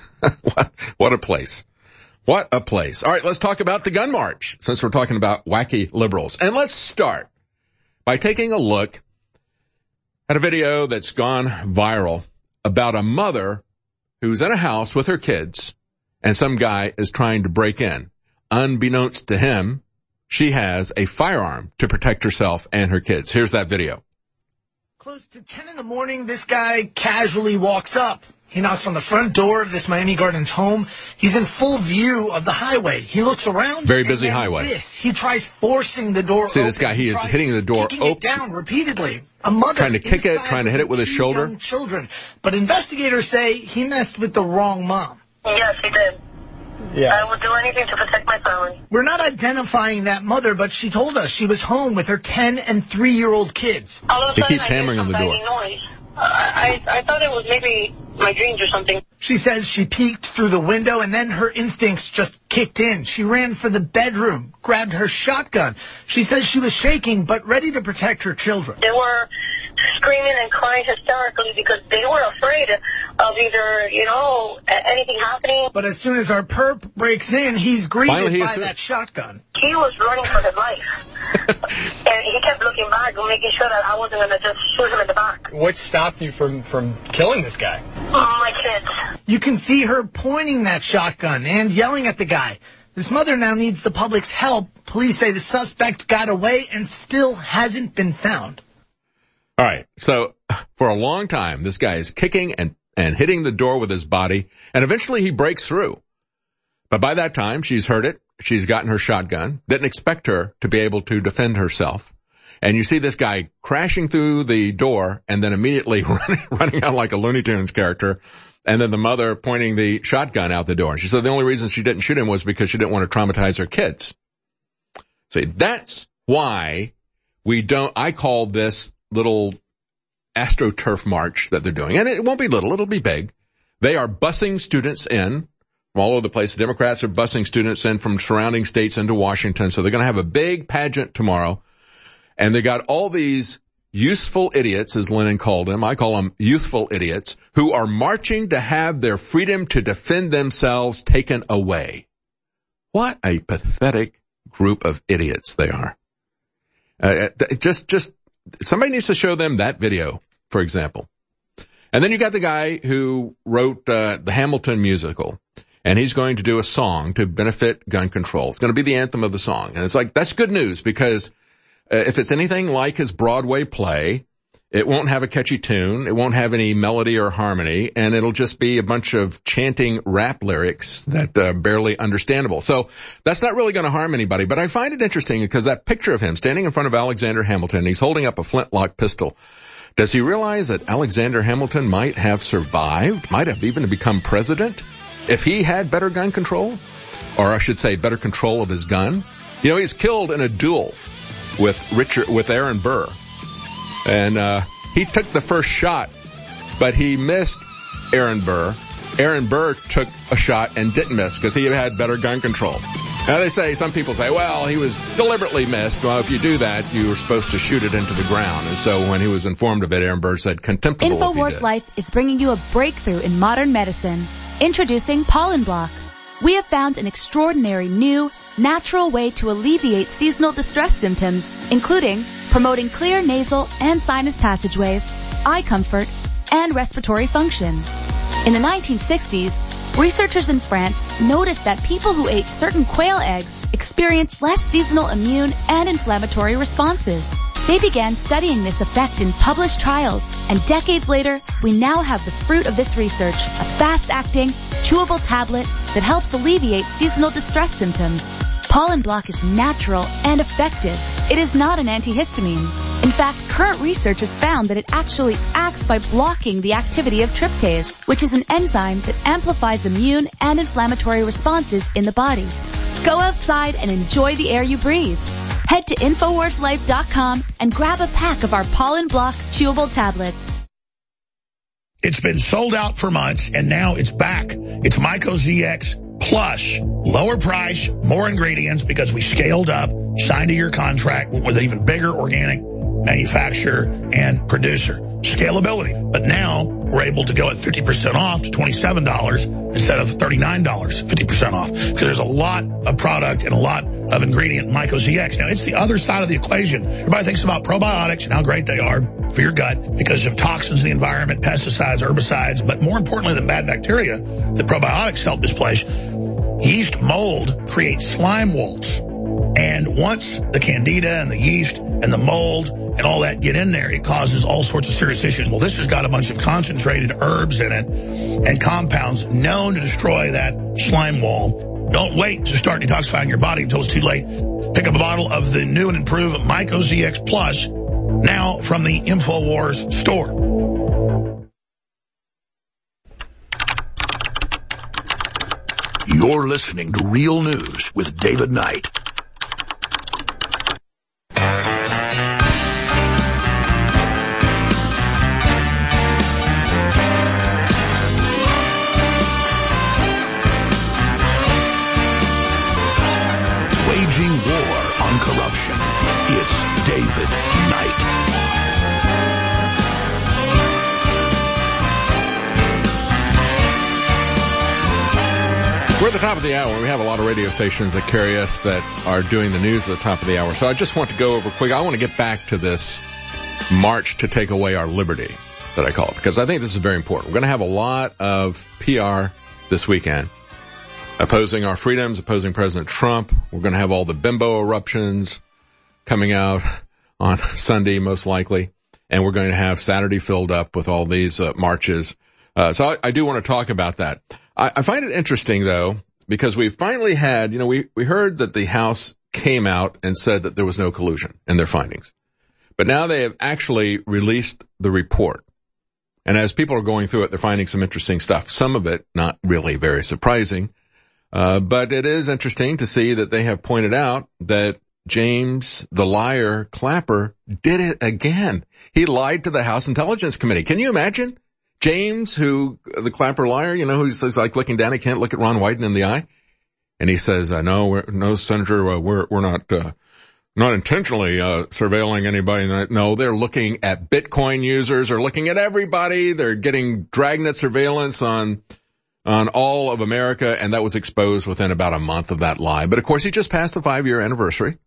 What a place. What a place. All right, let's talk about the gun march, since we're talking about wacky liberals. And let's start by taking a look at a video that's gone viral about a mother who's in a house with her kids, and some guy is trying to break in. Unbeknownst to him, she has a firearm to protect herself and her kids. Here's that video. Close to 10 in the morning, this guy casually walks up. He knocks on the front door of this Miami Gardens home. He's in full view of the highway. He looks around. Very busy highway. He tries forcing the door See, open. this guy, he is hitting the door open. It down repeatedly. A mother trying to kick it, trying to hit it with his shoulder. Young children. But investigators say he messed with the wrong mom. Yes, he did. Yeah. I would do anything to protect my family. We're not identifying that mother, but she told us she was home with her 10 and 3-year-old kids. He keeps hammering on the door. Noise. I thought it was maybe my dreams or something. She says she peeked through the window and then her instincts just kicked in. She ran for the bedroom, grabbed her shotgun. She says she was shaking but ready to protect her children. They were screaming and crying hysterically because they were afraid of either, anything happening. But as soon as our perp breaks in, he's greeted by that shotgun. He was running for his life. And he kept looking back and making sure that I wasn't going to just shoot him in the back. What stopped you from killing this guy? My kids. You can see her pointing that shotgun and yelling at the guy. This mother now needs the public's help. Police say the suspect got away and still hasn't been found. All right. So for a long time, this guy is kicking and hitting the door with his body, and eventually he breaks through. But by that time, she's heard it. She's gotten her shotgun. Didn't expect her to be able to defend herself. And you see this guy crashing through the door and then immediately running out like a Looney Tunes character. And then the mother pointing the shotgun out the door. And she said the only reason she didn't shoot him was because she didn't want to traumatize her kids. See, that's why I call this little AstroTurf march that they're doing. And it won't be little, it'll be big. They are busing students in from all over the place. The Democrats are busing students in from surrounding states into Washington. So they're going to have a big pageant tomorrow. And they got all these useful idiots, as Lennon called them. I call them youthful idiots, who are marching to have their freedom to defend themselves taken away. What a pathetic group of idiots they are. Just somebody needs to show them that video, for example. And then you got the guy who wrote the Hamilton musical, and he's going to do a song to benefit gun control. It's going to be the anthem of the song. And it's like, that's good news, because if it's anything like his Broadway play, it won't have a catchy tune, it won't have any melody or harmony, and it'll just be a bunch of chanting rap lyrics that are barely understandable. So that's not really going to harm anybody. But I find it interesting because that picture of him standing in front of Alexander Hamilton, he's holding up a flintlock pistol. Does he realize that Alexander Hamilton might have survived, might have even become president, if he had better gun control? Or I should say better control of his gun? You know, he's killed in a duel with Aaron Burr. And he took the first shot, but he missed Aaron Burr. Aaron Burr took a shot and didn't miss because he had better gun control. Now some people say, well, he was deliberately missed. Well, if you do that, you were supposed to shoot it into the ground. And so when he was informed of it, Aaron Burr said, contemptible. InfoWars Life is bringing you a breakthrough in modern medicine. Introducing Pollen Block. We have found an extraordinary new, natural way to alleviate seasonal distress symptoms, including promoting clear nasal and sinus passageways, eye comfort, and respiratory function. In the 1960s, researchers in France noticed that people who ate certain quail eggs experienced less seasonal immune and inflammatory responses. They began studying this effect in published trials, and decades later, we now have the fruit of this research, a fast-acting, chewable tablet that helps alleviate seasonal distress symptoms. Pollen Block is natural and effective. It is not an antihistamine. In fact, current research has found that it actually acts by blocking the activity of tryptase, which is an enzyme that amplifies immune and inflammatory responses in the body. Go outside and enjoy the air you breathe. Head to InfoWarsLife.com and grab a pack of our Pollen Block chewable tablets. It's been sold out for months, and now it's back. It's MycoZX Plus. Lower price, more ingredients, because we scaled up, signed a year contract with an even bigger organic manufacturer and producer. Scalability. But now we're able to go at 50% off to $27 instead of $39, 50% off. Because there's a lot of product and a lot of ingredient in MycoZX. Now, it's the other side of the equation. Everybody thinks about probiotics and how great they are for your gut because of toxins in the environment, pesticides, herbicides, but more importantly than bad bacteria, the probiotics help displace. Yeast mold creates slime walls. And once the candida and the yeast and the mold and all that get in there, it causes all sorts of serious issues. Well, this has got a bunch of concentrated herbs in it and compounds known to destroy that slime wall. Don't wait to start detoxifying your body until it's too late. Pick up a bottle of the new and improved MycoZX Plus now from the InfoWars store. You're listening to Real News with David Knight. Waging war on corruption. It's David Knight. We're at the top of the hour. We have a lot of radio stations that carry us that are doing the news at the top of the hour. So I just want to go over quick. I want to get back to this march to take away our liberty that I call it, because I think this is very important. We're going to have a lot of PR this weekend opposing our freedoms, opposing President Trump. We're going to have all the bimbo eruptions coming out on Sunday, most likely. And we're going to have Saturday filled up with all these marches. So I do want to talk about that. I find it interesting, though, because we finally had, we heard that the House came out and said that there was no collusion in their findings. But now they have actually released the report. And as people are going through it, they're finding some interesting stuff. Some of it not really very surprising. But it is interesting to see that they have pointed out that James, the liar, Clapper, did it again. He lied to the House Intelligence Committee. Can you imagine? James, the Clapper liar, who's like looking down, he can't look at Ron Wyden in the eye. And he says, no, Senator, we're not intentionally, surveilling anybody. No, they're looking at Bitcoin users, they're looking at everybody. They're getting dragnet surveillance on all of America. And that was exposed within about a month of that lie. But of course, he just passed the 5-year anniversary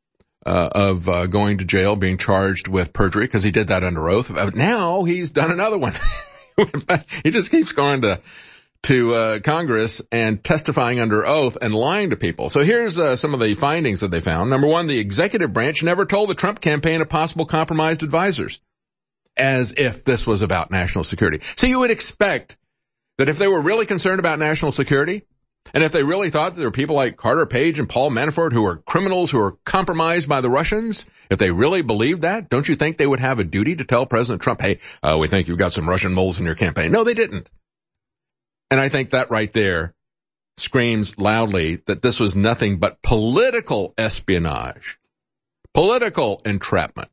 of going to jail, being charged with perjury because he did that under oath. Now he's done another one. He just keeps going to Congress and testifying under oath and lying to people. So here's some of the findings that they found. Number one, the executive branch never told the Trump campaign of possible compromised advisors, as if this was about national security. So you would expect that if they were really concerned about national security, and if they really thought that there were people like Carter Page and Paul Manafort who are criminals who are compromised by the Russians, if they really believed that, don't you think they would have a duty to tell President Trump, hey, we think you've got some Russian moles in your campaign? No, they didn't. And I think that right there screams loudly that this was nothing but political espionage, political entrapment.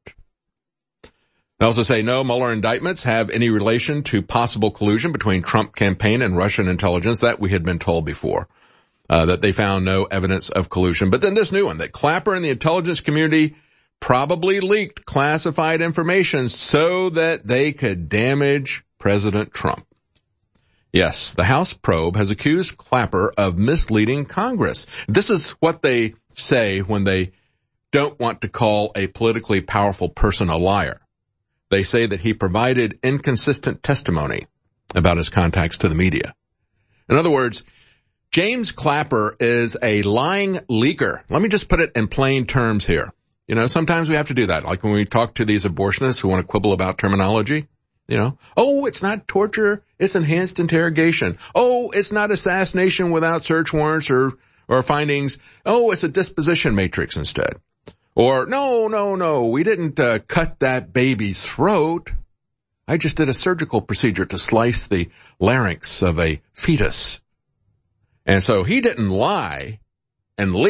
They also say no Mueller indictments have any relation to possible collusion between Trump campaign and Russian intelligence. That we had been told before, that they found no evidence of collusion. But then this new one, that Clapper and the intelligence community probably leaked classified information so that they could damage President Trump. Yes, the House probe has accused Clapper of misleading Congress. This is what they say when they don't want to call a politically powerful person a liar. They say that he provided inconsistent testimony about his contacts to the media. In other words, James Clapper is a lying leaker. Let me just put it in plain terms here. Sometimes we have to do that. Like when we talk to these abortionists who want to quibble about terminology, oh, it's not torture, it's enhanced interrogation. Oh, it's not assassination without search warrants or findings. Oh, it's a disposition matrix instead. Or, no, we didn't cut that baby's throat. I just did a surgical procedure to slice the larynx of a fetus. And so he didn't lie and leak.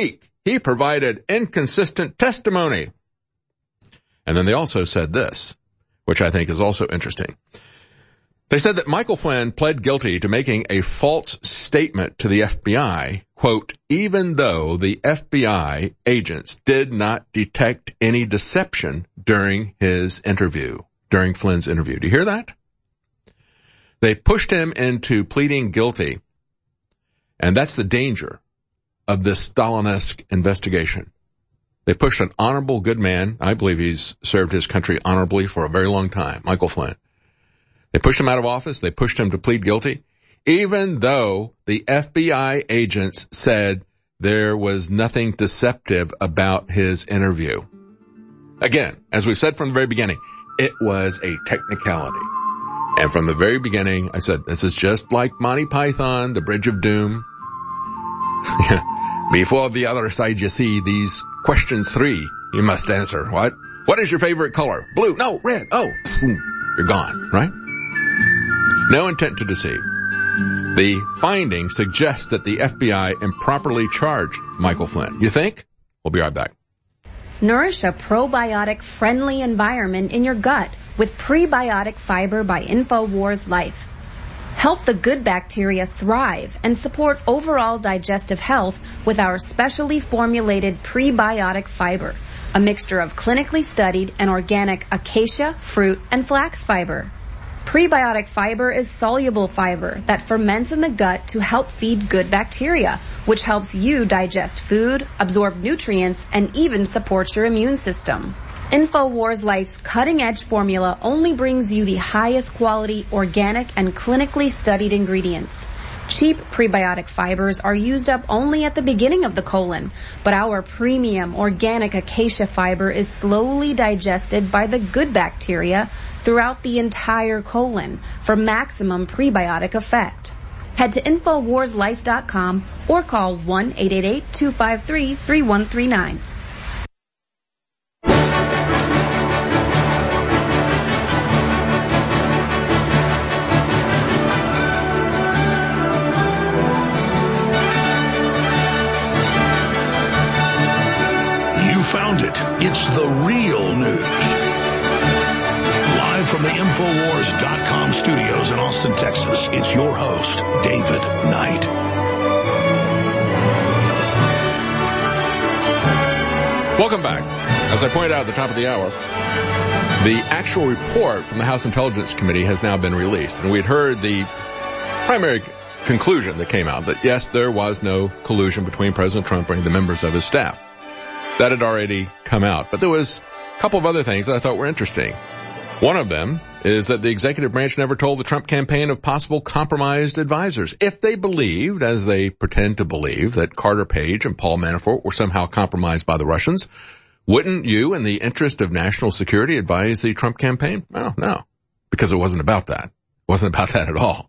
he provided inconsistent testimony. And then they also said this, which I think is also interesting. They said that Michael Flynn pled guilty to making a false statement to the FBI, quote, even though the FBI agents did not detect any deception during his interview, during Flynn's interview. Do you hear that? They pushed him into pleading guilty, and that's the danger of this Stalinesque investigation. They pushed an honorable, good man. I believe he's served his country honorably for a very long time, Michael Flynn. They pushed him out of office. They pushed him to plead guilty, even though the FBI agents said there was nothing deceptive about his interview. Again, as we've said from the very beginning, it was a technicality. And from the very beginning, I said, this is just like Monty Python, The Bridge of Doom. Before the other side you see these questions 3, you must answer. What? What is your favorite color? Blue. No, red. Oh, you're gone, right? No intent to deceive. The findings suggest that the FBI improperly charged Michael Flynn. You think? We'll be right back. Nourish a probiotic-friendly environment in your gut with prebiotic fiber by InfoWars Life. Help the good bacteria thrive and support overall digestive health with our specially formulated prebiotic fiber, a mixture of clinically studied and organic acacia, fruit, and flax fiber. Prebiotic fiber is soluble fiber that ferments in the gut to help feed good bacteria, which helps you digest food, absorb nutrients, and even support your immune system. InfoWars Life's cutting-edge formula only brings you the highest quality, organic, and clinically studied ingredients. Cheap prebiotic fibers are used up only at the beginning of the colon, but our premium organic acacia fiber is slowly digested by the good bacteria throughout the entire colon for maximum prebiotic effect. Head to InfoWarsLife.com or call 1-888-253-3139. You found it. It's the real news. Live from the Infowars.com studios in Austin, Texas, it's your host, David Knight. Welcome back. As I pointed out at the top of the hour, the actual report from the House Intelligence Committee has now been released. And we'd heard the primary conclusion that came out that, yes, there was no collusion between President Trump and the members of his staff. That had already come out. But there was a couple of other things that I thought were interesting. One of them is that the executive branch never told the Trump campaign of possible compromised advisors. If they believed, as they pretend to believe, that Carter Page and Paul Manafort were somehow compromised by the Russians, wouldn't you, in the interest of national security, advise the Trump campaign? Well, no, because it wasn't about that. It wasn't about that at all.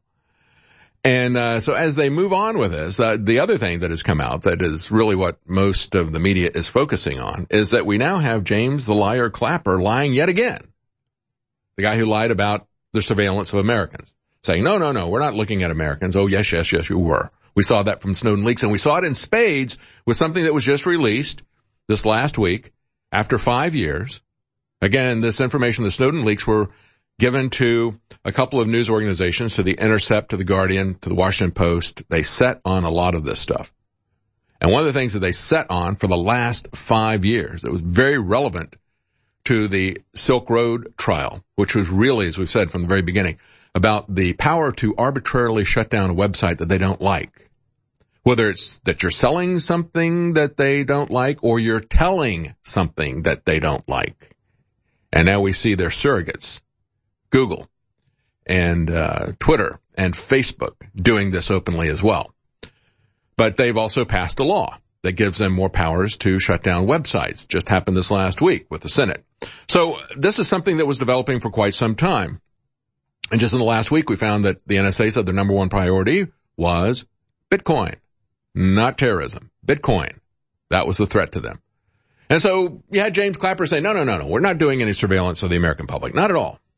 And so as they move on with this, the other thing that has come out that is really what most of the media is focusing on is that we now have James the Liar Clapper lying yet again. The guy who lied about the surveillance of Americans, saying, no, we're not looking at Americans. Oh, yes, you were. We saw that from Snowden leaks, and we saw it in spades with something that was just released this last week after 5 years. Again, this information, the Snowden leaks, were given to a couple of news organizations, to The Intercept, to The Guardian, to The Washington Post. They set on a lot of this stuff. And one of the things that they set on for the last 5 years that was very relevant to the Silk Road trial, which was really, as we've said from the very beginning, about the power to arbitrarily shut down a website that they don't like. Whether it's that you're selling something that they don't like or you're telling something that they don't like. And now we see their surrogates, Google and Twitter and Facebook, doing this openly as well. But they've also passed a law that gives them more powers to shut down websites. Just happened this last week with the Senate. So this is something that was developing for quite some time. And just in the last week, we found that the NSA said their number one priority was Bitcoin, not terrorism. Bitcoin. That was the threat to them. And so you had James Clapper say, no, we're not doing any surveillance of the American public. Not at all.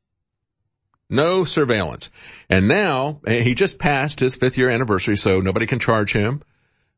No surveillance. And now he just passed his 5th year anniversary, so nobody can charge him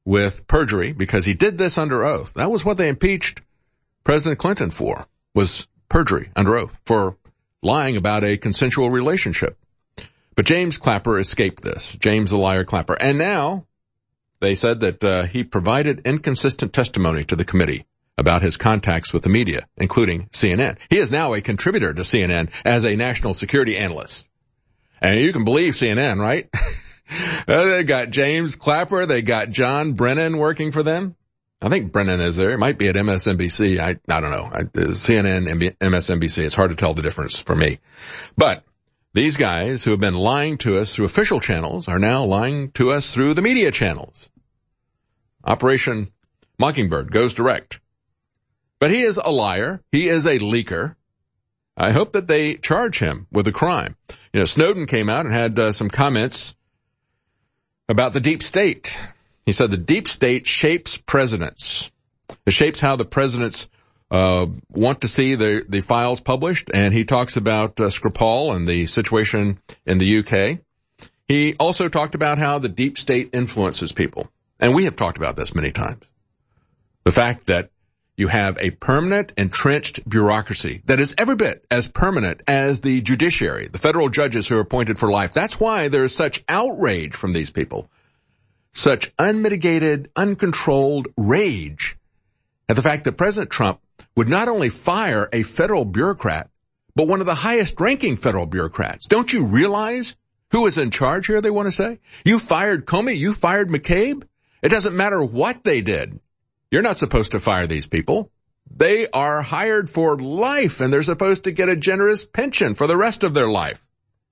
with perjury because he did this under oath. That was what they impeached President Clinton for, was perjury under oath, for lying about a consensual relationship. But James Clapper escaped this. James the Liar Clapper. And now they said that he provided inconsistent testimony to the committee about his contacts with the media, including CNN. He is now a contributor to CNN as a national security analyst. And you can believe CNN, right? They got James Clapper. They got John Brennan working for them. I think Brennan is there. It might be at MSNBC. I don't know. CNN, MSNBC. It's hard to tell the difference for me. But these guys who have been lying to us through official channels are now lying to us through the media channels. Operation Mockingbird goes direct. But he is a liar. He is a leaker. I hope that they charge him with a crime. You know, Snowden came out and had some comments about the deep state. He said the deep state shapes presidents. It shapes how the presidents want to see the files published, and he talks about Skripal and the situation in the UK. He also talked about how the deep state influences people. And we have talked about this many times. The fact that you have a permanent, entrenched bureaucracy that is every bit as permanent as the judiciary, the federal judges who are appointed for life. That's why there is such outrage from these people, such unmitigated, uncontrolled rage at the fact that President Trump would not only fire a federal bureaucrat, but one of the highest-ranking federal bureaucrats. Don't you realize who is in charge here, they want to say? You fired Comey, you fired McCabe. It doesn't matter what they did. You're not supposed to fire these people. They are hired for life, and they're supposed to get a generous pension for the rest of their life.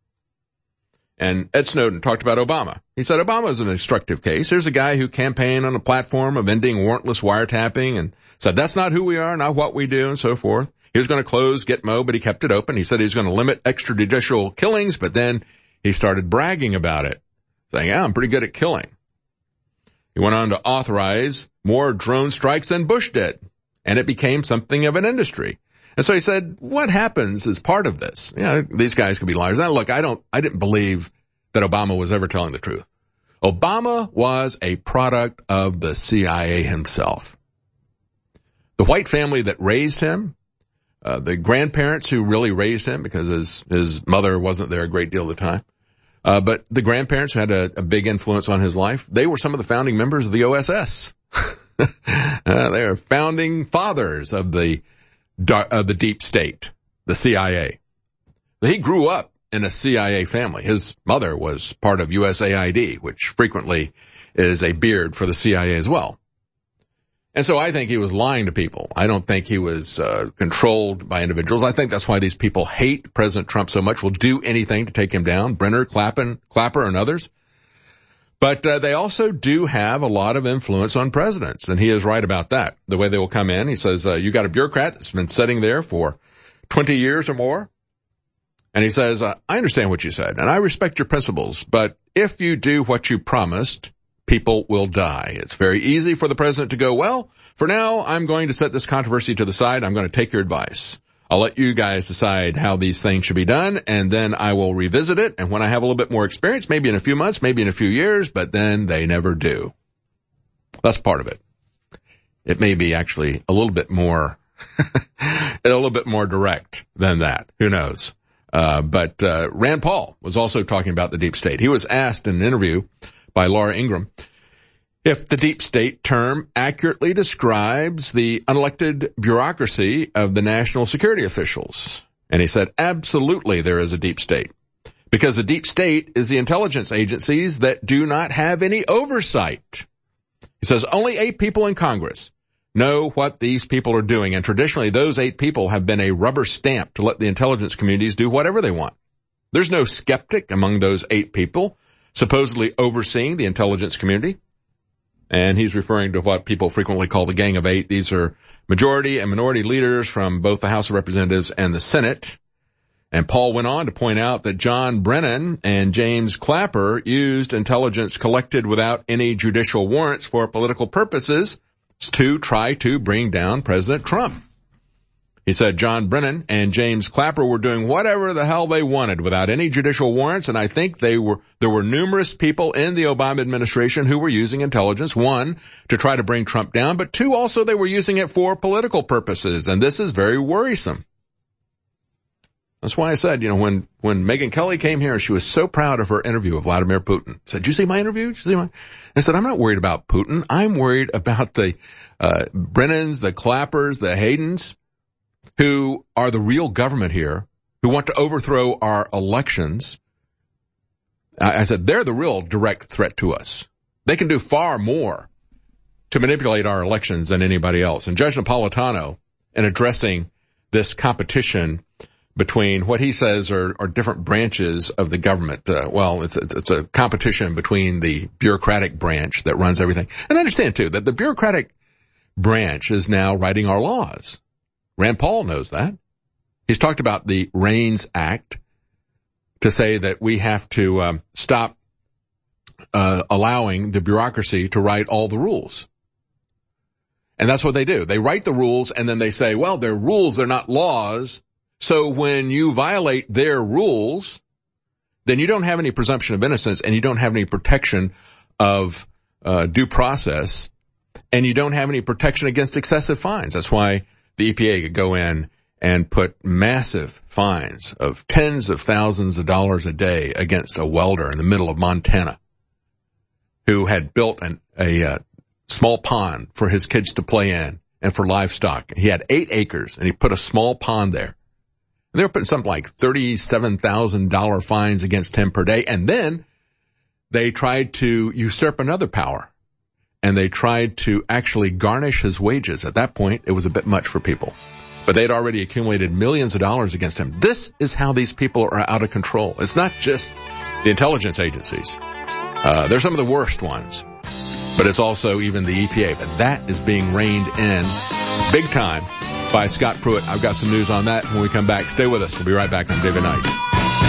And Ed Snowden talked about Obama. He said Obama is an instructive case. Here's a guy who campaigned on a platform of ending warrantless wiretapping and said that's not who we are, not what we do, and so forth. He was going to close Gitmo, but he kept it open. He said he was going to limit extrajudicial killings, but then he started bragging about it, saying, yeah, I'm pretty good at killing. He went on to authorize more drone strikes than Bush did, and it became something of an industry. And so he said, what happens as part of this? You know, these guys could be liars. Now, look, I didn't believe that Obama was ever telling the truth. Obama was a product of the CIA himself. The white family that raised him, the grandparents who really raised him because his mother wasn't there a great deal of the time, but the grandparents who had a big influence on his life, they were some of the founding members of the OSS. They are founding fathers of the deep state, the CIA. He grew up in a CIA family. His mother was part of USAID, which frequently is a beard for the CIA as well. And so I think he was lying to people. I don't think he was controlled by individuals. I think that's why these people hate President Trump so much, will do anything to take him down, Brenner, Clapper, and others. But they also do have a lot of influence on presidents, and he is right about that. The way they will come in, he says, you got a bureaucrat that's been sitting there for 20 years or more, and he says, I understand what you said, and I respect your principles, but if you do what you promised, people will die. It's very easy for the president to go, well, for now, I'm going to set this controversy to the side. I'm going to take your advice. I'll let you guys decide how these things should be done, and then I will revisit it. And when I have a little bit more experience, maybe in a few months, maybe in a few years, but then they never do. That's part of it. It may be actually a little bit more, direct than that. Who knows? But Rand Paul was also talking about the deep state. He was asked in an interview by Laura Ingraham if the deep state term accurately describes the unelected bureaucracy of the national security officials. And he said, absolutely there is a deep state. Because the deep state is the intelligence agencies that do not have any oversight. He says only 8 people in Congress know what these people are doing. And traditionally, those 8 people have been a rubber stamp to let the intelligence communities do whatever they want. There's no skeptic among those 8 people supposedly overseeing the intelligence community. And he's referring to what people frequently call the Gang of 8. These are majority and minority leaders from both the House of Representatives and the Senate. And Paul went on to point out that John Brennan and James Clapper used intelligence collected without any judicial warrants for political purposes to try to bring down President Trump. He said John Brennan and James Clapper were doing whatever the hell they wanted without any judicial warrants, and I think there were numerous people in the Obama administration who were using intelligence, one, to try to bring Trump down, but two, also they were using it for political purposes, and this is very worrisome. That's why I said, when Megyn Kelly came here, she was so proud of her interview of Vladimir Putin. I said, did you see my interview? I said, I'm not worried about Putin. I'm worried about the Brennans, the Clappers, the Haydens, who are the real government here, who want to overthrow our elections. I said, they're the real direct threat to us. They can do far more to manipulate our elections than anybody else. And Judge Napolitano, in addressing this competition between what he says are different branches of the government, it's a competition between the bureaucratic branch that runs everything. And understand, too, that the bureaucratic branch is now writing our laws. Rand Paul knows that. He's talked about the REINS Act to say that we have to stop allowing the bureaucracy to write all the rules. And that's what they do. They write the rules and then they say, well, they're rules, they're not laws. So when you violate their rules, then you don't have any presumption of innocence and you don't have any protection of due process, and you don't have any protection against excessive fines. That's why the EPA could go in and put massive fines of tens of thousands of dollars a day against a welder in the middle of Montana who had built a small pond for his kids to play in and for livestock. He had 8 acres and he put a small pond there. They were putting something like $37,000 fines against him per day. And then they tried to usurp another power. And they tried to actually garnish his wages. At that point, it was a bit much for people. But they'd already accumulated millions of dollars against him. This is how these people are out of control. It's not just the intelligence agencies. They're some of the worst ones. But it's also even the EPA. But that is being reined in big time by Scott Pruitt. I've got some news on that when we come back. Stay with us. We'll be right back. I'm David Knight.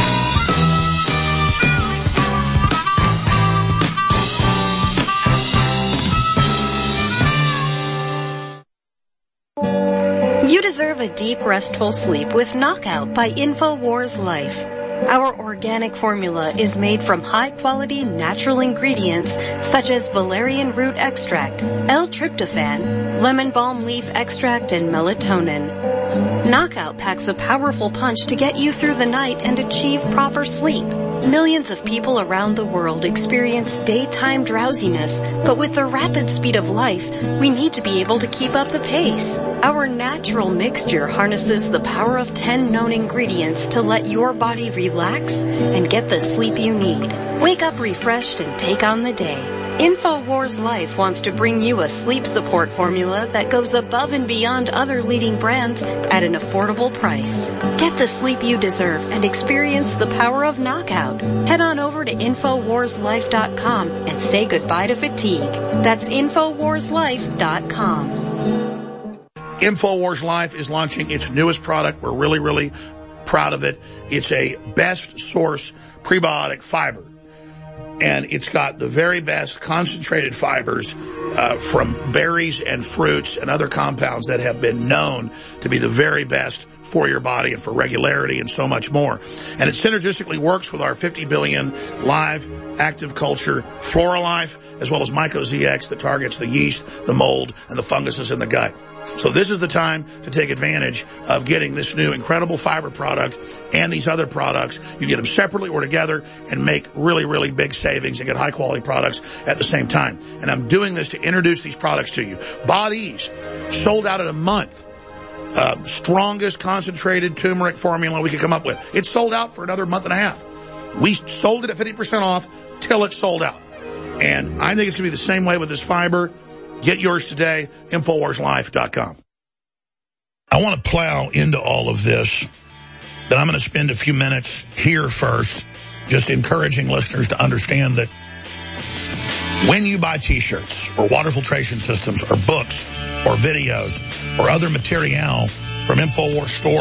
You deserve a deep, restful sleep with Knockout by InfoWars Life. Our organic formula is made from high-quality natural ingredients such as valerian root extract, L-tryptophan, lemon balm leaf extract, and melatonin. Knockout packs a powerful punch to get you through the night and achieve proper sleep. Millions of people around the world experience daytime drowsiness, but with the rapid speed of life, we need to be able to keep up the pace. Our natural mixture harnesses the power of 10 known ingredients to let your body relax and get the sleep you need. Wake up refreshed and take on the day. InfoWars Life wants to bring you a sleep support formula that goes above and beyond other leading brands at an affordable price. Get the sleep you deserve and experience the power of Knockout. Head on over to InfoWarsLife.com and say goodbye to fatigue. That's InfoWarsLife.com. InfoWars Life is launching its newest product. We're really, really proud of it. It's a best source prebiotic fiber. And it's got the very best concentrated fibers from berries and fruits and other compounds that have been known to be the very best for your body and for regularity and so much more. And it synergistically works with our 50 billion live active culture FloraLife, as well as MycoZX that targets the yeast, the mold, and the funguses in the gut. So this is the time to take advantage of getting this new incredible fiber product and these other products. You get them separately or together and make really, really big savings and get high quality products at the same time. And I'm doing this to introduce these products to you. Bodease, sold out in a month. Strongest concentrated turmeric formula we could come up with. It's sold out for another month and a half. We sold it at 50% off till it's sold out. And I think it's going to be the same way with this fiber. Get yours today, InfoWarsLife.com. I want to plow into all of this, but I'm going to spend a few minutes here first just encouraging listeners to understand that when you buy T-shirts or water filtration systems or books or videos or other material from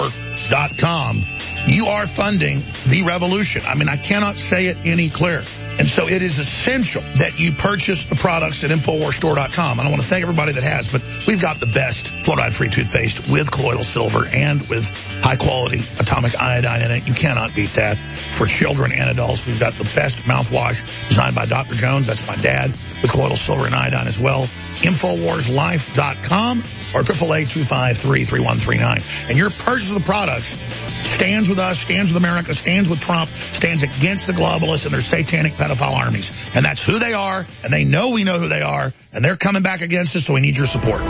InfoWarsStore.com, you are funding the revolution. I mean, I cannot say it any clearer. And so it is essential that you purchase the products at InfoWarsStore.com. And I want to thank everybody that has, but we've got the best fluoride-free toothpaste with colloidal silver and with high-quality atomic iodine in it. You cannot beat that. For children and adults, we've got the best mouthwash designed by Dr. Jones. That's my dad, with colloidal silver and iodine as well. InfoWarsLife.com or 888-253-3139. And your purchase of the products stands with us, stands with America, stands with Trump, stands against the globalists and their satanic pedophile armies. And that's who they are, and they know we know who they are, and they're coming back against us, so we need your support.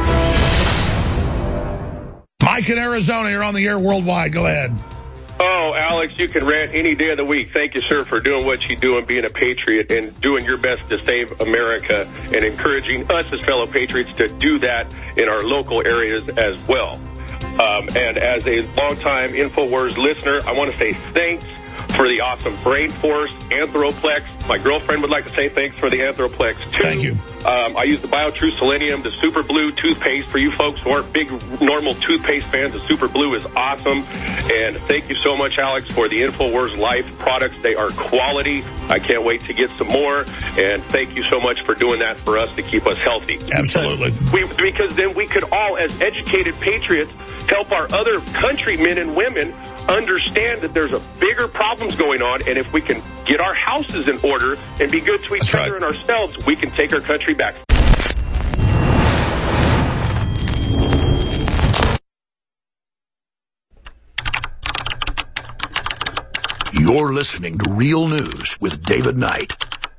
Mike in Arizona, you're on the air worldwide. Go ahead. Oh, Alex, you can rant any day of the week. Thank you, sir, for doing what you do and being a patriot and doing your best to save America and encouraging us as fellow patriots to do that in our local areas as well. And as a longtime InfoWars listener, I want to say thanks for the awesome Brain Force, Anthroplex. My girlfriend would like to say thanks for the Anthroplex, too. Thank you. I use the BioTrue Selenium, the Super Blue toothpaste. For you folks who aren't big normal toothpaste fans, the Super Blue is awesome. And thank you so much, Alex, for the InfoWars Life products. They are quality. I can't wait to get some more. And thank you so much for doing that for us to keep us healthy. Absolutely. Because then we could all, as educated patriots, help our other countrymen and women understand that there's a bigger problems going on, and if we can get our houses in order and be good to each other and ourselves, we can take our country back. You're listening to Real News with David Knight.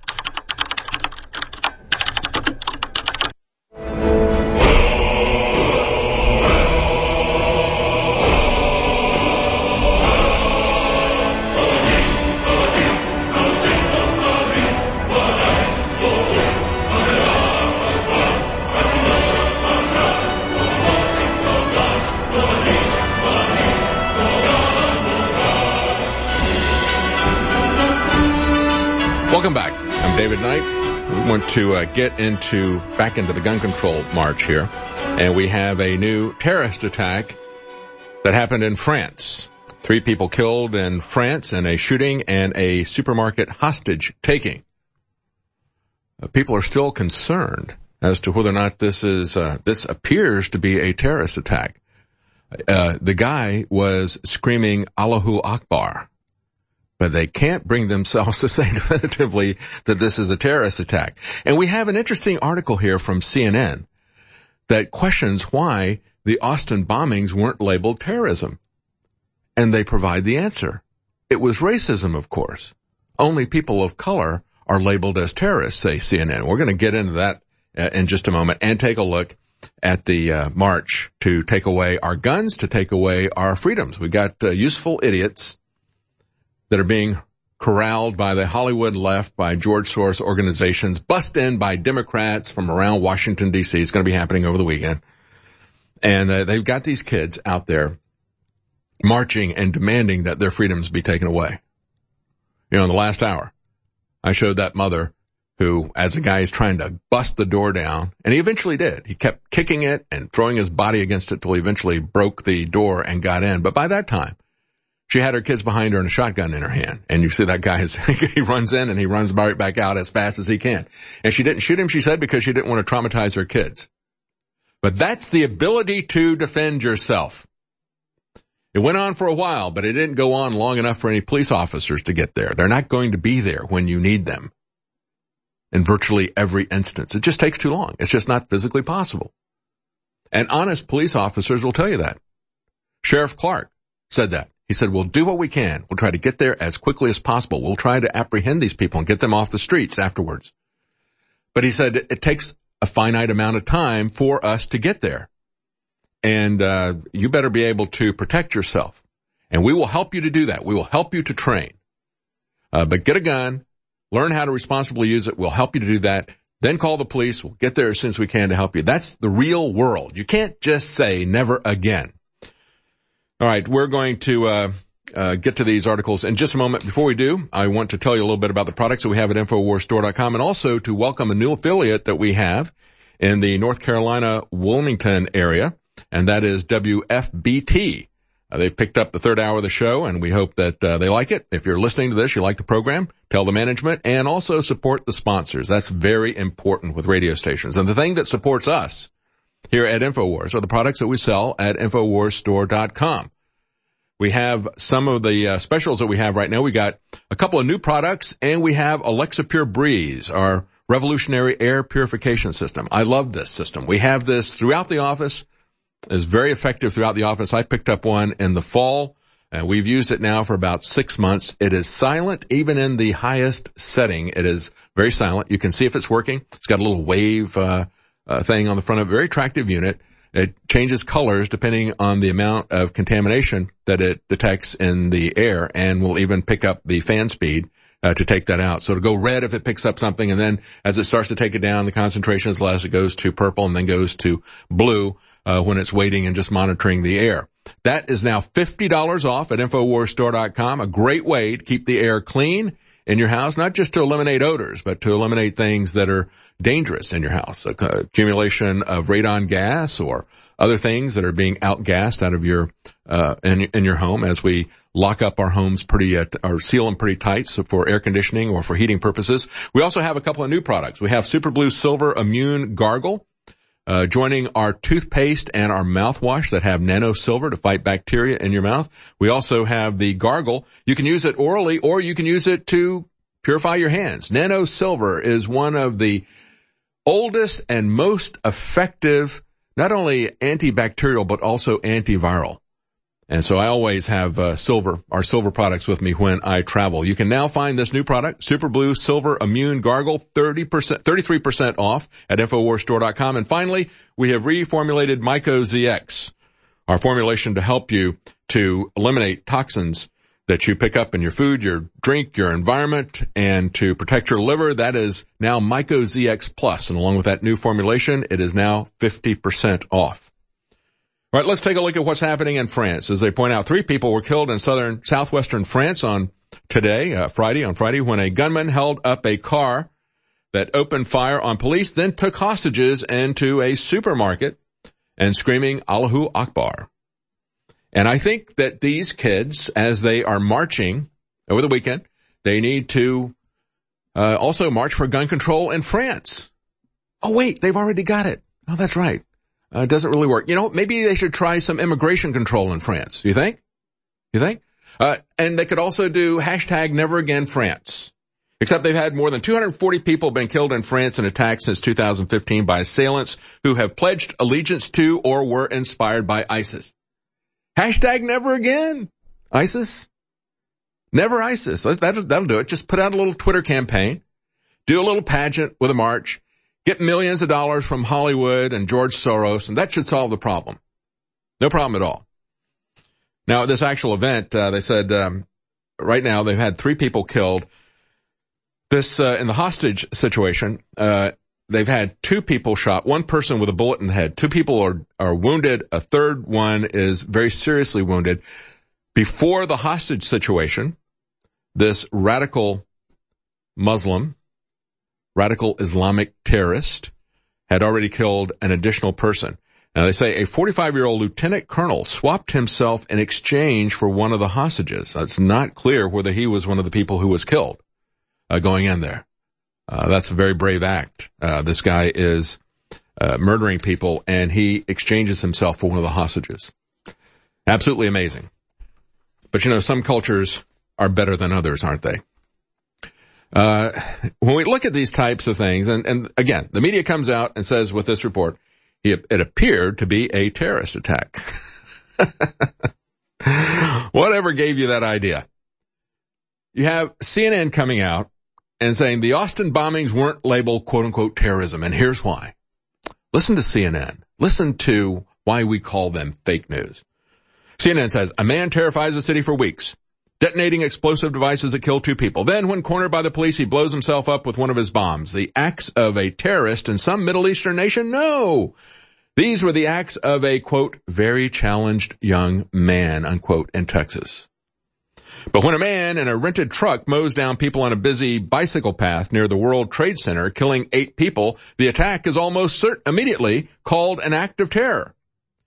Welcome back. I'm David Knight. We want to get back into the gun control march here. And we have a new terrorist attack that happened in France. 3 people killed in France in a shooting and a supermarket hostage taking. People are still concerned as to whether or not this appears to be a terrorist attack. The guy was screaming Allahu Akbar. But they can't bring themselves to say definitively that this is a terrorist attack. And we have an interesting article here from CNN that questions why the Austin bombings weren't labeled terrorism. And they provide the answer. It was racism, of course. Only people of color are labeled as terrorists, say CNN. We're going to get into that in just a moment and take a look at the march to take away our guns, to take away our freedoms. We got useful idiots that are being corralled by the Hollywood left, by George Soros organizations, bussed in by Democrats from around Washington, D.C. It's going to be happening over the weekend. And they've got these kids out there marching and demanding that their freedoms be taken away. You know, in the last hour, I showed that mother who, as a guy is trying to bust the door down, and he eventually did. He kept kicking it and throwing his body against it till he eventually broke the door and got in. But by that time, she had her kids behind her and a shotgun in her hand. And you see that guy, he runs in and he runs right back out as fast as he can. And she didn't shoot him, she said, because she didn't want to traumatize her kids. But that's the ability to defend yourself. It went on for a while, but it didn't go on long enough for any police officers to get there. They're not going to be there when you need them. In virtually every instance. It just takes too long. It's just not physically possible. And honest police officers will tell you that. Sheriff Clark said that. He said, we'll do what we can. We'll try to get there as quickly as possible. We'll try to apprehend these people and get them off the streets afterwards. But he said it takes a finite amount of time for us to get there. And you better be able to protect yourself. And we will help you to do that. We will help you to train. But get a gun, learn how to responsibly use it. We'll help you to do that. Then call the police. We'll get there as soon as we can to help you. That's the real world. You can't just say never again. All right, we're going to get to these articles in just a moment. Before we do, I want to tell you a little bit about the products that we have at InfoWarsStore.com, and also to welcome a new affiliate that we have in the North Carolina, Wilmington area, and that is WFBT. They've picked up the third hour of the show, and we hope that they like it. If you're listening to this, you like the program, tell the management, and also support the sponsors. That's very important with radio stations. And the thing that supports us here at InfoWars are the products that we sell at InfoWarsStore.com. We have some of the specials that we have right now. We got a couple of new products, and we have Alexa Pure Breeze, our revolutionary air purification system. I love this system. We have this throughout the office. It's very effective throughout the office. I picked up one in the fall, and we've used it now for about 6 months. It is silent, even in the highest setting. It is very silent. You can see if it's working. It's got a little wave thing on the front of it. Very attractive unit. It changes colors depending on the amount of contamination that it detects in the air, and will even pick up the fan speed to take that out. So it'll go red if it picks up something, and then as it starts to take it down, the concentration is less. It goes to purple and then goes to blue when it's waiting and just monitoring the air. That is now $50 off at InfoWarsStore.com. A great way to keep the air clean in your house, not just to eliminate odors, but to eliminate things that are dangerous in your house. Accumulation of radon gas or other things that are being outgassed out of your in your home as we lock up our homes or seal them pretty tight, so for air conditioning or for heating purposes. We also have a couple of new products. We have Super Blue Silver Immune Gargle, joining our toothpaste and our mouthwash that have nano silver to fight bacteria in your mouth. We also have the Gargle. You can use it orally, or you can use it to purify your hands. Nano silver is one of the oldest and most effective, not only antibacterial, but also antiviral. And so I always have our silver products with me when I travel. You can now find this new product, Super Blue Silver Immune Gargle, 33% off at InfoWarsStore.com. And finally, we have reformulated Myco-ZX, our formulation to help you to eliminate toxins that you pick up in your food, your drink, your environment, and to protect your liver. That is now Myco-ZX Plus. And along with that new formulation, it is now 50% off. All right, let's take a look at what's happening in France. As they point out, 3 people were killed in southwestern France on Friday, when a gunman held up a car that opened fire on police, then took hostages into a supermarket and screaming Allahu Akbar. And I think that these kids, as they are marching over the weekend, they need to also march for gun control in France. Oh, wait, they've already got it. Oh, that's right. It doesn't really work. Maybe they should try some immigration control in France. You think? And they could also do #NeverAgainFrance. Except they've had more than 240 people been killed in France in attacks since 2015 by assailants who have pledged allegiance to or were inspired by ISIS. #NeverAgain ISIS. Never ISIS. That'll do it. Just put out a little Twitter campaign. Do a little pageant with a march. Get millions of dollars from Hollywood and George Soros, and that should solve the problem. No problem at all. Now, at this actual event, they said right now they've had 3 people killed. This in the hostage situation, they've had 2 people shot, 1 person with a bullet in the head. 2 people are wounded. A third one is very seriously wounded. Before the hostage situation, this radical Islamic terrorist had already killed an additional person. Now, they say a 45-year-old lieutenant colonel swapped himself in exchange for one of the hostages. It's not clear whether he was one of the people who was killed going in there. That's a very brave act. This guy is murdering people, and he exchanges himself for one of the hostages. Absolutely amazing. But, some cultures are better than others, aren't they? When we look at these types of things, and again, the media comes out and says with this report, it appeared to be a terrorist attack. Whatever gave you that idea? You have CNN coming out and saying the Austin bombings weren't labeled quote-unquote terrorism, and here's why. Listen to CNN. Listen to why we call them fake news. CNN says, a man terrifies the city for weeks, detonating explosive devices that kill 2 people. Then, when cornered by the police, he blows himself up with one of his bombs. The acts of a terrorist in some Middle Eastern nation? No. These were the acts of a, quote, very challenged young man, unquote, in Texas. But when a man in a rented truck mows down people on a busy bicycle path near the World Trade Center, killing 8 people, the attack is almost immediately called an act of terror.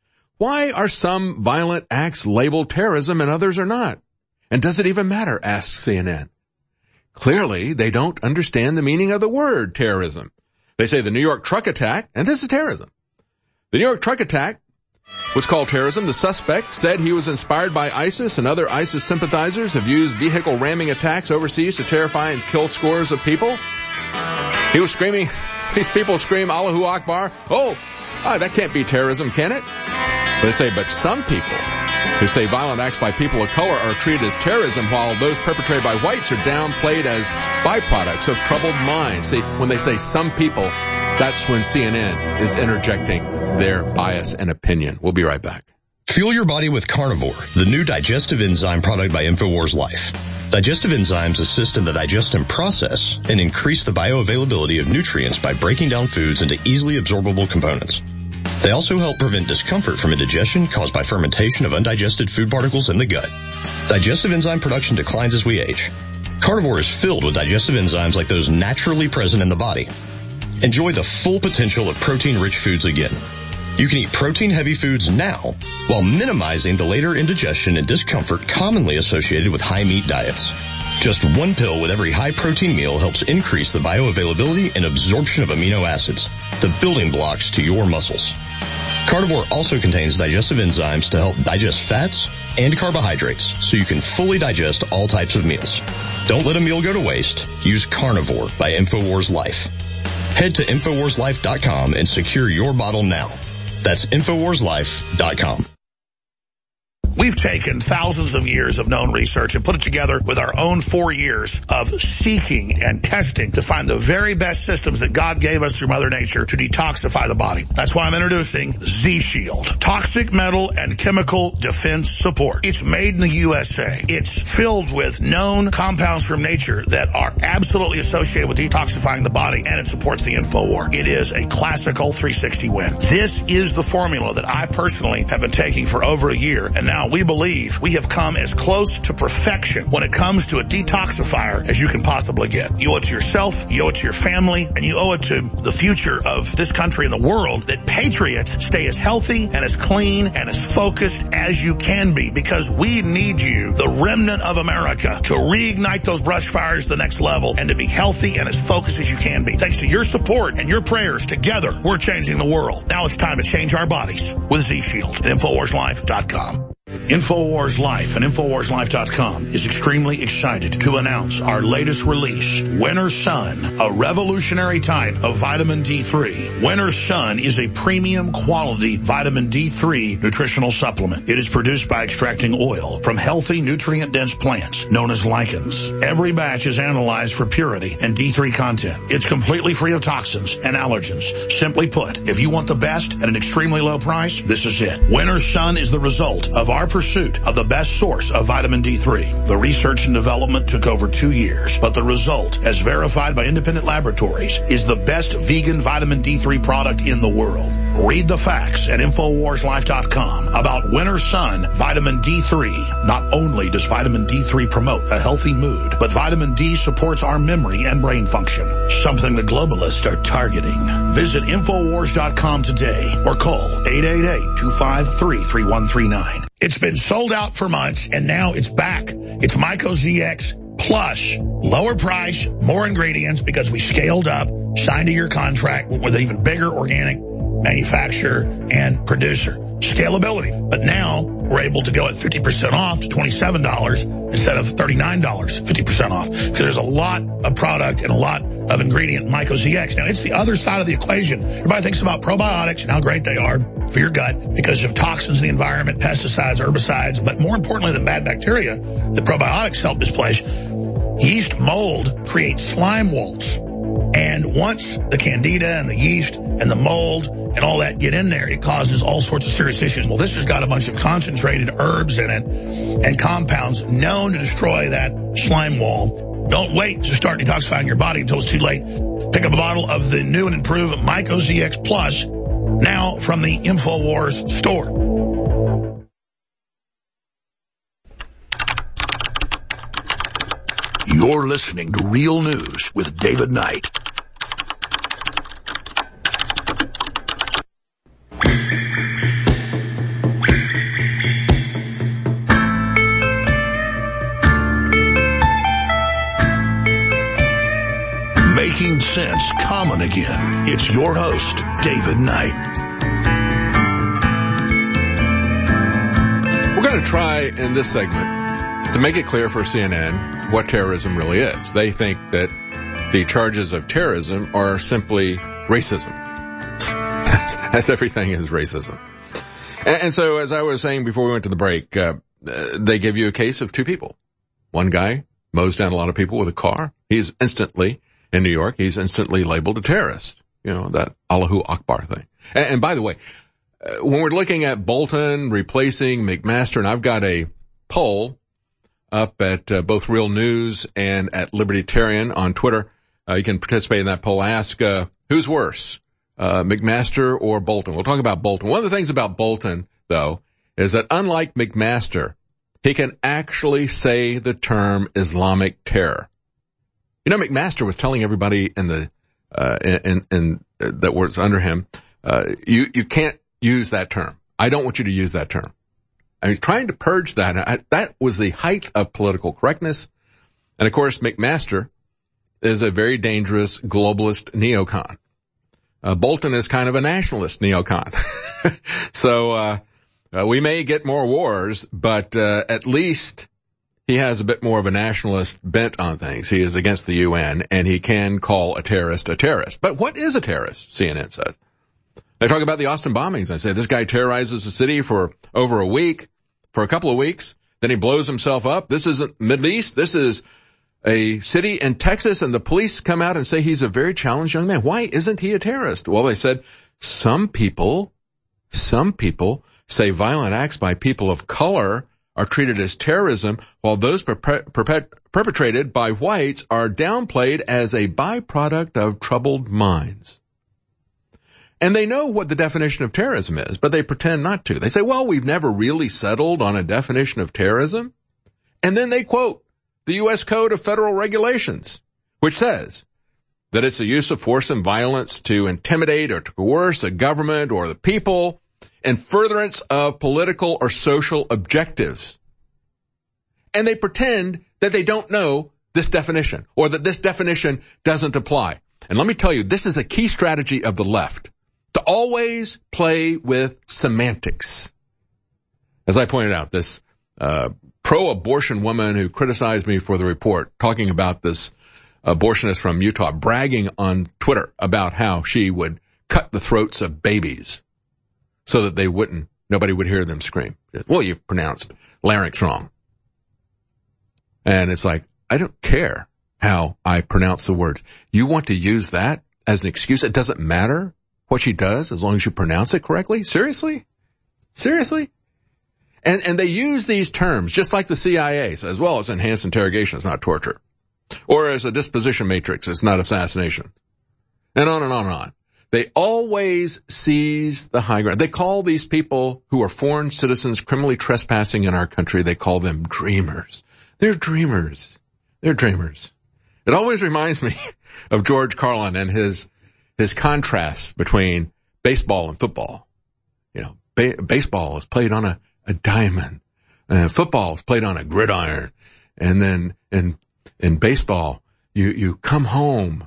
Why are some violent acts labeled terrorism and others are not? And does it even matter, asks CNN. Clearly, they don't understand the meaning of the word terrorism. They say the New York truck attack, and this is terrorism. The New York truck attack was called terrorism. The suspect said he was inspired by ISIS, and other ISIS sympathizers have used vehicle ramming attacks overseas to terrify and kill scores of people. He was screaming, these people scream, Allahu Akbar. Oh, that can't be terrorism, can it? They say, but some people who say violent acts by people of color are treated as terrorism, while those perpetrated by whites are downplayed as byproducts of troubled minds. See, when they say some people, that's when CNN is interjecting their bias and opinion. We'll be right back. Fuel your body with Carnivore, the new digestive enzyme product by InfoWars Life. Digestive enzymes assist in the digestion process and increase the bioavailability of nutrients by breaking down foods into easily absorbable components. They also help prevent discomfort from indigestion caused by fermentation of undigested food particles in the gut. Digestive enzyme production declines as we age. Carnivore is filled with digestive enzymes like those naturally present in the body. Enjoy the full potential of protein-rich foods again. You can eat protein-heavy foods now while minimizing the later indigestion and discomfort commonly associated with high-meat diets. Just one pill with every high-protein meal helps increase the bioavailability and absorption of amino acids, the building blocks to your muscles. Carnivore also contains digestive enzymes to help digest fats and carbohydrates so you can fully digest all types of meals. Don't let a meal go to waste. Use Carnivore by InfoWars Life. Head to InfoWarsLife.com and secure your bottle now. That's InfoWarsLife.com. We've taken thousands of years of known research and put it together with our own 4 years of seeking and testing to find the very best systems that God gave us through Mother Nature to detoxify the body. That's why I'm introducing Z-Shield. Toxic metal and chemical defense support. It's made in the USA. It's filled with known compounds from nature that are absolutely associated with detoxifying the body, and it supports the InfoWar. It is a classical 360 win. This is the formula that I personally have been taking for over a year, and now we believe we have come as close to perfection when it comes to a detoxifier as you can possibly get. You owe it to yourself, you owe it to your family, and you owe it to the future of this country and the world that patriots stay as healthy and as clean and as focused as you can be, because we need you, the remnant of America, to reignite those brush fires to the next level and to be healthy and as focused as you can be. Thanks to your support and your prayers, together we're changing the world. Now it's time to change our bodies with Z-Shield at InfoWarsLife.com. InfoWars Life and InfoWarsLife.com is extremely excited to announce our latest release, Winter Sun, a revolutionary type of vitamin D3. Winter Sun is a premium quality vitamin D3 nutritional supplement. It is produced by extracting oil from healthy, nutrient-dense plants known as lichens. Every batch is analyzed for purity and D3 content. It's completely free of toxins and allergens. Simply put, if you want the best at an extremely low price, this is it. Winter Sun is the result of our pursuit of the best source of vitamin D3. The research and development took over 2 years, but the result, as verified by independent laboratories, is the best vegan vitamin D3 product in the world. Read the facts at InfoWarsLife.com about Winter Sun Vitamin D3. Not only does vitamin D3 promote a healthy mood, but vitamin D supports our memory and brain function, something the globalists are targeting. Visit InfoWars.com today or call 888-253-3139. It's been sold out for months, and now it's back. It's MycoZX Plus. Lower price, more ingredients, because we scaled up, signed a year contract with an even bigger organic manufacturer and producer. Scalability. But now we're able to go at 50% off to $27 instead of $39, 50% off. Because there's a lot of product and a lot of ingredient in MycoZX. Now, it's the other side of the equation. Everybody thinks about probiotics and how great they are for your gut because of toxins in the environment, pesticides, herbicides, but more importantly than bad bacteria, the probiotics help displace. Yeast mold creates slime walls. And once the candida and the yeast and the mold and all that get in there, it causes all sorts of serious issues. Well, this has got a bunch of concentrated herbs in it and compounds known to destroy that slime wall. Don't wait to start detoxifying your body until it's too late. Pick up a bottle of the new and improved MycoZX Plus now from the InfoWars store. You're listening to Real News with David Knight. sense common again. It's your host, David Knight. We're going to try in this segment to make it clear for CNN what terrorism really is. They think that the charges of terrorism are simply racism. As everything is racism. And so, as I was saying before we went to the break, they give you a case of two people. One guy mows down a lot of people with a car. He's instantly, in New York, he's instantly labeled a terrorist. You know, that Allahu Akbar thing. And by the way, when we're looking at Bolton replacing McMaster, and I've got a poll up at both Real News and at Libertarian on Twitter. You can participate in that poll. Ask, who's worse, McMaster or Bolton? We'll talk about Bolton. One of the things about Bolton, though, is that unlike McMaster, he can actually say the term Islamic terror. You know, McMaster was telling everybody in the, that was under him, you can't use that term. I don't want you to use that term. I mean, trying to purge that. That was the height of political correctness. And of course, McMaster is a very dangerous globalist neocon. Bolton is kind of a nationalist neocon. So, we may get more wars, but, at least he has a bit more of a nationalist bent on things. He is against the UN, and he can call a terrorist a terrorist. But what is a terrorist? CNN said. They talk about the Austin bombings. I say this guy terrorizes the city for over a week, for a couple of weeks. Then he blows himself up. This isn't Middle East. This is a city in Texas, and the police come out and say he's a very challenged young man. Why isn't he a terrorist? Well, they said some people say violent acts by people of color are treated as terrorism, while those perpetrated by whites are downplayed as a byproduct of troubled minds. And they know what the definition of terrorism is, but they pretend not to. They say, well, we've never really settled on a definition of terrorism. And then they quote the U.S. Code of Federal Regulations, which says that it's the use of force and violence to intimidate or to coerce a government or the people in furtherance of political or social objectives. And they pretend that they don't know this definition or that this definition doesn't apply. And let me tell you, this is a key strategy of the left, to always play with semantics. As I pointed out, this pro-abortion woman who criticized me for the report, talking about this abortionist from Utah, bragging on Twitter about how she would cut the throats of babies so that nobody would hear them scream. Well, you pronounced larynx wrong. And it's like, I don't care how I pronounce the words. You want to use that as an excuse? It doesn't matter what she does as long as you pronounce it correctly? Seriously? And they use these terms just like the CIA says, well, it's enhanced interrogation, it's not torture. Or as a disposition matrix, it's not assassination. And on and on and on. They always seize the high ground. They call these people who are foreign citizens criminally trespassing in our country, they call them dreamers. They're dreamers. It always reminds me of George Carlin and his contrast between baseball and football. You know, baseball is played on a diamond. Football is played on a gridiron. And then in baseball, you come home.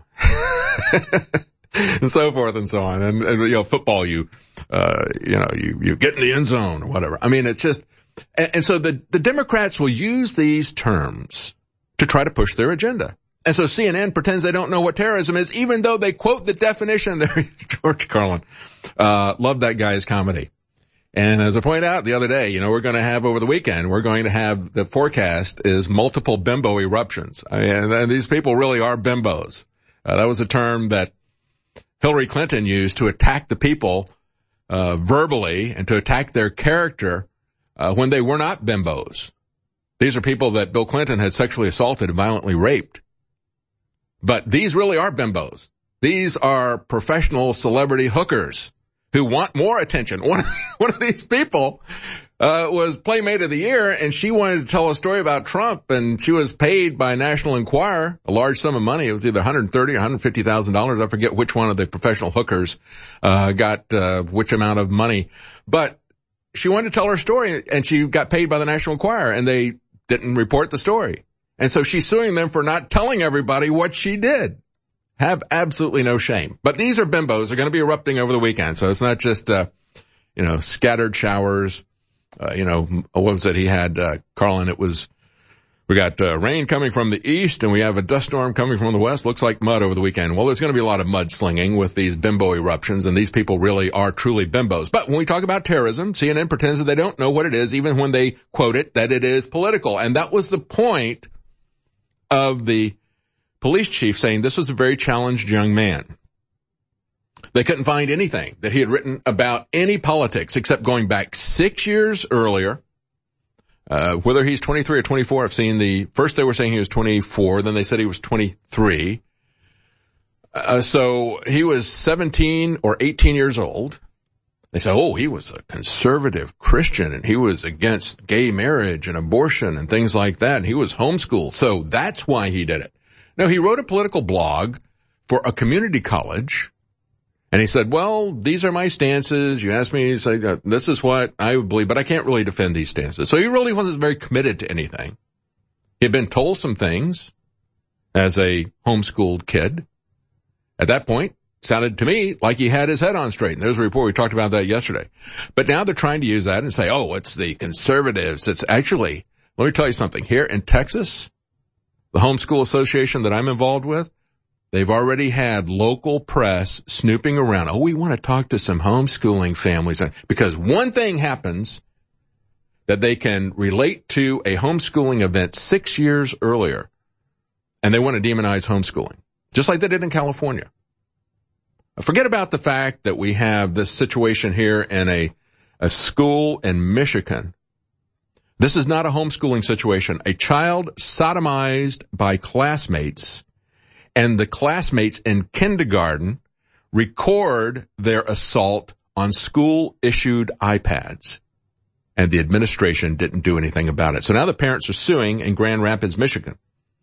And so forth and so on. And you know, football, you get in the end zone or whatever. I mean, it's just, and so the Democrats will use these terms to try to push their agenda. And so CNN pretends they don't know what terrorism is, even though they quote the definition. There is George Carlin. Love that guy's comedy. And as I pointed out the other day, you know, we're going to have over the weekend, the forecast is multiple bimbo eruptions. I mean, and these people really are bimbos. That was a term that Hillary Clinton used to attack the people verbally and to attack their character when they were not bimbos. These are people that Bill Clinton had sexually assaulted and violently raped. But these really are bimbos. These are professional celebrity hookers who want more attention. One of these people was Playmate of the Year, and she wanted to tell a story about Trump, and she was paid by National Enquirer a large sum of money. It was either $130,000 or $150,000. I forget which one of the professional hookers got which amount of money. But she wanted to tell her story, and she got paid by the National Enquirer, and they didn't report the story. And so she's suing them for not telling everybody what she did. Have absolutely no shame. But these are bimbos. They're going to be erupting over the weekend. So it's not just, scattered showers. What was it? He had, Carlin, we got rain coming from the east and we have a dust storm coming from the west. Looks like mud over the weekend. Well, there's going to be a lot of mudslinging with these bimbo eruptions, and these people really are truly bimbos. But when we talk about terrorism, CNN pretends that they don't know what it is, even when they quote it, that it is political. And that was the point of the police chief saying this was a very challenged young man. They couldn't find anything that he had written about any politics except going back 6 years earlier. Whether he's 23 or 24, I've seen first they were saying he was 24, then they said he was 23. So he was 17 or 18 years old. They said, he was a conservative Christian and he was against gay marriage and abortion and things like that. And he was homeschooled. So that's why he did it. No, he wrote a political blog for a community college. And he said, well, these are my stances. You asked me, this is what I would believe, but I can't really defend these stances. So he really wasn't very committed to anything. He had been told some things as a homeschooled kid. At that point, sounded to me like he had his head on straight. And there's a report, we talked about that yesterday. But now they're trying to use that and say, it's the conservatives. It's actually, let me tell you something. Here in Texas, the homeschool association that I'm involved with, they've already had local press snooping around. We want to talk to some homeschooling families. Because one thing happens that they can relate to a homeschooling event 6 years earlier, and they want to demonize homeschooling, just like they did in California. Forget about the fact that we have this situation here in a school in Michigan. This is not a homeschooling situation. A child sodomized by classmates, and the classmates in kindergarten record their assault on school-issued iPads. And the administration didn't do anything about it. So now the parents are suing in Grand Rapids, Michigan.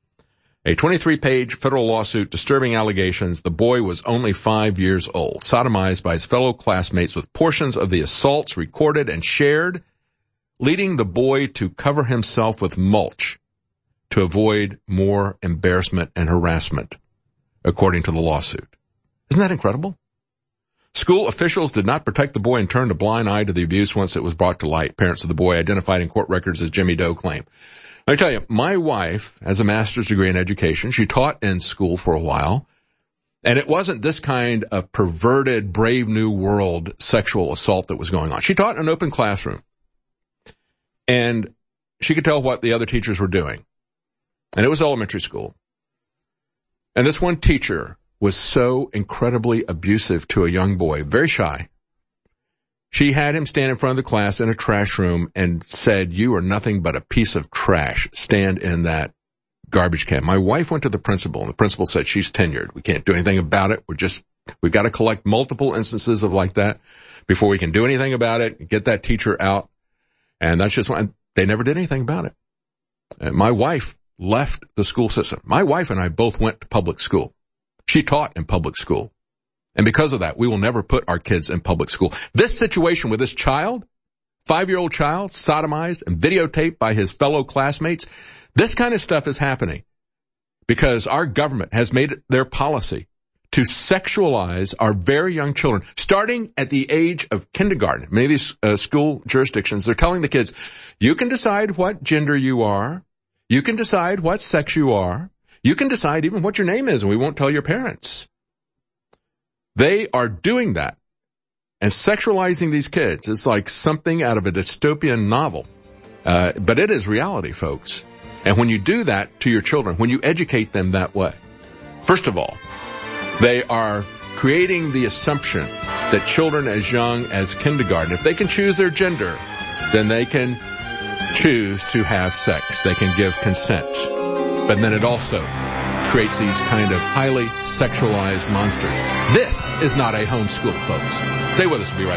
A 23-page federal lawsuit disturbing allegations the boy was only 5 years old, sodomized by his fellow classmates with portions of the assaults recorded and shared, leading the boy to cover himself with mulch to avoid more embarrassment and harassment, according to the lawsuit. Isn't that incredible? School officials did not protect the boy and turned a blind eye to the abuse once it was brought to light. Parents of the boy, identified in court records as Jimmy Doe, claim. Let me tell you, my wife has a master's degree in education. She taught in school for a while. And it wasn't this kind of perverted, Brave New World sexual assault that was going on. She taught in an open classroom. And she could tell what the other teachers were doing. And it was elementary school. And this one teacher was so incredibly abusive to a young boy, very shy. She had him stand in front of the class in a trash room and said, "You are nothing but a piece of trash. Stand in that garbage can." My wife went to the principal, and the principal said, "She's tenured. We can't do anything about it. We've got to collect multiple instances of like that before we can do anything about it, get that teacher out." And that's just why they never did anything about it. And my wife left the school system. My wife and I both went to public school. She taught in public school. And because of that, we will never put our kids in public school. This situation with this child, 5-year-old child, sodomized and videotaped by his fellow classmates, this kind of stuff is happening because our government has made it their policy to sexualize our very young children, starting at the age of kindergarten. Many of these school jurisdictions, they're telling the kids, you can decide what gender you are. You can decide what sex you are. You can decide even what your name is, and we won't tell your parents. They are doing that and sexualizing these kids. It's like something out of a dystopian novel. But it is reality, folks. And when you do that to your children, when you educate them that way, first of all, they are creating the assumption that children as young as kindergarten, if they can choose their gender, then they can choose to have sex. They can give consent. But then it also creates these kind of highly sexualized monsters. This is not a homeschool, folks. Stay with us. We'll be right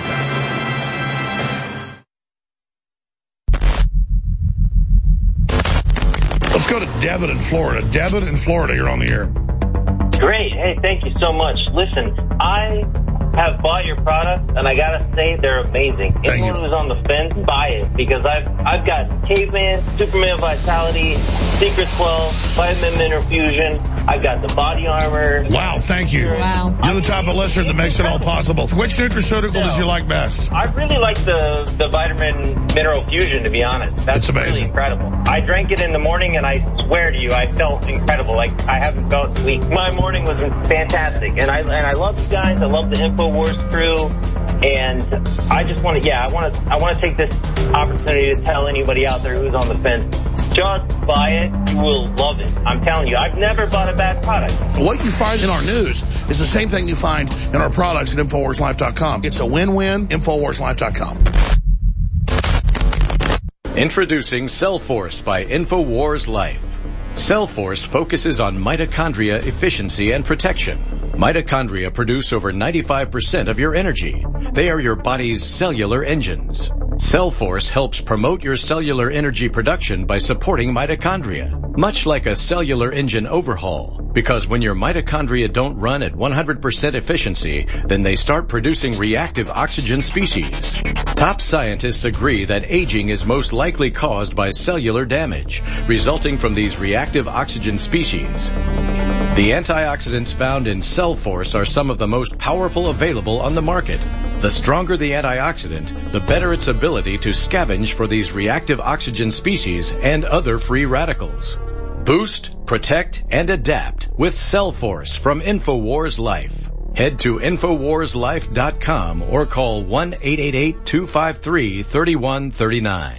back. Let's go to Devin in Florida. Devin in Florida, you're on the air. Great. Hey, thank you so much. Listen, I have bought your products, and I gotta say they're amazing. Anyone who's on the fence, buy it, because I've got Caveman, Superman Vitality, Secret 12, Vitamin Mineral Fusion. I've got the body armor. Wow, thank you. Wow. You're the type of listener that makes it all possible. Which nutraceutical does you like best? I really like the Vitamin Mineral Fusion, to be honest. That's amazing. Really incredible. I drank it in the morning, and I swear to you, I felt incredible. Like, I haven't felt weak. My morning was fantastic, and I love you guys. I love the InfoWars crew, and I just want to, I want to take this opportunity to tell anybody out there who's on the fence, just buy it. You will love it. I'm telling you, I've never bought a bad product. What you find in our news is the same thing you find in our products at InfoWarsLife.com. It's a win-win. InfoWarsLife.com. Introducing Cellforce by InfoWars Life. Cellforce focuses on mitochondria efficiency and protection. Mitochondria produce over 95% of your energy. They are your body's cellular engines. Cellforce helps promote your cellular energy production by supporting mitochondria, much like a cellular engine overhaul. Because when your mitochondria don't run at 100% efficiency, then they start producing reactive oxygen species. Top scientists agree that aging is most likely caused by cellular damage, resulting from these reactive oxygen species. The antioxidants found in Cellforce are some of the most powerful available on the market. The stronger the antioxidant, the better its ability to scavenge for these reactive oxygen species and other free radicals. Boost, protect, and adapt with Cellforce from InfoWars Life. Head to InfoWarsLife.com or call 1-888-253-3139.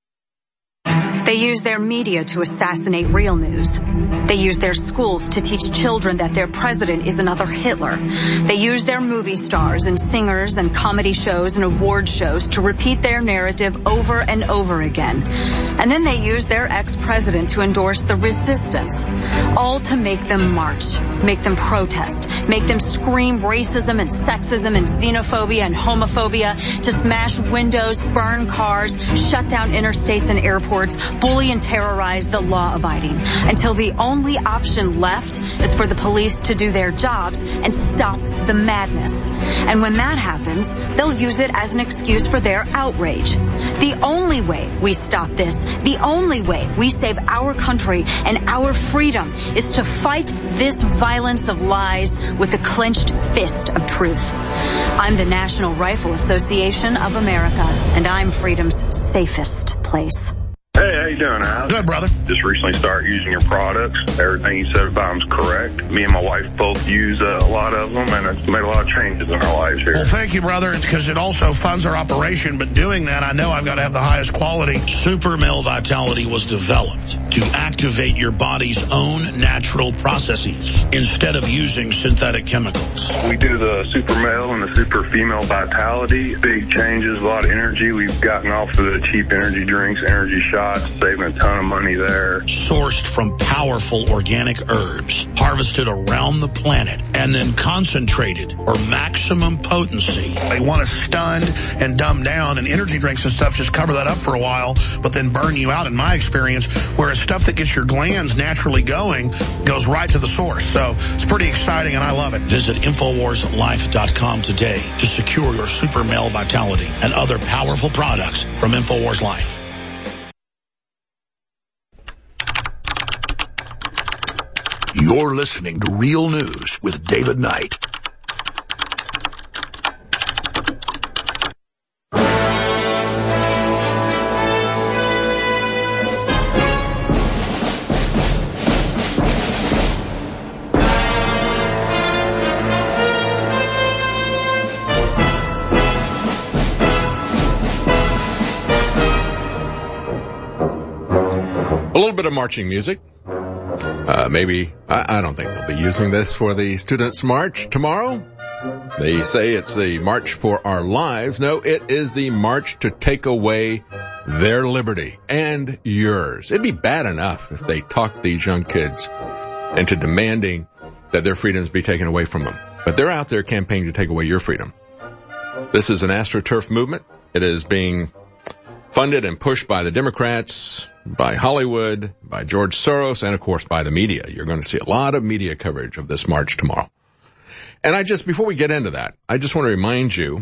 They use their media to assassinate real news. They use their schools to teach children that their president is another Hitler. They use their movie stars and singers and comedy shows and award shows to repeat their narrative over and over again. And then they use their ex-president to endorse the resistance, all to make them march, make them protest, make them scream racism and sexism and xenophobia and homophobia, to smash windows, burn cars, shut down interstates and airports, bully and terrorize the law-abiding, until the only option left is for the police to do their jobs and stop the madness. And when that happens, they'll use it as an excuse for their outrage. The only way we stop this, the only way we save our country and our freedom, is to fight this violence of lies with the clenched fist of truth. I'm the National Rifle Association of America, and I'm freedom's safest place. Hey, how you doing, Al? Good, brother. Just recently started using your products. Everything you said about them's correct. Me and my wife both use a lot of them, and it's made a lot of changes in our lives here. Well, thank you, brother. It's because it also funds our operation, but doing that, I know I've got to have the highest quality. Super Male Vitality was developed to activate your body's own natural processes instead of using synthetic chemicals. We do the Super Male and the Super Female Vitality. Big changes, a lot of energy. We've gotten off of the cheap energy drinks, energy shots, saving a ton of money there. Sourced from powerful organic herbs, harvested around the planet, and then concentrated for maximum potency. They want to stun and dumb down, and energy drinks and stuff just cover that up for a while, but then burn you out, in my experience, whereas stuff that gets your glands naturally going goes right to the source. So it's pretty exciting, and I love it. Visit InfoWarsLife.com today to secure your Super Male Vitality and other powerful products from InfoWars Life. You're listening to Real News with David Knight. A little bit of marching music. Maybe, I don't think they'll be using this for the Students' March tomorrow. They say it's the March for Our Lives. No, it is the march to take away their liberty and yours. It'd be bad enough if they talked these young kids into demanding that their freedoms be taken away from them. But they're out there campaigning to take away your freedom. This is an AstroTurf movement. It is being funded and pushed by the Democrats, by Hollywood, by George Soros, and of course by the media. You're going to see a lot of media coverage of this march tomorrow. And before we get into that, I just want to remind you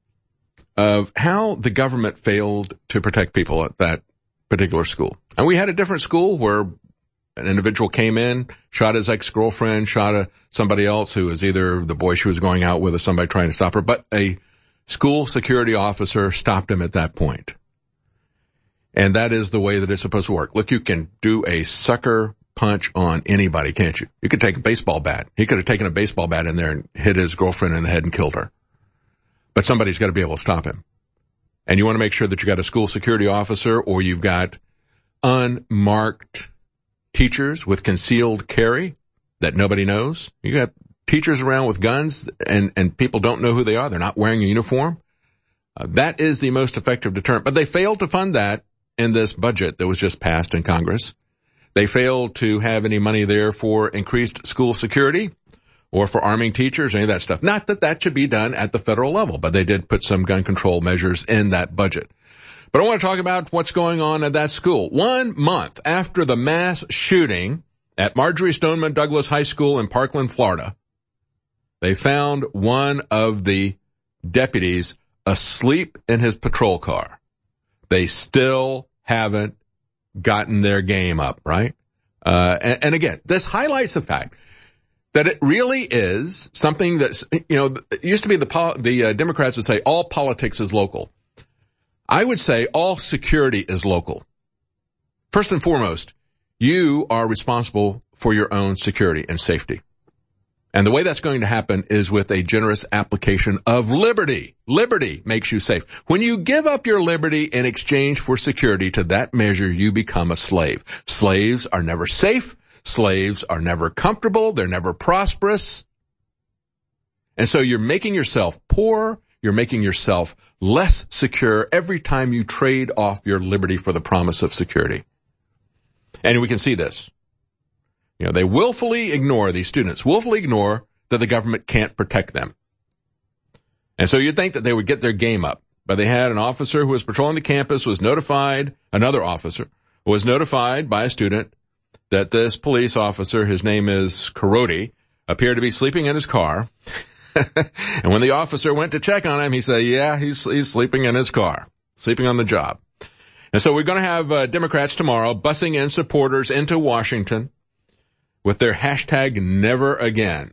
of how the government failed to protect people at that particular school. And we had a different school where an individual came in, shot his ex-girlfriend, shot somebody else who was either the boy she was going out with or somebody trying to stop her. But a school security officer stopped him at that point. And that is the way that it's supposed to work. Look, you can do a sucker punch on anybody, can't you? You could take a baseball bat. He could have taken a baseball bat in there and hit his girlfriend in the head and killed her. But somebody's got to be able to stop him. And you want to make sure that you got a school security officer or you've got unmarked teachers with concealed carry that nobody knows. You got teachers around with guns and people don't know who they are. They're not wearing a uniform. That is the most effective deterrent. But they failed to fund that in this budget that was just passed in Congress. They failed to have any money there for increased school security or for arming teachers, any of that stuff. Not that that should be done at the federal level, but they did put some gun control measures in that budget. But I want to talk about what's going on at that school. 1 month after the mass shooting at Marjory Stoneman Douglas High School in Parkland, Florida, they found one of the deputies asleep in his patrol car. They still haven't gotten their game up, right? And again, this highlights the fact that it really is something that's, it used to be the Democrats would say all politics is local. I would say all security is local. First and foremost, you are responsible for your own security and safety. And the way that's going to happen is with a generous application of liberty. Liberty makes you safe. When you give up your liberty in exchange for security, to that measure, you become a slave. Slaves are never safe. Slaves are never comfortable. They're never prosperous. And so you're making yourself poor. You're making yourself less secure every time you trade off your liberty for the promise of security. And we can see this. They willfully ignore, these students willfully ignore that the government can't protect them. And so you'd think that they would get their game up. But they had an officer who was patrolling the campus another officer was notified by a student that this police officer, his name is Karoti, appeared to be sleeping in his car. And when the officer went to check on him, he said, yeah, he's sleeping in his car, sleeping on the job. And so we're going to have Democrats tomorrow busing in supporters into Washington with their hashtag never again,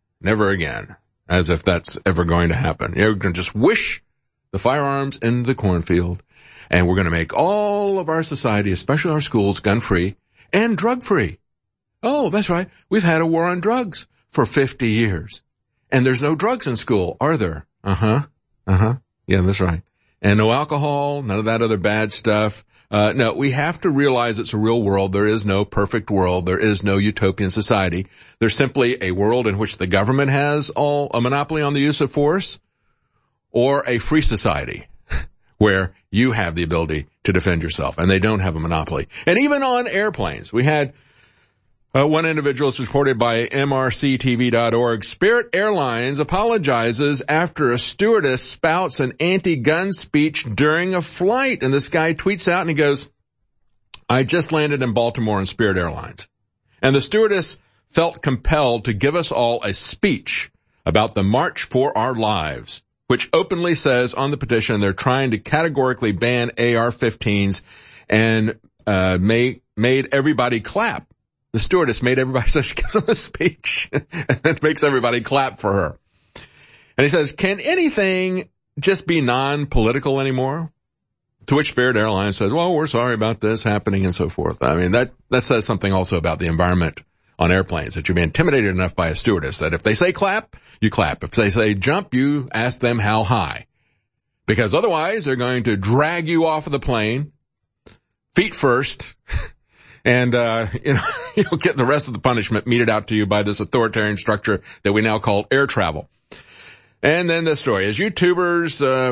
as if that's ever going to happen. You're going to just wish the firearms in the cornfield, and we're going to make all of our society, especially our schools, gun-free and drug-free. Oh, that's right. We've had a war on drugs for 50 years. And there's no drugs in school, are there? Yeah, that's right. And no alcohol, none of that other bad stuff. No, we have to realize it's a real world. There is no perfect world. There is no utopian society. There's simply a world in which the government has a monopoly on the use of force, or a free society where you have the ability to defend yourself and they don't have a monopoly. And even on airplanes, we had one individual is reported by MRCTV.org. Spirit Airlines apologizes after a stewardess spouts an anti-gun speech during a flight. And this guy tweets out and he goes, I just landed in Baltimore on Spirit Airlines. And the stewardess felt compelled to give us all a speech about the March for Our Lives, which openly says on the petition they're trying to categorically ban AR-15s and made everybody clap. The stewardess made everybody, so she gives them a speech and makes everybody clap for her. And he says, can anything just be non-political anymore? To which Spirit Airlines says, well, we're sorry about this happening and so forth. I mean, that says something also about the environment on airplanes, that you'll be intimidated enough by a stewardess that if they say clap, you clap. If they say jump, you ask them how high. Because otherwise they're going to drag you off of the plane, feet first, and, you'll get the rest of the punishment meted out to you by this authoritarian structure that we now call air travel. And then this story. As YouTube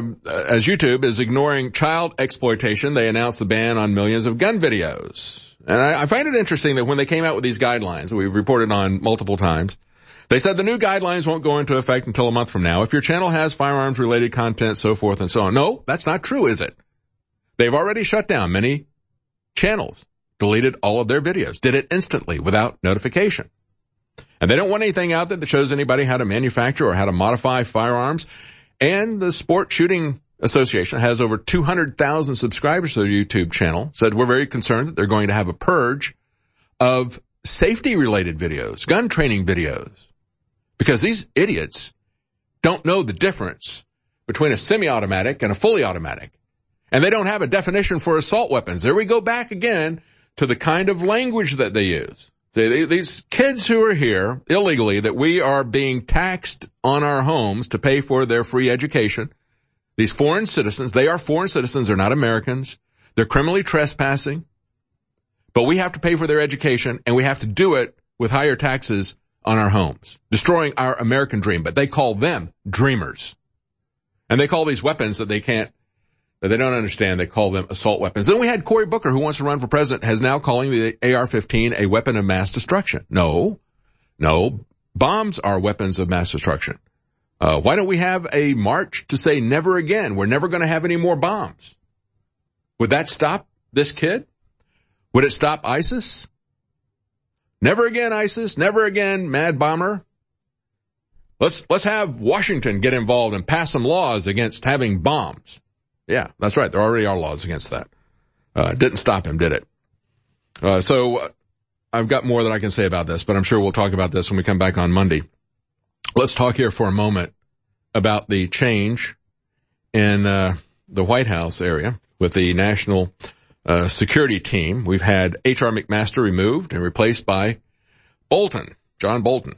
is ignoring child exploitation, they announced the ban on millions of gun videos. And I find it interesting that when they came out with these guidelines, we've reported on multiple times, they said the new guidelines won't go into effect until a month from now. If your channel has firearms-related content, so forth and so on. No, that's not true, is it? They've already shut down many channels, deleted all of their videos, did it instantly without notification. And they don't want anything out there that shows anybody how to manufacture or how to modify firearms. And the Sport Shooting Association has over 200,000 subscribers to their YouTube channel. Said we're very concerned that they're going to have a purge of safety-related videos, gun training videos, because these idiots don't know the difference between a semi-automatic and a fully automatic. And they don't have a definition for assault weapons. There we go back again to the kind of language that they use. These kids who are here illegally, that we are being taxed on our homes to pay for their free education. These foreign citizens, they are foreign citizens, they're not Americans. They're criminally trespassing. But we have to pay for their education, and we have to do it with higher taxes on our homes, destroying our American dream. But they call them dreamers. And they call these weapons that they don't understand, they call them assault weapons. Then we had Cory Booker, who wants to run for president, has now calling the AR-15 a weapon of mass destruction. No, bombs are weapons of mass destruction. Why don't we have a march to say never again? We're never going to have any more bombs. Would that stop this kid? Would it stop ISIS? Never again, ISIS. Never again, Mad Bomber. Let's have Washington get involved and pass some laws against having bombs. Yeah, that's right. There already are laws against that. Didn't stop him, did it? So I've got more that I can say about this, but I'm sure we'll talk about this when we come back on Monday. Let's talk here for a moment about the change in the White House area with the national security team. We've had H.R. McMaster removed and replaced by John Bolton.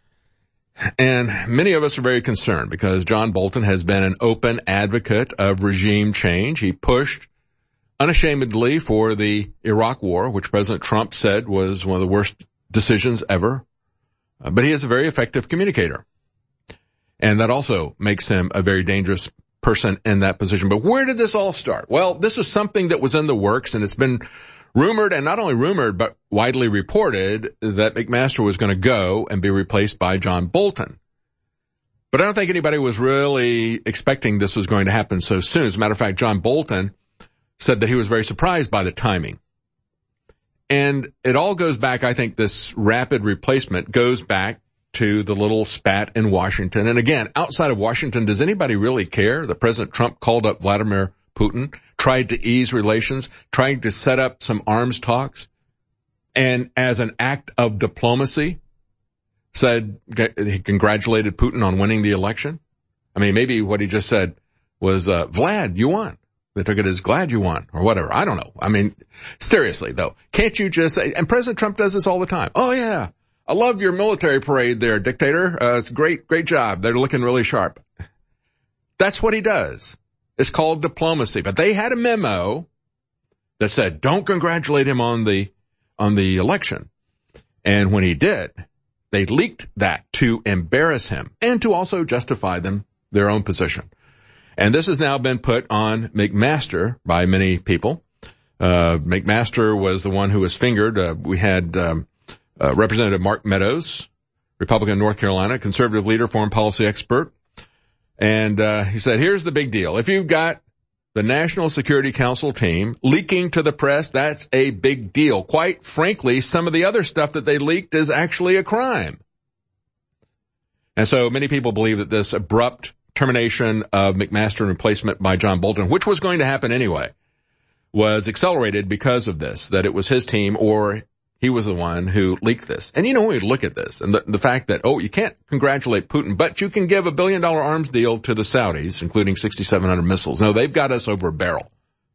And many of us are very concerned because John Bolton has been an open advocate of regime change. He pushed unashamedly for the Iraq War, which President Trump said was one of the worst decisions ever. But he is a very effective communicator. And that also makes him a very dangerous person in that position. But where did this all start? Well, this was something that was in the works, and it's been rumored, and not only rumored, but widely reported, that McMaster was going to go and be replaced by John Bolton. But I don't think anybody was really expecting this was going to happen so soon. As a matter of fact, John Bolton said that he was very surprised by the timing. And it all goes back, I think this rapid replacement goes back to the little spat in Washington. And again, outside of Washington, does anybody really care that President Trump called up Vladimir Putin, tried to ease relations, trying to set up some arms talks, and as an act of diplomacy, said he congratulated Putin on winning the election? I mean, maybe what he just said was, Vlad, you won. They took it as glad you won, or whatever. I don't know. I mean, seriously, though, can't you just say, and President Trump does this all the time. Oh, yeah, I love your military parade there, dictator. It's great job. They're looking really sharp. That's what he does. It's called diplomacy. But they had a memo that said, don't congratulate him on the election. And when he did, they leaked that to embarrass him and to also justify their own position. And this has now been put on McMaster by many people. McMaster was the one who was fingered. We had Representative Mark Meadows, Republican of North Carolina, conservative leader, foreign policy expert. And he said, here's the big deal. If you've got the National Security Council team leaking to the press, that's a big deal. Quite frankly, some of the other stuff that they leaked is actually a crime. And so many people believe that this abrupt termination of McMaster and replacement by John Bolton, which was going to happen anyway, was accelerated because of this, that it was his team or he was the one who leaked this. And when we look at this and the fact that, you can't congratulate Putin, but you can give $1 billion arms deal to the Saudis, including 6,700 missiles. No, they've got us over a barrel.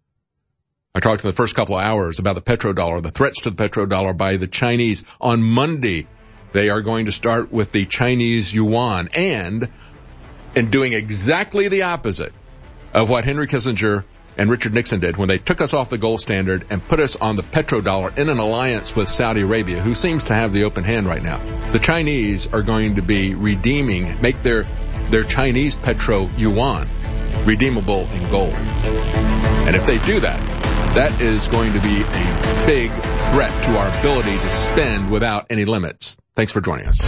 I talked in the first couple of hours about the petrodollar, the threats to the petrodollar by the Chinese. On Monday, they are going to start with the Chinese yuan and doing exactly the opposite of what Henry Kissinger and Richard Nixon did when they took us off the gold standard and put us on the petrodollar in an alliance with Saudi Arabia, who seems to have the open hand right now. The Chinese are going to be make their Chinese petro yuan redeemable in gold. And if they do that, that is going to be a big threat to our ability to spend without any limits. Thanks for joining us.